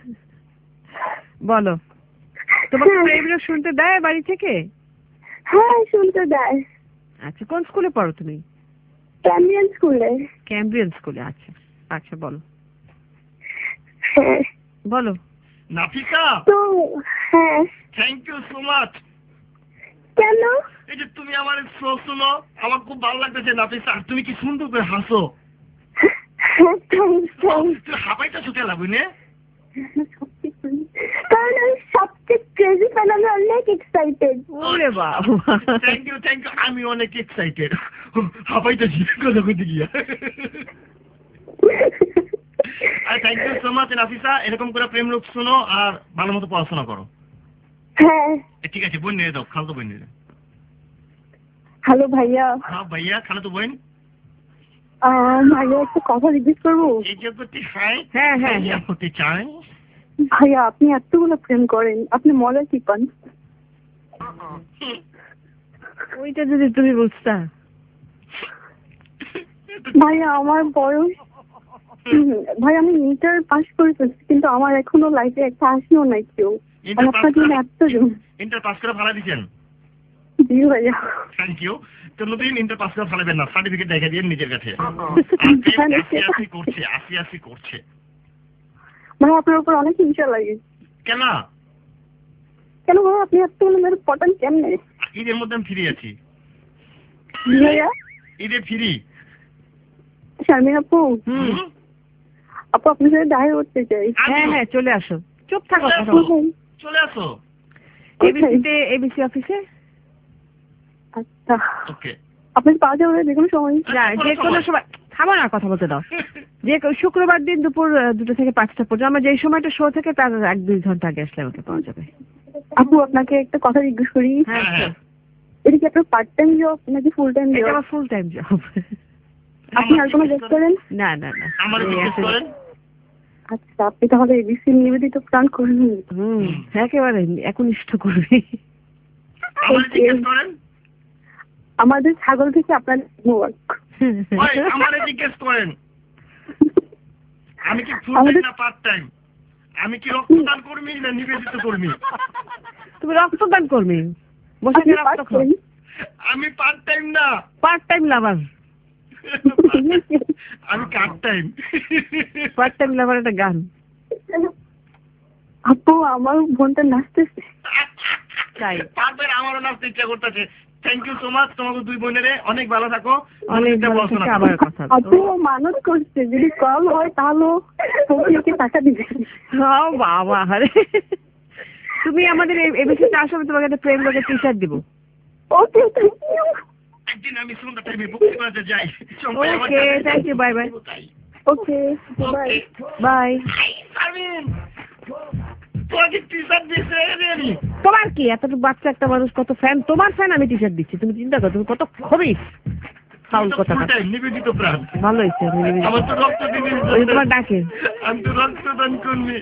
বলো, তোমাকে প্রেমরা শুনতে দেয় বাড়ি থেকে? হ্যাঁ, শুনতে দেয়। আচ্ছা, কোন স্কুলে পড়ো তুমি? ক্যাম্ব্রিয়ান স্কুলে। ক্যাম্ব্রিয়ান স্কুলে, আচ্ছা আচ্ছা, বলো। হ্যাঁ বলো। নাফিসা, তো হ্যাঁ, থ্যাংক ইউ সো মাচ। কেন? এই যে তুমি আমার শো শুনো, আমার খুব ভালো লাগতেছে নাফিসা। তুমি কি সুন্দর করে হাসো। তুই হাঁপাইতেছো কেন বুঝলে? কারণ আমি সবচেয়ে ক্রেজি ফ্যান, আমি অনেক এক্সাইটেড। ওরে বাবা, থ্যাংক ইউ থ্যাংক ইউ। আমি অনেক এক্সাইটেড, হাঁপাইতেছি কথা কইতে গিয়া। Thank you so much Nafisa. এরকম করে প্রেম লোক শোনো আর ভালো মতো পড়াশোনা করো। হ্যাঁ ঠিক আছে, বোন নিয়ে দাও, খালতো বোন নিয়ে দাও। হ্যালো ভাইয়া। হ্যাঁ ভাইয়া, খালতো বোন। ভাইয়া একটা কথা জিজ্ঞেস করবো? এই যে করতে চাই। হ্যাঁ হ্যাঁ করতে চাই। ভাইয়া, আপনি এতগুলো প্রেম করেন, আপনি মজা কি পান? ওইটা যদি তুমি বুঝতা। ভাইয়া আমার বয়স, ভাই আমি ইন্টার পাস করে ফেলছি, কিন্তু আমার এখনো লাইফে একটা আসেও নাই কেউ। আপনার জন্য এতজন। ইন্টার পাস করে ভাড়া দিচ্ছেন? জি ভাইয়া। Thank you. কোনোদিন ইন্টার পাস করে ফালাবেন না, সার্টিফিকেট দেখে দিয়ে নিজের কাছে। আসি করছে। ভাই আপনার উপর অনেক হিংসা লাগে। কেন? কেন ভাই, আপনি এতগুলো মেরে পটান কেমনে? ঈদের মধ্যে আমি ফ্রি আছি। ভাইয়া ঈদে ফ্রি। শারমিন আপু, আপু আপনার সাথে দেখা করতে চাই। হ্যাঁ হ্যাঁ, চলে আসো। চুপ থাকো, চলে আসো। এবিসি অফিসে। আচ্ছা ওকে। আপনি পাওয়া যাবে যে কোনো সময়? না, যে কোনো সময়। থামো না, কথা বলতে দাও। যে শুক্রবার দিন দুপুর 2টা থেকে 5টা পর্যন্ত, আমার যে সময়টা শো থেকে তার 1-2 ঘন্টা আগে আসলে আমাকে পাওয়া যাবে। আপু আপনাকে একটা কথা জিজ্ঞেস করি। হ্যাঁ, এটা কি আপনার পার্ট টাইম জব নাকি ফুল টাইম জব? এটা আমার ফুল টাইম জব। আপনি আর কোনো জব করেন? না না না, আমার জিজ্ঞেস করেন। আচ্ছা, আপনি তাহলে এবিসি নিবেদিত প্রাণ কর্মী। একেবারে একনিষ্ঠ করবি। আমার জিজ্ঞেস করেন। আমাদের ছাগল থেকে আপনার আমারে জিজ্ঞেস করেন। আমি কি ফুল টাইম না পার্ট টাইম? আমি কি রক্তদান কর্মী না নিবেদিত কর্মী? তুমি রক্তদান কর্মী। বসে রক্ত খাও। আমি পার্ট টাইম না, পার্ট টাইম লাভার। আমি cut time. Part time lover একটা গান। আপু আমার বোনটা নাচতেছে। তাই আমারও নাচতে ইচ্ছা করতেছে। Thank you so much. তোমাকে দুই বোনেরে অনেক ভালো থাকো। অনেক ভালো থাকো। আবার কথা। আপু মানত করছে যদি কল হয় তাহলে ওকে টাকা দিবে। হ্যাঁ বাবা, আরে তুমি আমাদের এবিসিতে আসো, আমি তোমাকে একটা প্রেম লোকের টি-শার্ট দিব। Okay, thank you. একদিন আমি সন্ধ্যা টাইমে বুকিং করতে যাই। Okay, thank you, bye bye. Okay, bye bye. Sharmin, তোমাকে টি-শার্ট দিয়েছে রেডি। তোমার কি এতটুকু বাচ্চা একটা মানুষ কত ফ্যান, তোমার ফ্যান আমি টি-শার্ট দিচ্ছি, তুমি চিন্তা করো, তুমি কত খবিস। ফাউল কথা। নিবেদিত প্রাণ। ভালো হয়েছে। আমার তো রক্ত দিবি। তোমার ডাকে। আমি তো রক্তদান কর্মী।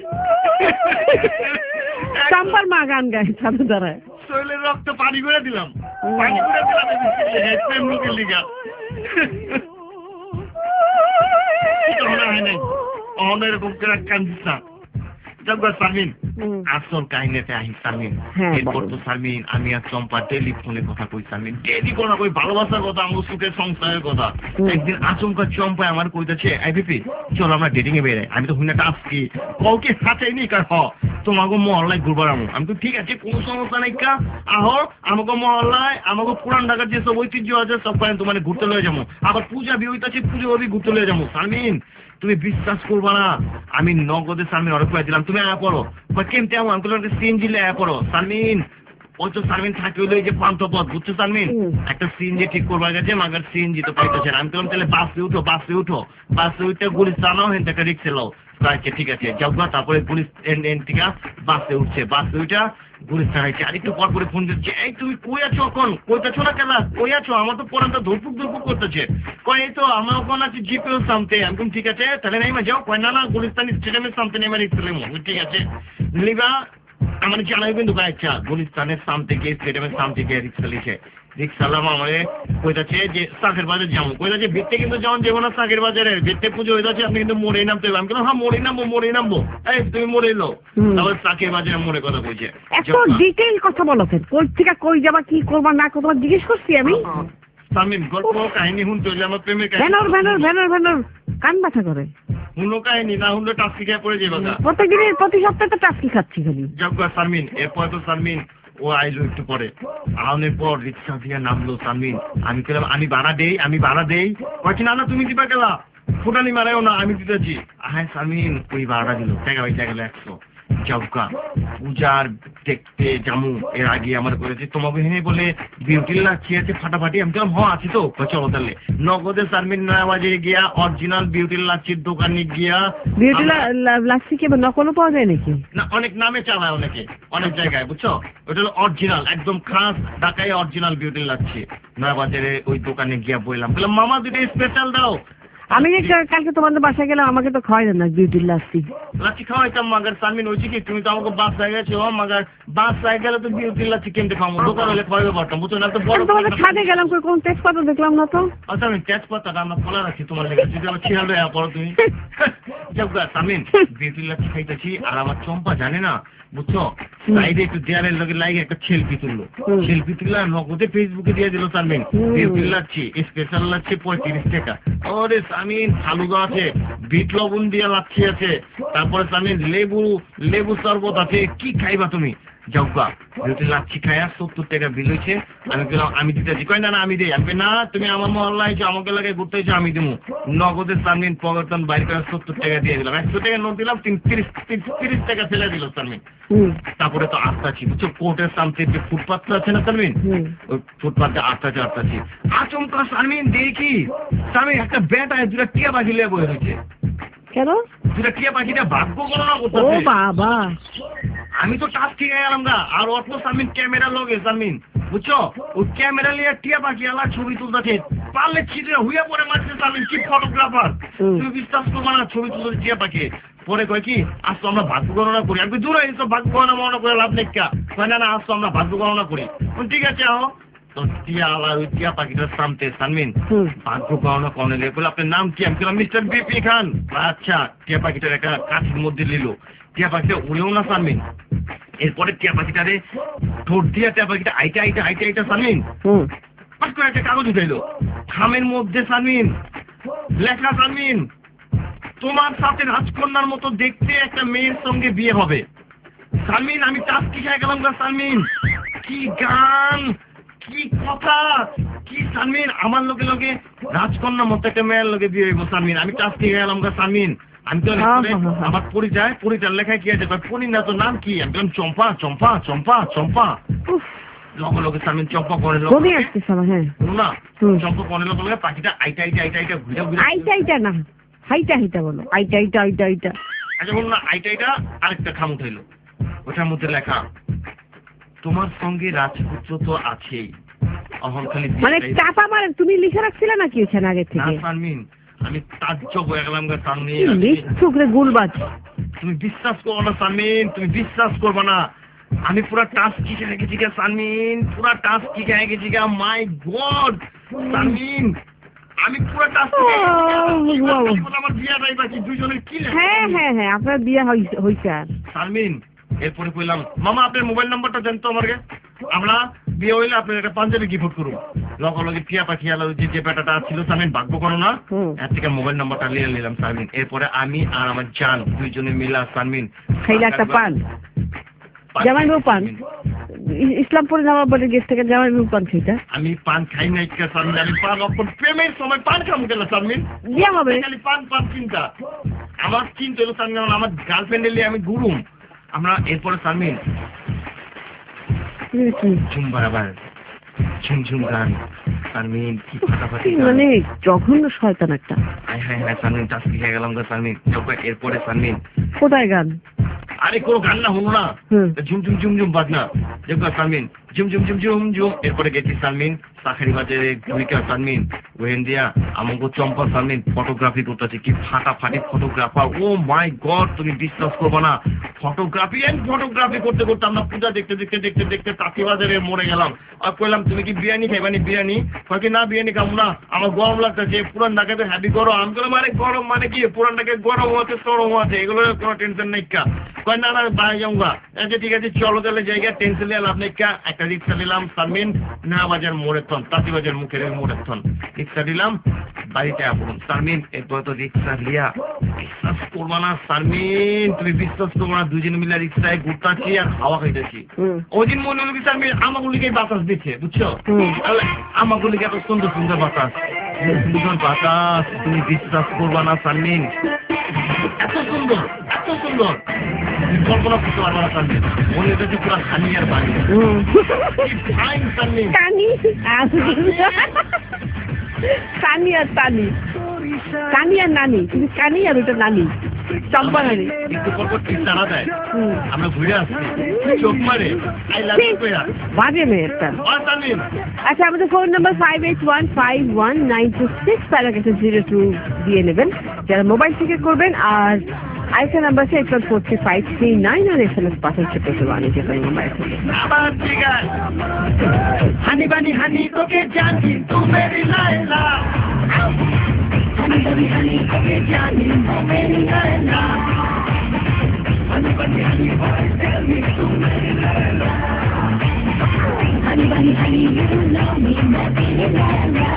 চাম্পার মা গান গায় সাথে দাঁড়ায়। শরীরের রক্ত পানি করে দিলাম। পানি করে দিলাম প্রেম লোকের লিগা। এরকম করে কান্দিস না। শারমিন, আসল কাহিনীতে আহি শারমিন। এরপর তো শারমিন আমি আর চম্পা টেলিফোনে কথা কই। শারমিন টেলি কথা কই, ভালোবাসার কথা, আমার সুখের সংসারের কথা। একদিন আচমকা চম্পা আমার কইতেছে, আইপিপি চলো আমরা ডেটিং এ বেরাই। আমি তো হুইনাটা আসছি, কাউকে হাঁচাইনি কার তোমাকে মহল্লায় ঘুরবার আমো। আমি তো ঠিক আছে, কোনো সমস্যা নাই কা আহ আমাকে মহল্লায়, আমাকে পুরান ঢাকার যে সব ঐতিহ্য আছে সব তোমার ঘুরতে লয়ে যাবো। আবার পূজা বিয়ে আছে, পুজো অবধি ঘুরতে লয়ে যাবো। শারমিন তুমি বিশ্বাস করবা না, আমি নগদে শারমিন অর্ডার করে দিলাম, তুমি আয়া পড়ো। কেমতে আমার আঙ্কুল সিএনজি লে আয়া পড়ো। শারমিন ওই তো শারমিন থাকে হইলো এই যে পান্থপথ, বুঝছো শারমিন? একটা সিএনজি ঠিক করবার গেছে, মাগার সিএনজি তো পাইতেছে না। আমি বললাম তাহলে বাসে উঠো, বাসে উঠো। বাসে উঠে গুলিস টানাও হেন একটা রিক্সে লও। আচ্ছা ঠিক আছে যাও। তারপরে পুলিশ থেকে বাসে উঠছে, বাসে উঠা পুলিশ টানাইছে। আর একটু পর পরে ফোন দিচ্ছে, এই তুমি কই আছো? এখন কইতেছো না কেন? কই আছো? আমার তো পরানটা ধরপুক ধরপুক করতেছে। কয় এই তো আমার ওখানে আছে জিপিও সামতে। আমি ঠিক আছে তাহলে নেই যাও। কয় না না গুলিস্তানি স্টেডিয়ামের সামতে নেই রিক্স ঠিক আছে লিবা আমার জানাই কিন্তু আচ্ছা গুলিস্তানের সামনে গিয়ে স্টেডিয়ামের সামনে গিয়ে রিক্সা লিখে রিক্সালাম আমারে কইতাছে যে চাকের বাজার যাবো, কইতাছে ভিত্তে কিন্তু যেমন যাবো না চাকের বাজারে, ভিত্তে পুজো হইতাছে আপনি কিন্তু মোড়ে নামতে হবে। আমি বললাম হ্যাঁ মোড়ে নামবো। এই তুমি মোড়ে এলো, তারপর চাকের বাজারে মোড়ে কথা কইছে। এত ডিটেইল কথা বলো কেন? কই থেকে কই যাবা, কি করবা না করবা জিজ্ঞেস করছি আমি। সামিন গল্প কাহিনী শুনতে হইলে আমার প্রেমের ভ্যানর কান ব্যথা করে। শুনো কাহিনী না শুনলে টাস্কি খেয়ে পড়ে যাবে। প্রত্যেকদিনের প্রতি সপ্তাহে তো টাস্কি খাচ্ছি খালি। যাক সামিন, এরপর তো সামিন ও আইলো একটু পরে, আওয়ানোর পর রিক্সা দিয়ে নামলো সামিন। আমি বললাম আমি ভাড়া দেই। কয়েছি না তুমি দিবা গেলা, ফুটানি মারাও না, আমি দিতেছি। হ্যাঁ সামিন ওই ভাড়াটা দিল, টাকা পয়সা গেল 100। যাবকা পূজার দেখতে জামু, এর আগে আমার করেছে তোমাকে হেনে বলে বিউটির লাচ্ছি আছে ফাটাফাটি। আমি বললাম হ্যাঁ আছে তো, চলো তাহলে। নগদে সামিন নয়াবাজারে গিয়া অরিজিনাল বিউটির লাচ্ছির দোকানে গিয়া। বিউটি লাচ্ছি কি নকলও পাওয়া যায় নাকি? না, অনেক নামে চালায় অনেকে, অনেক জায়গায়, বুঝছো? ওটা হলো অরিজিনাল, একদম খাস ঢাকায় অরিজিনাল বিউটির লাচ্ছি। নয়াবাজারে ওই দোকানে গিয়া বললাম মামা দুটো স্পেশাল দাও। আমি কালকে তোমাদের বাসায় গেলাম, আমাকে তো খাওয়াই না বিউটির লাচ্ছি খাওয়াইতাম। মাগার সামিন হয়েছে কি, তুমি তো আমাকে বাসায় গেছো, মাগার বাসায় গেলে তো বিউটির লাচ্ছি কেমতে খাবো, দোকান হলে খাওয়াইতে পারতাম, বুঝছো না? তো বড় তোমাদের ছাদে গেলাম, কোন তেজপাতা দেখলাম না তো। আচ্ছা আমি তেজপাতাটা আমরা খোলা রাখছি তোমার লেগে, যদি আমার ছিয়াল দেওয়া পড়ো তুমি। সামিন বিউটির লাচ্ছি খাইতেছি, আর আমার চম্পা জানে না, বুঝছো? সাইডে একটু দেয়ালের লগে লাগে একটা সেলফি তুললো, সেলফি তুললা নগদে ফেসবুকে দিয়ে দিল সামিন। বিউটির লাচ্ছি স্পেশাল লাচ্ছি 35 টাকা। ওরে সামিন ফালুদা আছে, বিট লবণ দিয়ে লাচ্ছি আছে, তারপরে সামিন লেবু শরবত আছে, কি খাইবা তুমি? যাওগা বিউটির লাচ্ছি খাইয়া 70 টাকা বিল হয়েছে। আমি বললাম আমি দিতেছি, কয় না আমি দিই। আমি না তুমি আমার মহল্লায় আমাকে লাগে ঘুরতে হয়েছে, আমি দেবো। নগদে সামিন পকেটন বাইর করে 70 টাকা দিয়ে দিলাম, 100 টাকা নোট দিলাম, 30 টাকা ফেলে দিল সামিন। তারপরে তো আসতাছি, বুঝছো? কোর্টের সামনে যে ফুটপাথ আছে না সামিন, ওই ফুটপাথে আসতাছি আচমকা সামিন দেখি সামিন একটা ব্যাট আছে, দুটা টিয়া পাখি লেগে বয়ে রয়েছে। কেন? দুটা টিয়া পাখিটা ভাগ্য গণনা করতে। ও বাবা, আমি তো টাচ ঠিক গেলাম গা। আর অত সামিন ক্যামেরা লগে সামিন, বুঝছো? ওই ক্যামেরা নিয়ে টিয়া পাখি আলা ছবি তুলতেছে, পারলে ছিটে হুইয়া পরে মারছে সামিন। কি ফটোগ্রাফার, তুমি বিশ্বাস করবো না, ছবি তুলতে টিয়া পাখি। পরে কয় কি আসতো আমরা ভাগ্য গণনা করি। আমি দূরে এসব ভাগ্য গণনা করে লাভ নেই, না আসতো আমরা ভাগ্য গণনা করি। ঠিক আছে আহ তো টিয়া আলা ওই টিয়া পাখিটার সামনে সামিন ভাগ্য গণনা করনে লেগে বলে আপনার নাম কি? আমি বললাম মিস্টার বিপি খান। আচ্ছা, টিয়া পাখিটার একটা কাঠির মধ্যে নিল, টিয়া পাখিটা উড়েও না সামিন। এরপরে টিয়া পাখিটারে ঠোঁট দিয়া টিয়া পাখিটা আইটা সামিন পাশ করে একটা কাগজ উঠাইলো, খামের মধ্যে সামিন লেখা সামিন তোমার সাথে রাজকন্যার মতো দেখতে একটা মেয়ের সঙ্গে বিয়ে হবে। সামিন আমি টাস্কি খেয়ে গেলাম গা সামিন, কি গান, কি কথা, কি সামিন আমার লগে রাজকন্যার মতো একটা মেয়ের লগে বিয়ে হইব সামিন। আমি টাস্কি খেয়ে গেলাম গা সামিন। আমি তো আমার পরিচয় লেখায় কি আছে, পরিণত নাম কি? আমি বললাম চম্পা। লগে সামিন চম্পা করে না, চম্পা করে লগে পাখিটা আইটা ঘুরে না হাইটা বলো, আইটা। আচ্ছা বলুন না, আইটা আরেকটা খাম উঠাইলো, ওটার মধ্যে লেখা তোমার সঙ্গে রাজপুত্র তো আছেই। মানে চাপা মারে তুমি লিখে রাখছিলে নাকি ওখানে আগে থেকে? আমি তাজ্জব হয়ে গেলাম গা সামিন, গুলবাজ। তুমি বিশ্বাস করো না সামিন, তুমি বিশ্বাস করবো না, আমি পুরা টাস্ক কি খেয়ে গেছি গা সামিন, পুরা টাস্ক কি খেয়ে গেছি গা। মাই গড সামিন, আমি পুরা টাস্ক আমার বিয়ে নাই বাকি দুইজনের কি? হ্যাঁ আপনার বিয়ে হয়েছে। সামিন এরপরে কইলাম মামা আপনার মোবাইল নাম্বারটা দেন তো আমাকে, আমরা বিয়ে হইলে আপনার একটা পাঞ্জাবি গিফট করবো। লগে টিয়া পাখি আলো যে বেটাটা ছিল সামিন ভাগ্য করো না, এর থেকে মোবাইল নাম্বারটা নিয়ে নিলাম সামিন। এরপরে আমি আর আমার জান দুইজনে মিলা সামিন খাইলা একটা পান, জামাইবাবু পান, ইসলামপুরে যাওয়ার পরে গেট থেকে জামাইবাবু পান খাইতা। আমি পান খাই নাই সামিন, আমি পান অপর প্রেমের সময় পান খাবো গেল সামিন, বিয়ে হবে খালি পান চিন্তা। আমার চিন্তা হলো সামিন আমার গার্লফ্রেন্ড এলে আমি ঘুরুম আমরা। এরপরে সামিন ঝুম বারাবার ঝুমঝুম গান সামিন, কি ফাটাফাটি মানে জঘন্য শয়তান একটা। হ্যাঁ সামিন টাস্কি খেয়ে গেলাম গো সামিন। এরপরে সামিন কোথায় গান? আরে কোনো গান না হলো না, ঝুমঝুম বাজনা। দেখো সামিন ঝুম ঝুম ঝুম ঝুম ঝুম এরপরে গেছি সালমিন চাকরি বাজারে ভূমিকা সালমিন ওহেন্দিয়া আমাকে চম্পা সালমিন ফটোগ্রাফি করতেছে কি ফাটাফাটি ফটোগ্রাফার ও মাই গড তুমি বিশ্বাস করবো না ফটোগ্রাফি করতে করতে আমরা পূজা দেখতে দেখতে দেখতে দেখতে তাঁতি বাজারে মরে গেলাম আর কইলাম তুমি কি বিরিয়ানি খাইবানি বিরিয়ানি কয়েক না বিরিয়ানি খাবো না আমার গরম লাগতেছে পুরান ঢাকায় তো হ্যাপি গরম আমি বললাম আরে গরম মানে কি পুরান ঢাকায় গরম হচ্ছে সরম আছে এগুলো কোনো টেনশন নেই কা কয় না না বাইরে যাऊंगा আচ্ছা ঠিক আছে চলো তাহলে জায়গা টেনশন নিয়ে লাভ নেই কা একটা রিক্সা নিলাম সালমিন না বাজার মোড়ের থন তাঁতি বাজার মুখের মোড়ের থন রিক্সা দিলাম বাড়িতে আসুন সালমিন এরপর তো রিক্সা লিয়া বিশ্বাস করবো না সালমিন তুমি বিশ্বাস করবো না দুজন মিলে রিক্সায় ঘুরতাছি আর হাওয়া খাইতেছি ওই দিন মনে হলো কি সালমিন আমাগুলিকে বাতাস দিচ্ছে বুঝছো আমাগুলিকে এত সুন্দর সুন্দর বাতাস সুন্দর বাতাস তুমি বিশ্বাস করবা না সালমিন এত সুন্দর কল্পনা করতে পারবো না সালমিন মনে হচ্ছে পুরো খানি আর পানি সালমিন কানি আর তানি কানি আর নানি কিন্তু কানি আর ওটা নানি চম্পা নানি একটু পর পর ঠিক তারা দেয় আমরা ঘুরে আসছি চোখ মারে আই লাভ ইউ বাজে মেয়েটা আচ্ছা আমাদের ফোন নাম্বার 58151926 তার কাছে 02 দিয়ে নেবেন যারা মোবাইল থেকে করবেন আর আইসা নাম্বার আছে 81435399 আর এসএমএস পাঠাচ্ছে প্রতিবানি যে কোনো মোবাইল থেকে আবার ঠিক আছে হানি বানি হানি তোকে জানি তু মেরি লাইলা হানি বানি হানি তোকে জানি তু মেরি Laila honey bunny honey boy tell me তু মেরি Laila honey bunny honey you know me মেরি লাইলা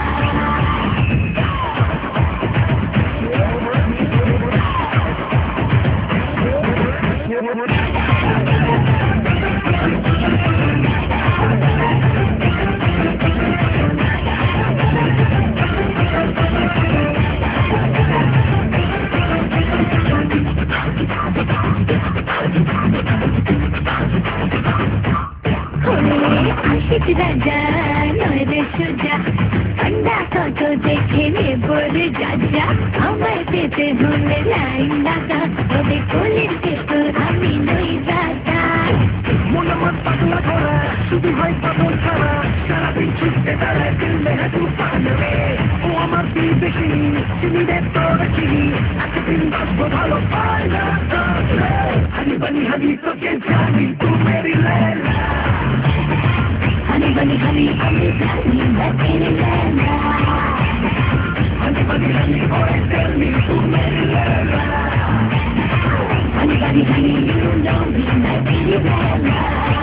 আশিক রাজা নয় রে সোজা ঠান্ডা কত দেখে নেবরে যাজা আমায় পেতে হলে লাইন লাগা তবে কলির ভেতর আমি নই রাজা মন আমার পাগলা করা শুধু হয় পাগল ছাড়া সারাদিন ছুটতে বেড়ায় দিলে তুফান রে ও আমার দিল বেশি চিনি রে তোর চিনি এতদিন বাসবো ভালো পাই না হানি বানি হানি তোকে জানি তু মেরি লাইলা হানি বানি হানি আমি জানি Mary Laila honey bunny honey boy tell me তু মেরি Laila honey bunny honey you know me মেরি লাইলা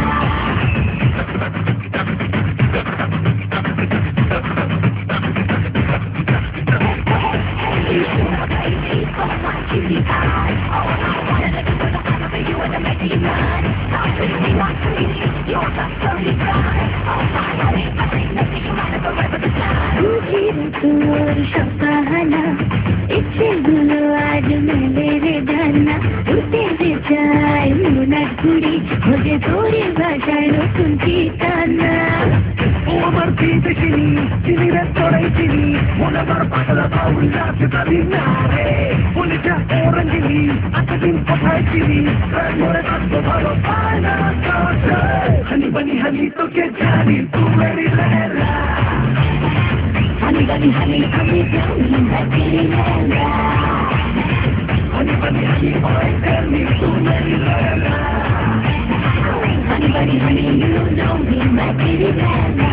তোর সকাহানা ইচ্ছেগুলো আজ মেলে জানা উঠে যে চাই মনার ঘুরি খোঁজে তোরে ভাষায় নতুন ঠিকানা ও আমার পিতে চিনি চিনি রে তোরাই চিনি মন আমার পাগলা বাউল নাচ পারি না রে বলে যা ওরঙ্গিনি এতদিন কোথায় চিনি মরে থাকবো ভালো পায় না হানি বানি হানি তোকে জানি তু মেরি লাইলা হানি বানি হানি আমি জানি Mary Laila honey bunny honey boy tell me তু মেরি Laila honey bunny honey you know me মেরি লাইলা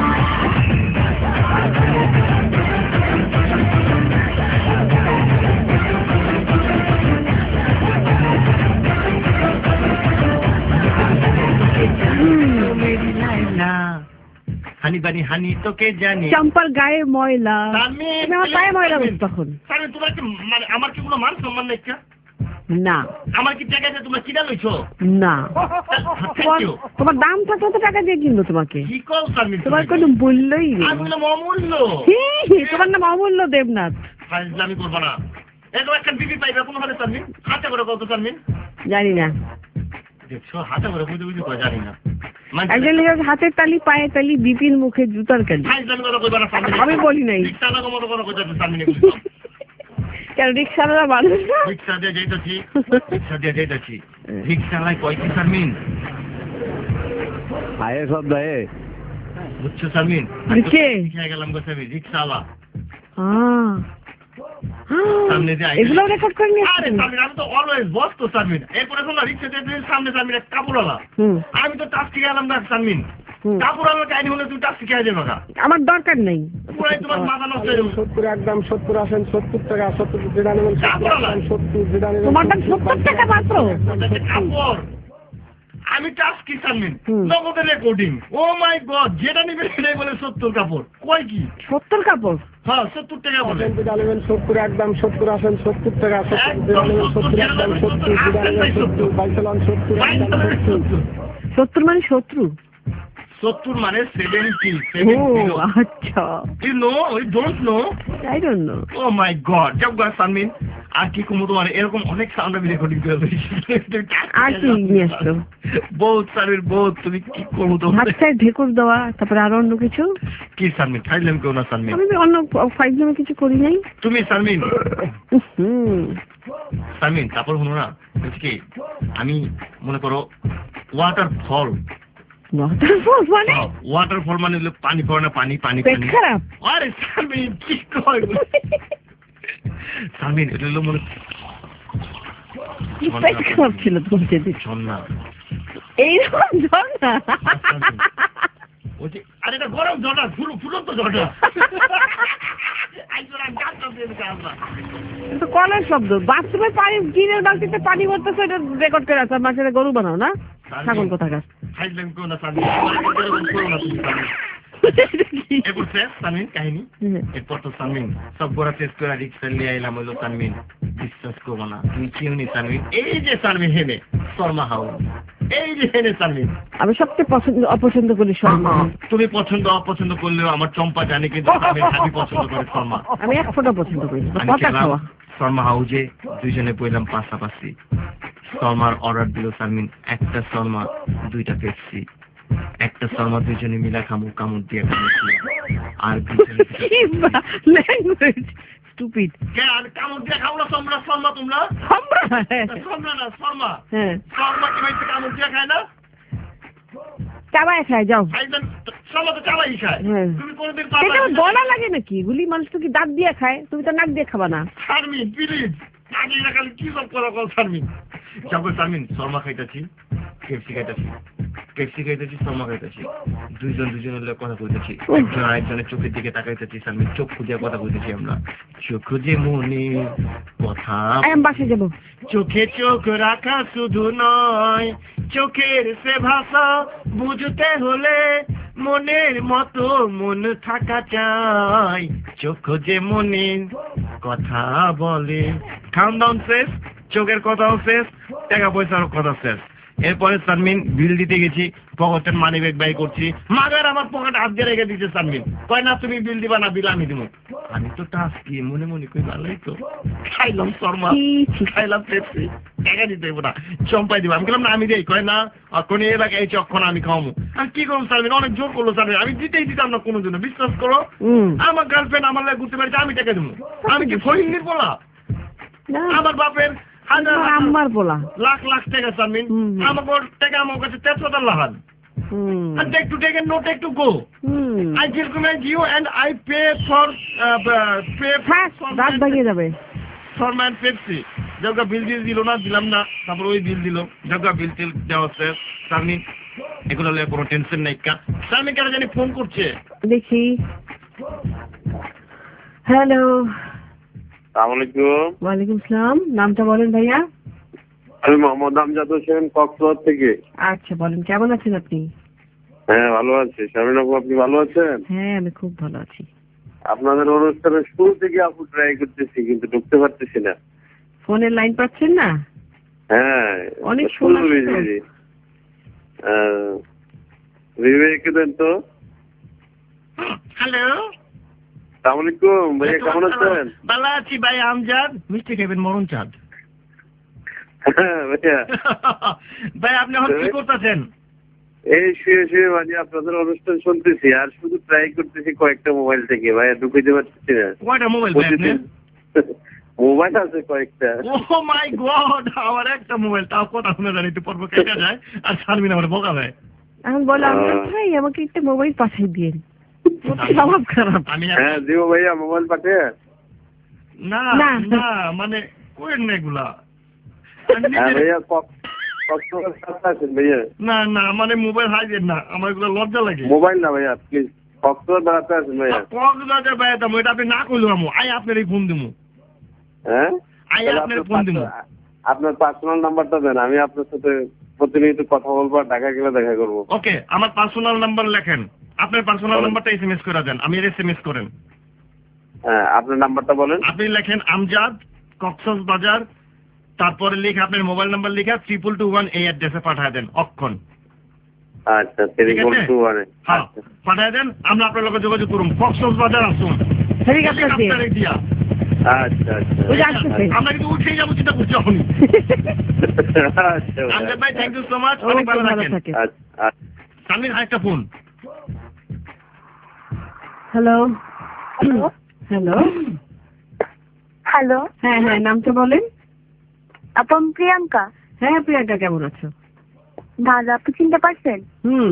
মেরি লাইলা হানি বানি হানি তোকে জানি চম্পার গায়ে ময়লা আমার গায়ে ময়লা বলছি তখন তোমার কি মানে আমার কি কোনো মান সম্মান নেই না আমার কি টাকা দিয়ে তোমরা কিনা লইছো না তোমার দাম থাকলে তো টাকা দিয়ে কিনবো তোমাকে কি কল সালমিন তোমার কোনো মূল্যই নেই আমি বললাম অমূল্য তোমার নাম অমূল্য দেবনাথ ফাজলামি করবো না এরকম একটা বিবি পাইবে কোনো ভাবে সালমিন হাতে করে কত সালমিন জানি না দেখছো হাতে করে বুঝে বুঝে করে জানি না একজন হাতের তালি পায়ের তালি বিপির মুখে জুতার কালি আমি বলি নাই কেন রিক্সাওয়ালা মানুষ না রিক্সা দিয়ে যেতেছি রিক্সাওয়ালায় কয় কি সালমিন এ সপ্তাহে বুঝছো সালমিন? গেলাম গো সালমিন রিক্সাওয়ালা। এগুলো রেকর্ড করে নিয়ে আরে সালমিন আমি তো অলওয়েজ বস তো সালমিন। এরপরে শোনো রিক্সাতে সামনে সালমিন এক কাপড়ওয়ালা, আমি তো টাস্কি গেলাম না সালমিন। কাপড়ওয়ালা কাহিনী হলে তুই টাস্কি খেয়ে যাবে। আমার দরকার নেই। পুরাই তোমার মাথা নষ্ট হয়ে যাবে। 70 একদম 70 আসেন 70 টাকা 70 যেটা নেবেন 70 যেটা নেবেন। তোমার দাম 70 টাকা মাত্র। কাপড় আমি টাস্কি সালমিন নগদের রেকর্ডিং। ও মাই গড, যেটা নিবে সেটাই বলে 70 কাপড়। কয় কি 70 কাপড়? হ্যাঁ 70 টাকা বলে। যেটা নেবেন 70 একদম 70 আসেন 70 টাকা 70 যেটা নেবেন 70 একদম 70 যেটা নেবেন 70 বাইসালান 70 70 মানে 70? 70 মানে 70। আচ্ছা, you know you don't know? I don't know. Oh my God, যাও গা সালমিন। আর কি কমো তোমার এরকম অনেক সাউন্ড আমি রেকর্ডিং করে দিয়েছি। আর কি নিয়ে আসছো? বহুত সালমিন বহুত। তুমি কি করবো তোমার? আচ্ছা ঢেকুর দেওয়া, তারপরে আর অন্য কিছু কি সালমিন? খাইলাম কেউ না সালমিন। আমি অন্য ফাইজলামে কিছু করি নাই। তুমি সালমিন সালমিন তারপর হলো না কি আমি মনে করো ওয়াটারফল মানে পানি পড়ে না, পানি পানি পানি। আরে সালমিন কি কয় সালমিন এটা হলো মনে খারাপ ছিল তোমার যেদিন ঝর্ণা এইরকম ঝর্ণা। আরে এটা গরম ঝর্ণা, ফুলন্ত ঝর্ণা। কলের শব্দ। বাথরুমে পানি কিনে বালতিতে পানি ভরতেছে, এটা রেকর্ড করে আছে। মাছের গরু বানাও না, ছাগল কোথাকার। কাহিনী এরপর তো সালমিন সব গোড়া শেষ করে রিক্সা নিয়ে আইলাম। হইলো সালমিন বিশ্বাস করবো না, তুমি কেউ নি সালমিন। এই যে সালমিন হেনে শর্মা হাউস, এই যে হেনে সালমিন। আমি সবচেয়ে অপছন্দ করি শর্মা। তুমি পছন্দ অপছন্দ করলেও আমার চম্পা জানে, কিন্তু আমি পছন্দ করি শর্মা। আমি এক ফোঁটা পছন্দ করি শর্মা হাউজে দুইজনে বললাম পাশাপাশি। শর্মার অর্ডার দিল সালমিন একটা শর্মা 2টা পেপসি। একটা শর্মা দুইজনে মিলা খামু, কামড় দিয়ে খামুছি। আর ল্যাঙ্গুয়েজ স্টুপিড। আর কামড় দিয়ে খাও না শর্মা? শর্মা তোমরা শর্মা না শর্মা। হ্যাঁ শর্মা কি ভাই কামড় দিয়ে খায় না? চাবাই খায়। যাও শর্মা তো চাবাই খায়। তুমি কোনদিন গলা লাগে নাকি? গুলি মানুষ তো কি দাঁত দিয়ে খায়, তুমি তো নাক দিয়ে খাবা না। শারমিন প্লিজ আগে না খালি কি সব করা কল শারমিন। যাবো শারমিন শর্মা খাইতেছি, পেপসি খাইতেছি, শর্মা খাইতেছি। দুজনের কথা কইতেছি। একজন আরেকজনের চোখের দিকে তাকাইতেছি। শারমিন চোখ খুঁজে কথা কইতেছি আমরা। চোখ খুঁজে মনে কথা বাসে যাবো। চোখে চোখ রাখা শুধু নয়, চোখের সে ভাষা বুঝতে হলে মনের মতো মন থাকা চাই। চোখ যে মনে কথা বলে। খাওয়ান দাওন শেষ, চোখের কথাও শেষ, টাকা পয়সার কথা শেষ। এরপরে সালমিন বিল দিতে গেছি, পকেটের মানি ব্যাগ বাই করছি। মাগার আমার পকেটে হাত দিয়ে রেখে দিচ্ছে সালমিন। কয় না তুমি বিল দিবা না, বিল আমি দিব। আমি তো টাস্কি মনে মনে কই ভালোই তো। খাইলাম শর্মা, খাইলাম পেপসি, টাকা দিতে দেবো না, চম্পাই দিব। আমি বললাম না আমি দেই। কয় না কোন এলাকায় এই চক্ষণ আমি খাওয়াবো। আমি কি করবো সালমিন? অনেক জোর করলো সালমিন। আমি দিতেই দিতাম না কোনো জন্য। বিশ্বাস করো আমার গার্লফ্রেন্ড আমার লাগে ঘুরতে পারছে, আমি টাকা দেবো। আমি কি ফরিঙ্গির বলা? আমার বাপের আমার বলা লাখ লাখ টাকা সালমিন। আমার টাকা আমার কাছে 13,000 লাহান। And take to take and no take to go. I recommend you and I pay for রাত ভাগিয়ে যাবে শর্মা and Pepsi. জগা বিল দিল না, দিলাম না। তারপর ওই বিল দিল, জগা বিল টিল দেওয়া শেষ। সালমিন এগুলো হলে কোনো টেনশন নাই। সালমিন কেন জানি ফোন করছে, দেখি। হ্যালো ওয়ালাইকুম সালাম। নামটা বলেন ভাইয়া। আমি মোহাম্মদ আমজাদ হোসেন, কক্সবাজার থেকে। আচ্ছা বলেন, কেমন আছেন আপনি? হ্যাঁ ভালো আছি। শারমিন আপু আপনি ভালো আছেন? হ্যাঁ আমি খুব ভালো আছি। আপনাদের অনুষ্ঠানের শুরু থেকে আপু ট্রাই করতেছি, কিন্তু ঢুকতে পারতেছি না। ফোনের লাইন পাচ্ছেন না? হ্যাঁ অনেক ফোন আসছে। বিবেক দেন তো। হ্যালো আসসালামু আলাইকুম ভাইয়া, কেমন আছেন? ভালো আছি ভাই আমজাদ। মিষ্টি খাবেন মরণ চাঁদ। ভাইয়া ভাই আপনি এখন কি করতেছেন? এই শুয়ে শুয়ে মানে আপনাদের অনুষ্ঠান শুনতেছি আর শুধু ট্রাই করতেছি কয়েকটা মোবাইল থেকে। ভাইয়া ঢুকাইতে পারতেছি না। কয়টা মোবাইল ভাই আপনি? মোবাইল আছে কয়েকটা। ও মাই গড, আমার একটা মোবাইল, তাও কথা শুনে জানি একটু পর্ব কেটে যায় আর শারমিন আমার বোকা ভাই। আমি বললাম ভাই আমাকে একটা মোবাইল পাঠিয়ে দিন, স্বভাব খারাপ। হ্যাঁ দিও ভাইয়া, মোবাইল পাঠিয়ে। না না মানে কোয়েন না এগুলা। ভাইয়া না না মানে মোবাইল হাইজেন না, আমার এগুলো লজ্জা লাগে। মোবাইল না ভাইয়া প্লিজ, কক্সবাজার বেড়াতে আসেন ভাইয়া। কক্সবাজার বেড়াতাম, এটা আপনি না করলেও আমি আপনার এই ফোন দিব। হ্যাঁ আপনার ফোন দিব। আপনার পার্সোনাল নাম্বারটা দেন, আমি আপনার সাথে প্রতিনিয়ত কথা বলবো, ঢাকা গেলে দেখা করবো। ওকে, আমার পার্সোনাল নাম্বার লেখেন, আপনার পার্সোনাল নাম্বারটা এসএমএস করে দেন, আমি এসএমএস করেন। হ্যাঁ আপনার নাম্বারটা বলেন। আপনি লেখেন আমজাদ কক্সবাজার, তারপরে লিখে আপনার মোবাইল নাম্বার লিখে 2221 এই অ্যাড্রেসে পাঠিয়ে দেন অক্ষণ। আচ্ছা 2221 হ্যাঁ পাঠিয়ে দেন, আমরা আপনার লগে যোগাযোগ করুন। কক্সবাজার আসুন হেলিকপ্টারে দিয়া। আচ্ছা আচ্ছা আমরা কিন্তু উঠে যাবো চিন্তা করছি এখনই। আমজাদ ভাই থ্যাংক ইউ সো মাচ, অনেক ভালো থাকেন। সামনে আরেকটা ফোন। Hello hello hello. হ্যাঁ হ্যাঁ নামটা বলেন। আপন প্রিয়াঙ্কা। হ্যাঁ প্রিয়াঙ্কা, কেমন আছো? ভালো, আপনি চিনতে পারছেন?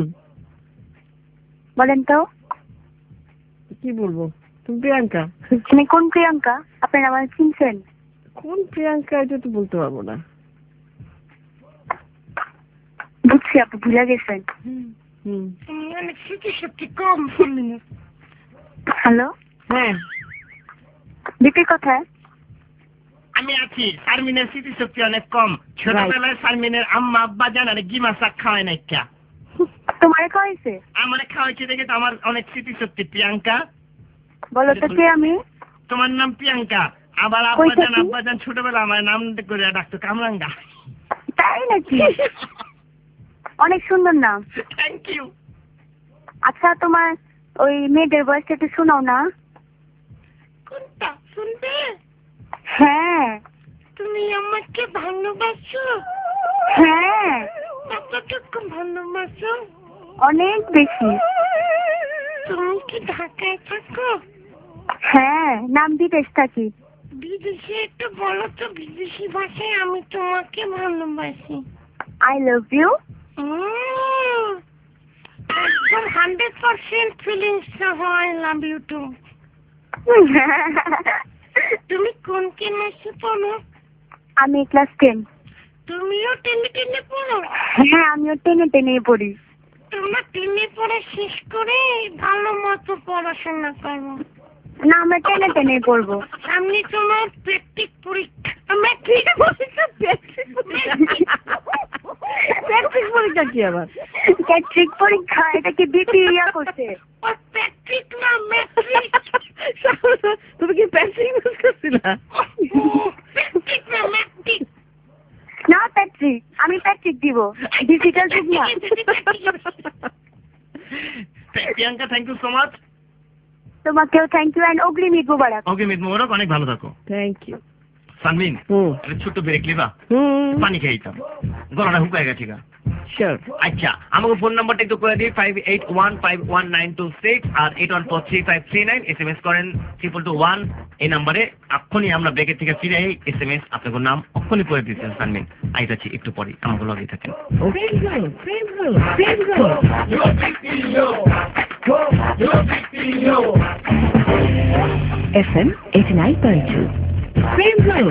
বলেন তো। কি বলবো, তুমি প্রিয়াঙ্কা? তুমি কোন প্রিয়াঙ্কা? আপনি আমার চিনছেন? কোন প্রিয়াঙ্কা এটা তো বলতে পারবো না। বুঝছি, আপনি ভুলে গেছেন। অনেক স্মৃতিশক্তি কম। হ্যালো। হ্যাঁ বিপি কোথায়? আমি আছি। শারমিনের স্মৃতিশক্তি অনেক কম। ছোটবেলায় শারমিনের আম্মা আব্বা জানারে গিমা শাক খাওয়ায় নাই। কে তোমারে খাওয়াইছে? আমারে খাওয়াইছে দেখে তো আমার অনেক স্মৃতিশক্তি। প্রিয়াঙ্কা বলো তো কে আমি? তোমার নাম প্রিয়াঙ্কা, আবার আব্বা জান ছোটবেলা আমার নাম করে ডাকতো কামরাঙ্গা। তাই নাকি? অনেক সুন্দর নাম। Thank you. আচ্ছা তোমার ওই মেয়েদের বয়সটা একটু শোনাও না। কোনটা শুনবে? হ্যাঁ। তুমি আমাকে ভালোবাসো? হ্যাঁ। কতটুকু ভালোবাসো? অনেক বেশি। তুমি কি ঢাকায় থাকো? হ্যাঁ, নাম বিদেশ থাকি। বিদেশে একটু বলো তো বিদেশি ভাষায় আমি তোমাকে ভালোবাসি। I love you. একদম 100% ফিলিংস সহ আই লাভ ইউ টু। তুমি কোন ক্লাসে পড়ো? আমি ক্লাস 10। তুমিও টেনে পড়ো? হ্যাঁ আমিও টেনে পড়ি। তোমরা টেনে পড়ে শেষ করে ভালো মতো পড়াশোনা করো। না আমরা টেনে পড়বো। সামনে তোমার প্র্যাকটিক পরীক্ষা। প্র্যাকটিক পরীক্ষা কি আবার? প্র্যাকটিক পরীক্ষা, এটা কি বিপি ইয়া করছে? প্র্যাকটিক না ম্যাট্রিক। তুমি কি প্যাট্রিক ইউজ করছিলা? প্র্যাকটিক না ম্যাট্রিক। না প্যাট্রিক, আমি প্যাট্রিক দিব। ডিজিটাল যুগ না। Priyanka thank you so much. তোমাকেও থ্যাংক ইউ এন্ড অগ্রিম ঈদ মোবারক। অগ্রিম ঈদ মোবারক, অনেক ভালো থাকো। Thank you. সানমিন ছোট্ট ব্রেক লিবা, পানি খাইতাম, গলাটা হুকায় গেছে গা। আচ্ছা আমাকে ফোন নাম্বারটা একটু করে দিই 58151926 আর 81435339। এসএমএস করেন 2221 এই নাম্বারে। এক্ষুনি আমরা ব্রেকের থেকে ফিরে এই এসএমএস আপনাদের নাম এক্ষুনি করে দিচ্ছেন সানমিন। আইতাছি একটু পরে, আমাকে লগেই থাকেন। FM 89.2 Frame Zone.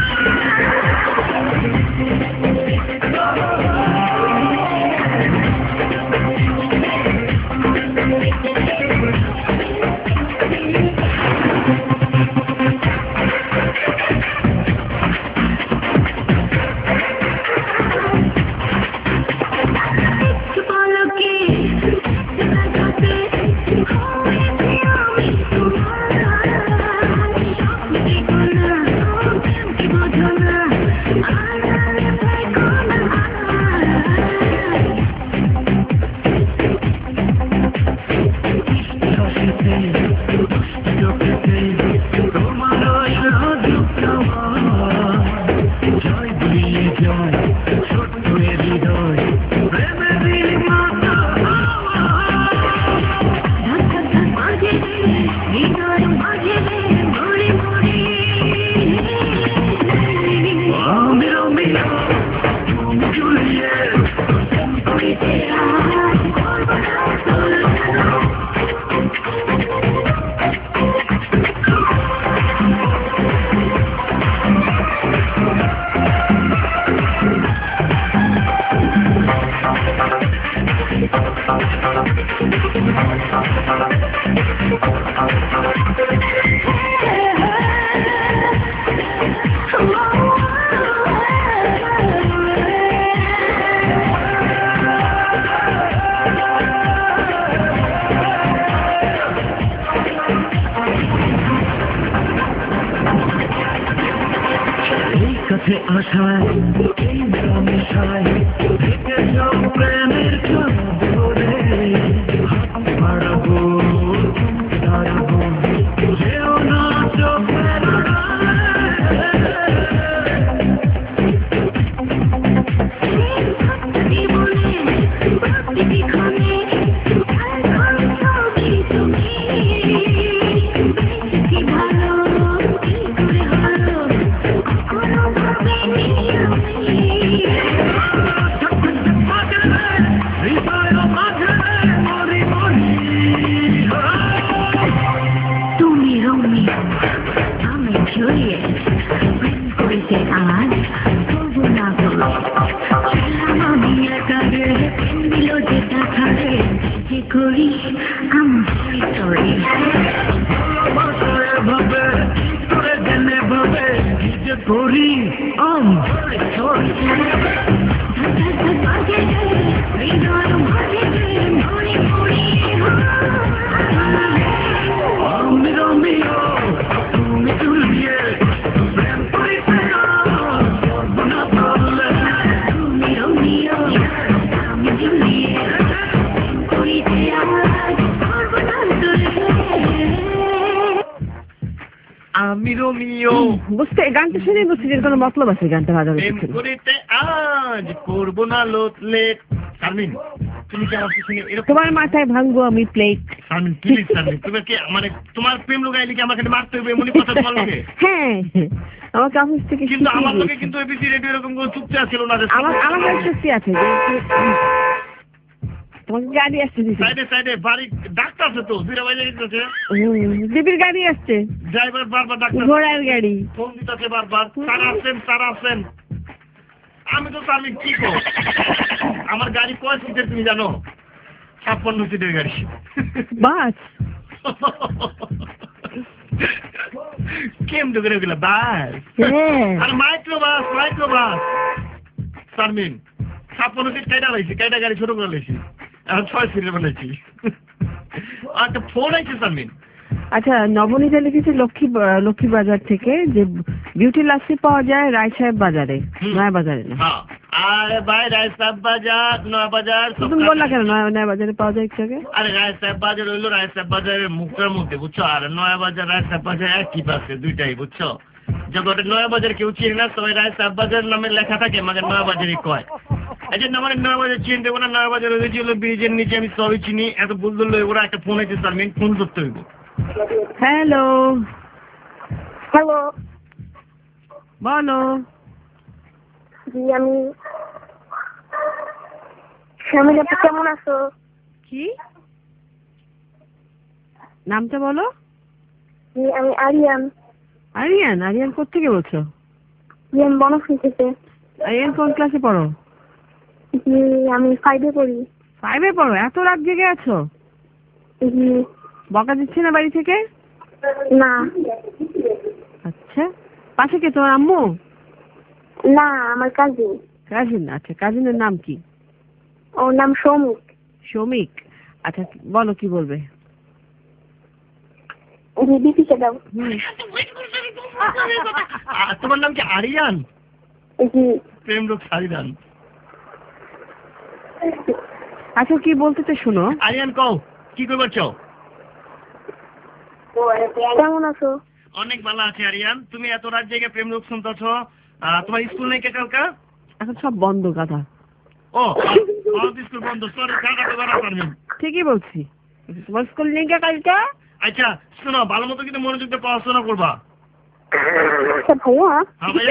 বুঝতে গানটা শুনে বুঝছি যে কোনো মতলব আছে গানটা বাজাবে আজ করবো না লোটলেট। শারমিন তুমি কি আমার পিছনে তোমার মাথায় ভাঙবো আমি প্লেট। শারমিন প্লিজ শারমিন তুমি কি মানে তোমার প্রেম লোক আইলে কি আমাকে মারতে হবে এমনি কথা তোমার লগে? হ্যাঁ আমাকে অফিস থেকে কিন্তু আমার লগে কিন্তু এবিসি রেডিও এরকম কোনো চুপচাপ ছিল না। আমার কাছে চুক্তি আছে তোমাকে গাড়ি আসছে সাইডে সাইডে বাড়ি ডাক্তার আছে তো দুইটা বাজে গেছে দিদির গাড়ি আসছে ড্রাইভার বারবার ডাক্তার ঘোড়ার গাড়ি ফোন দিতেছে বারবার স্যার আসেন আমি তো আমি কি কর আমার গাড়ি কয় সিটের তুমি জানো? 56 সিটের গাড়ি বাস কেমন করে গেল বাস আর মাইক্রো বাস শারমিন 56 সিট কাইটা গাড়ি ছোট করে লাইছি এখন 6 সিটের বানাইছি একটা ফোন আইছে শারমিন। আচ্ছা নবনীতা লিখেছে লক্ষ্মী বাজার থেকে যে বিউটি লাসি পাওয়া যায় রায় সাহেব বাজারে নয়া বাজারে না। আরে ভাই রায় সাহেব বাজার নয়া বাজার তুমি বললা কেন নয়া বাজারে পাওয়া যায় একটু আগে? আরে রায় সাহেব বাজার হইলো রায় সাহেব বাজারের মুখের মধ্যে বুঝছো, আর নয়া বাজার রায় সাহেব বাজার একই পাশে দুইটাই বুঝছো। যখন নয়া বাজার কেউ চিনি না সবাই রায় সাহেব বাজার নামে লেখা থাকে মানে নয়া বাজারই কয়। এই জন্য আমার নয়া বাজার চিনি দেবো না, নয়া বাজার হয়েছে হলো ব্রিজের নিচে আমি সবই চিনি। এত ভুল ধরলো ওরা একটা ফোন আছে শারমিন ফোন করতে হইব। হ্যালো হ্যালো বলো। জি আমি শামিল আপু কেমন আছো? কি নামটা বলো? আমি আরিয়ান। আরিয়ান কোথেকে বলছো? জি আমি বনশ্রী থেকে। আরিয়ান কোন ক্লাসে পড়ো? জি আমি 5-এ পড়ি। 5-এ পড়ো? এত রাত জেগে আছো? জি। বকা দিচ্ছে না বাড়ি থেকে? না। আচ্ছা, পাশে কে, তোমার আম্মু? না, আমার কাজিন। কাজিন? আচ্ছা, কাজিনের নাম কি? ওর নাম সৌমিক। সৌমিক, আচ্ছা বলো কি বলবে? বিপিকে দাও। তোমার নাম কি আরিয়ান? জি। প্রেম রোগ সারিদান। আচ্ছা কি বলতে শুনো। আরিয়ান কও কি করছো? কেমন আছো? অনেক ভালো আছে আরিয়ান। তুমি এত রাত জেগে প্রেম রোগ শুনতেছ, তোমার স্কুল নেই কে কালকা? এখন সব বন্ধ গাধা। ও স্কুল বন্ধ, সরি গাধা তো গাধা পারবেন। ঠিকই বলছি, তোমার স্কুল নেই কে কালকা? আচ্ছা শোনো, ভালো মতো কিন্তু মনোযোগ দিয়ে পড়াশোনা করবা। ভাইয়া? হ্যাঁ ভাইয়া।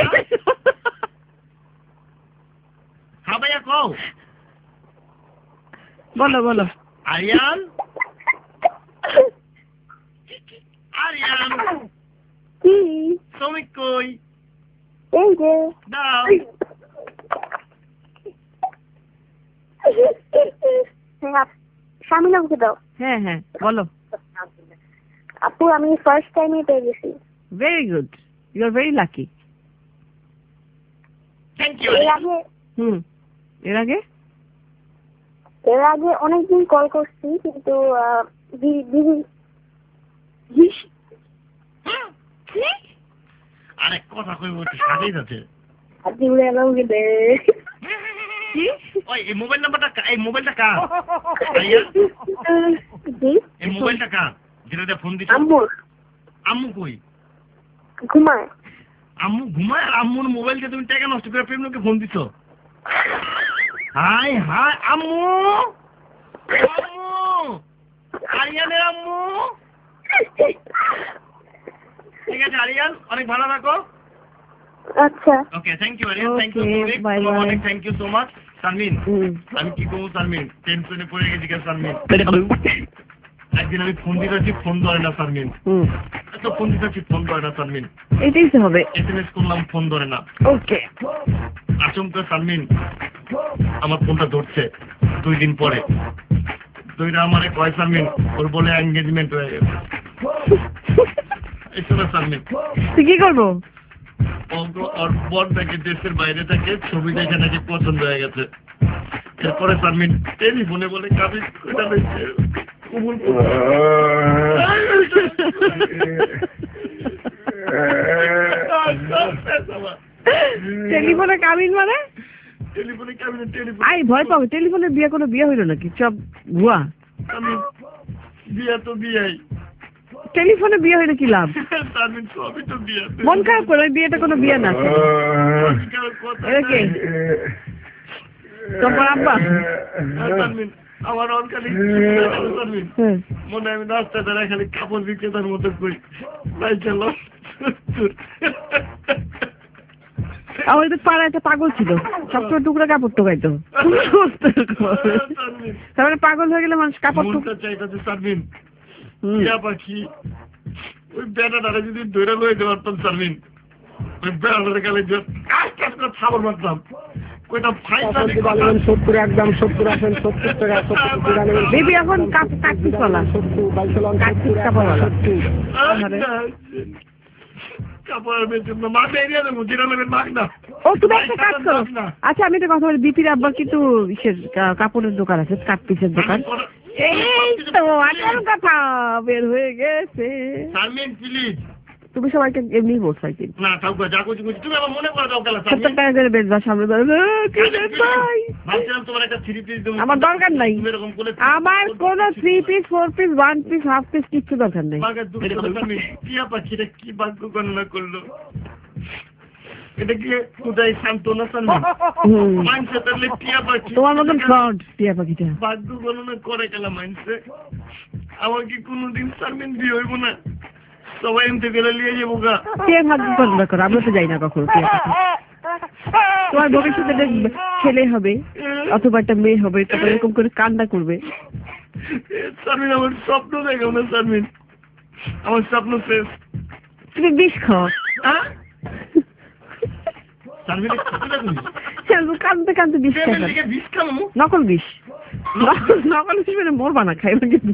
হ্যাঁ ভাইয়া কও। বলো বলো। আরিয়ান, আরিয়ান কি? শ্রমিক কই? এই যে দাও। স্বামী নামকে দাও। হ্যাঁ হ্যাঁ বলো। আপু আমি ফার্স্ট টাইমে পেয়ে গেছি। Very good, you are very lucky. Thank you. এর আগে অনেকদিন কল করছি কিন্তু আরে কথা কই বলতে সাজেই যাচ্ছে। আপনি উড়ে এলাম গেলে কি? ওই এই মোবাইল নাম্বারটা, এই মোবাইলটা কার? জি এই মোবাইলটা কার যেটাতে ফোন দিছো? আম্মু। আম্মু কই? ঘুমায়। আম্মু ঘুমায় আর আম্মুর মোবাইল দিয়ে তুমি টাকা নষ্ট করে প্রেম লোকে ফোন দিছো? হাই হাই আম্মু, আম্মু আরিয়ানের আম্মু। ঠিক আছে আরিয়ান, অনেক ভালো থাকো। আচ্ছা okay, thank you Ariyan, thank you অনেক, thank you so much. Sharmin আমি কি করবো শারমিন, টেনশনে পড়ে গেছি কেন শারমিন। একদিন আমি ফোন দিতেছি, ফোন ধরে না শারমিন। এত ফোন দিতেছি, ফোন ধরে না শারমিন। এটাই তো হবে। এসএমএস করলাম, ফোন ধরে না। ওকে, আচমকা শারমিন আমার ফোনটা ধরছে 2 দিন পরে। দুইটা আমারে কয় শারমিন ওর বলে এঙ্গেজমেন্ট হয়ে গেছে। এসব শারমিন তুই কি করবো? ওর বোন থেকে দেশের বাইরে থেকে ছবি দেখে নাকি পছন্দ হয়ে গেছে। এরপরে শারমিন টেলিফোনে বলে কাবিজ করে দিচ্ছে। টেলিফোনে কাবিন মানে? টেলিফোনে কাবিন, টেলিফোন। আই ভয় পাবো, টেলিফোনে বিয়ে কোনো বিয়ে হইলো নাকি? সব ভুয়া। বিয়ে তো বিয়েই। টেলিফোনে বিয়ে হইলে কি লাভ? শারমিন সবই তো বিয়ে। মন খারাপ করে, বিয়েটা কোনো বিয়ে না। এটা কে? তোমার আব্বা? শারমিন আমার ওর খালি শারমিন মনে আমি রাস্তায় দাঁড়ায় খালি কাপড় বিক্রেতার মতো করি ভাই চলো। আমার তো পাড়ায় একটা পাগল ছিল, সবসময় টুকরা কাপড় টোকাইতো। তারপরে পাগল হয়ে গেলে মানুষ কাপড় টুকরা চাইতেছে। শারমিন পাখি ওই বেড়াটারে যদি ধরে লয়ে যেতে পারতাম শারমিন, ওই বেড়াটারে গেলে খাবার মারতাম। ওইটা ফাইটা 70 একদম 70 আসেন 70 টাকা 70 বেবি এখন কাটপিস वाला 70 কাটপিস কাপড় वाला কাপড় বেচুন না মাঠে এরিয়া দেবো যেটা নেবেন মাগ না। ও তুমি একটা কাজ করো। আচ্ছা আমি একটা কথা বলি, বিপির আব্বার কিন্তু কাপড়ের দোকান আছে, কাটপিসের দোকান। এই তো আসল কথা বের হয়ে গেছে। শারমিন প্লিজ তুমি সবাইকে এমনি বলছো আর কি। না তাও যা কিছু তুমি আমার মনে করে দাও কালা। 70 টাকা করে বেচবা সামনে ধরে। ভাবছিলাম তোমার একটা 3 পিস দেবো। আমার দরকার নাই, আমার কোনো 3 piece 4 piece 1 piece half piece কিচ্ছু দরকার নেই। টিয়া পাখিটা কি ভাগ্য গণনা করলো, এটা কি কোথায় শান্তনা শারমিন মাইন্ডসে তাহলে টিয়া পাখি তোমার মতন ফ্রড টিয়া পাখিটা ভাগ্য গণনা করে গেলাম মাইন্ডসে। আমার কি কোনোদিন শারমিন বিয়ে হইব না? সবাই এমতে গেলে নিয়ে যাবো গা। কে ভাগ্য গণনা করো, আমরা তো যাই না কখনো টিয়া পাখি। তোমার ভবিষ্যতে ছেলে হবে অথবা একটা মেয়ে হবে, তারপর এরকম করে কান্না করবে। শারমিন আমার স্বপ্ন দেখো না শারমিন, আমার স্বপ্ন শেষ। তুমি বিষ খাও। কান্দতে কান্দতে বিষ নকল বিষ নকল বিষ মানে মরবা না খাইবা কিন্তু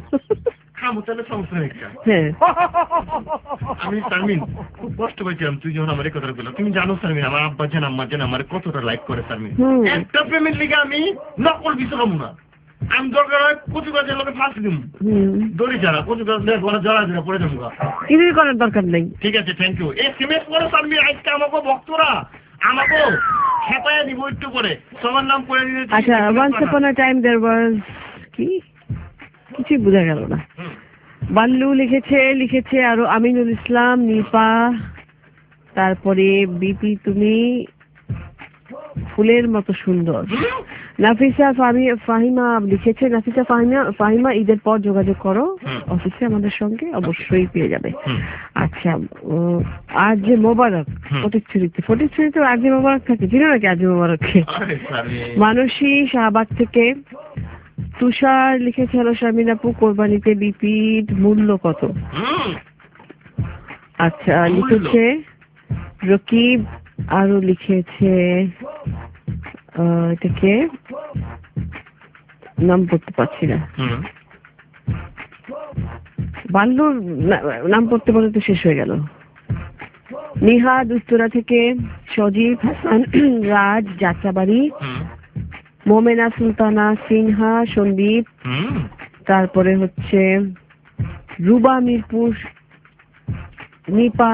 আমি শারমিন খুব কষ্ট পাইছিলাম তুই যখন আমার এই কথা বললো। তুমি জানো শারমিন আমার আব্বা জান আম্মা জান আমার কতটা লাইক করে শারমিন। একটা প্রেমের লিগে আমি নকল বিষলাম না। আমি দরকার হয় কচু গাছের লোকে ফাঁসি দিব দড়ি ছাড়া কচু গাছ জড়া জড়া পড়ে যাবো কিছুই করার দরকার নেই। ঠিক আছে থ্যাংক ইউ। এই সিমেন্ট করে শারমিন আজকে আমাকে ভক্তরা আমাকে খেপায়া দিব একটু করে সবার নাম করে দিতে। আচ্ছা once upon a time there was কি কিছুই বোঝা গেল না। বাল্লু লিখেছে আরো আমিনুল ইসলাম নিপা, তারপরে বিপি তুমি ফুলের মতো সুন্দর। নাফিসা ফাহিমা লিখেছে নাফিসা ফাহিমা ঈদের পর যোগাযোগ করো অফিসে আমাদের সঙ্গে, অবশ্যই পেয়ে যাবে। আচ্ছা আজ যে মোবারক ফটিকছড়িতে আজ যে মোবারক থাকে চিনো নাকি আজ মোবারককে? মানসী শাহবাগ থেকে তুষার লিখেছে হলো শারমিন আপু কোরবানিতে বিপির মূল্য কত? আচ্ছা লিখেছে রকিব, আরো লিখেছে এটাকে নাম পড়তে পারছি না, বাল্লুর নাম পড়তে তো শেষ হয়ে গেল। নিহাদ উত্তরা থেকে, সজীব হাসান রাজ যাত্রাবাড়ি, মোমেনা সুলতানা সিনহা সন্দীপ, তারপরে হচ্ছে রুবা মিরপুর, নিপা,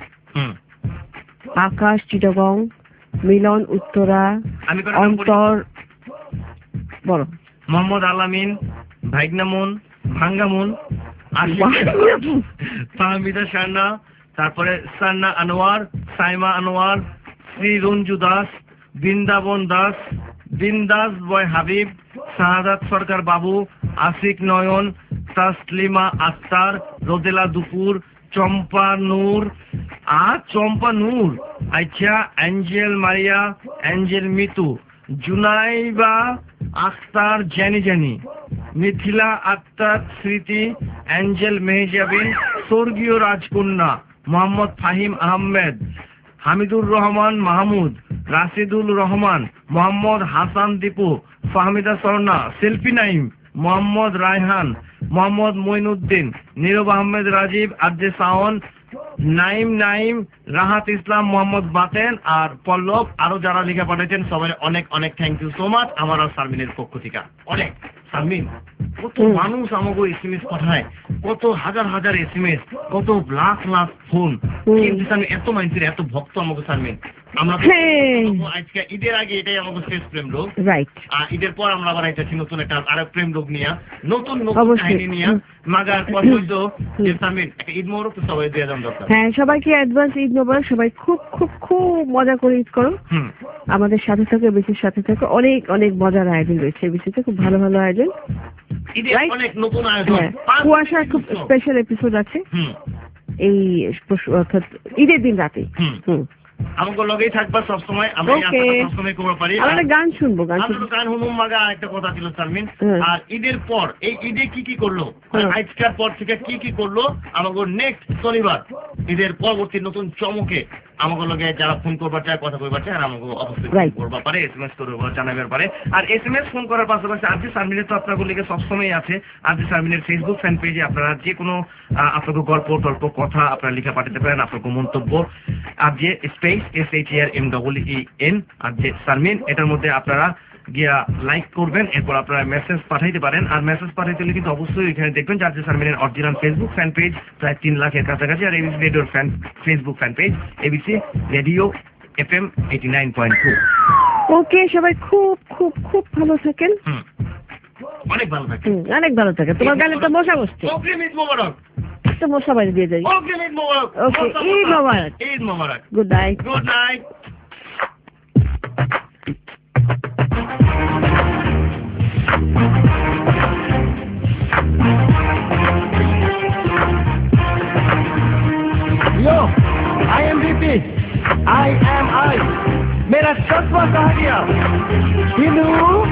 আকাশ চিটাগং, মিলন উত্তরা, অন্তর বড়, মোহাম্মদ আলামিন, ভাইগনামুন, ভাঙ্গামুন, ফাহমিদা শান্না, তারপরে সান্না আনোয়ার, সাইমা আনোয়ার, শ্রী রঞ্জু দাস, বৃন্দাবন দাস, বিন্দাস বয় হাবিব, শাহাদাত সরকার বাবু, আশিক নয়ন, তাসলিমা আক্তার, রোদেলা দুপুর, চম্পা নূর, আচ্ছা Angel Maria, Angel Mitu, Junaiba Akter, জানি, মিথিলা আক্তার, স্মৃতি, অ্যাঞ্জেল মেহজাবিন, স্বর্গীয় রাজকন্যা, মোহাম্মদ ফাহিম আহমেদ, হামিদুর রহমান মাহমুদ, রাশিদুল রহমান, মোহাম্মদ হাসান দীপু, ফাহমিদা স্বর্ণা, শিল্পী নাইম, মোহাম্মদ রায়হান, মোহাম্মদ মঈনুদ্দিন, নীরব আহমেদ রাজীব, আরজে শাওন, নাইম, রাহাত ইসলাম, মোহাম্মদ বাতেন আর পল্লব, আরো যারা লিখে পাঠিয়েছেন সবাই অনেক অনেক থ্যাংক ইউ সো মাচ আমার আর শারমিনের পক্ষ থেকে। অনেক শারমিন কত মানুষ আমাকে এসএমএস পাঠায়, কত হাজার হাজার এসএমএস, কত লাখ লাখ ফোন, কিন্তু শারমিন এত মানুষের এত ভক্ত আমাকে শারমিন। আমরা আজকে ঈদের আগে এটাই আমাকে শেষ প্রেম লোক, আর ঈদের পর আমরা আবার আইতেছি নতুন একটা আরেক প্রেম লোক নিয়ে, নতুন কাহিনী নিয়ে মাগার পর হইতো যে শারমিন একটা ঈদ মোবারক তো সবাই দিয়ে যাওয়া দরকার। হ্যাঁ সবাইকে অ্যাডভান্স ঈদ মোবারক, সবাই খুব খুব খুব মজা করে ঈদ করো, আমাদের সাথে থাকো, বেশির সাথে থাকো, অনেক অনেক মজার আয়োজন রয়েছে বেশিতে, খুব ভালো ভালো আয়োজন, অনেক নতুন আয়োজন, কুয়াশার খুব স্পেশাল এপিসোড আছে এই অর্থাৎ ঈদের দিন রাতে। আমাকে লগেই থাকবা সবসময়, আমরা সবসময় করতে পারি, আমরা গান শুনবো, গান শুনুন মাগা। একটা কথা ছিল শারমিন, আর ঈদের পর এই ঈদে কি করলো, আজকের পর থেকে কি করলো আমাকে নেক্সট শনিবার ঈদের পরবর্তী নতুন চমকে আমাকে লগে যারা ফোন করবার চায়, কথা কইবার চায়, আর আমাকে অবশ্যই করবা পারে, এসএমএস করবা জানাবার পারে। আর এসএমএস ফোন করার পাশাপাশি আরজে শারমিনের তো আপনাদের লিগে সবসময় আছে, আরজে শারমিনের ফেসবুক ফ্যান পেজে আপনারা যে কোনো আপনাদের গল্প টল্প কথা আপনারা লিখে পাঠাতে পারেন, আপনাদের মন্তব্য RJ space SHARMEEN RJ Sharmin, এটার মধ্যে আপনারা গিয়া লাইক করবেন, এরপর আপনারা মেসেজ পাঠাইতে পারেন। আর মেসেজ পাঠাইতে হলে কিন্তু অবশ্যই এখানে দেখবেন যে আরজে শারমিনের অরিজিনাল ফেসবুক ফ্যান পেজ প্রায় 3 লাখের কাছাকাছি, আর এবিসি রেডিওর Facebook fan page ABC radio FM 89.2। Okay সবাই খুব খুব খুব ভালো থাকেন, অনেক ভালো থাকেন, অনেক ভালো থাকেন। তোমার গালে তো মশা বসছে, ওকে ঈদ মোবারক, তো মশা বাইরে দিয়ে যাই, ওকে ঈদ মোবারক, ওকে ঈদ মোবারক, ঈদ মোবারক, good night, good night. Yo, I am BP. I am I. मेरा चश्मा कहाँ गया? Hindu.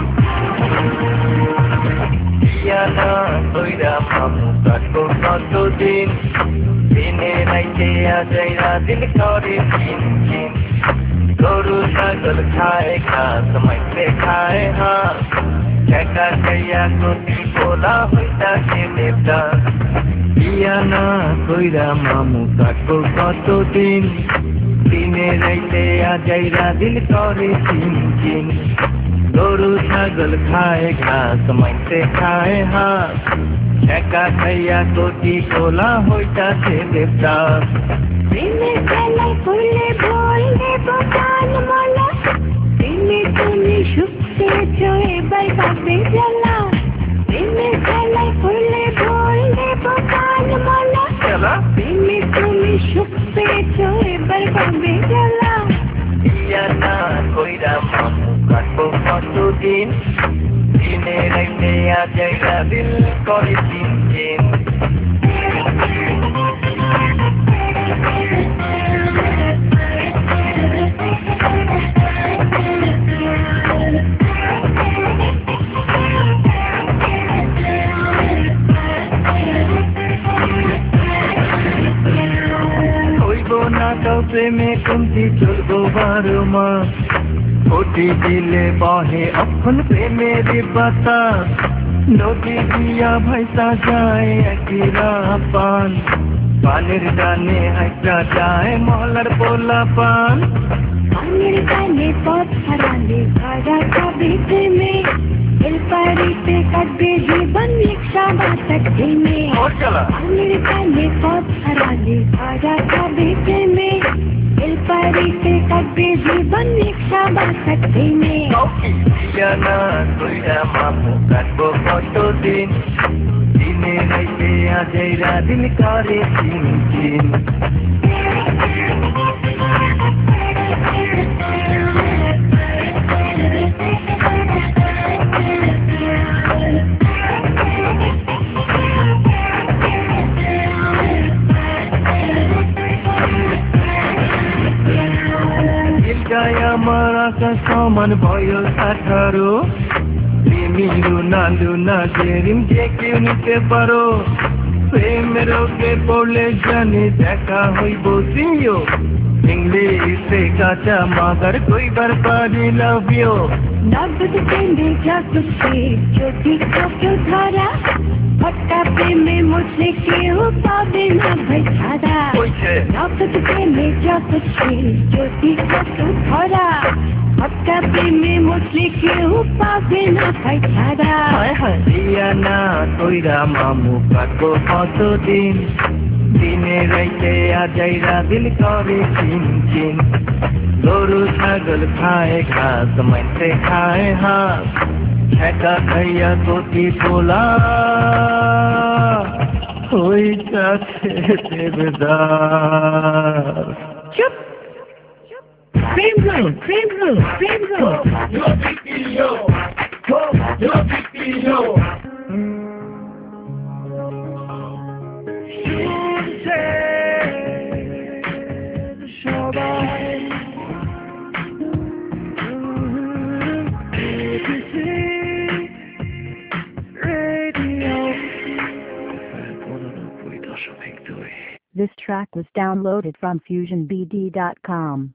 Yana toira mamuka kono din. Dine naite ajaira din kore din. Koru ছাগল খায় ঘাস মাইতে খায় হাঁস একা খাইয়া গতি বলা হইতাছে দেবদাস ইয়া না কইরা মামু কাকো কতদিন দিনে রাইতে আজাইরা দিল করে চিন চিন গরু ছাগল খায় ঘাস মাইতে খায় হাঁস একা খাইয়া গতি বলা হইতাছে দেবদাস প্রেমে খেলায় করলে বললে বোকান মালা প্রেমে তুমি সুখ পেয়েছ এবার পাবে জ্বালা প্রেমে খেলায় করলে বললে বোকান মালা প্রেমে তুমি সুখ পেয়েছ এবার পাবে জ্বালা ইয়া না কইরা মামু কাটবো কতদিন দিনে রাইতে আজাইরা দিল করে চিন চিন প্রেমে কমতি চলবো 12 মাস ওটি দিলে বহে অখন প্রেমের বাতাস নদী দিয়া ভাইসা যায় একরা পান পানের ডানে হাইটা যায় মহলার পোলা পান পানের ডানে পথ হারালে ভাড়া খাবে প্রেমে এলপারিতে কাটবে জীবন রিক্সা বাতাক থেমে পানের ডানে পথ হারালে ভাড়া খাবে প্রেমে এলপারিতে কাটবে জীবন রিক্সা বাতাক থেমে ইয়া না কইরা মামু কাটবো কতদিন দিনে রাইতে আজাইরা দিল করে চিন চিন আমার আকাশ সমান বয়স 18 প্রেমী লুনা লুনা জেরিম যে কেউ নিতে পারো প্রেমের রোগে পড়লে জানি দেখা হইব সিও इंग्लिशे काचा मगर कोई बार पारी लव यू नगद प्रेमे जागते ज्योति को क्यों धारा पट्टा प्रेमे मुझे क्यों पावे ना भैसारा नगद प्रेमे जागते ज्योति को क्यों धारा पट्टा प्रेमे मुझे क्यों पावे ना भैसारा दिया ना कोईरा मामू काको कतदिन দিনে রাইতে আজাইরা দিল করে চিন চিন গরু ছাগল খায় ঘাস মাইতে খায় হাঁস একা খাইয়া গতি তোলা হইতাছে দেবদাস চুপ প্রেম road Prem road Prem road This track was downloaded from FusionBD.com.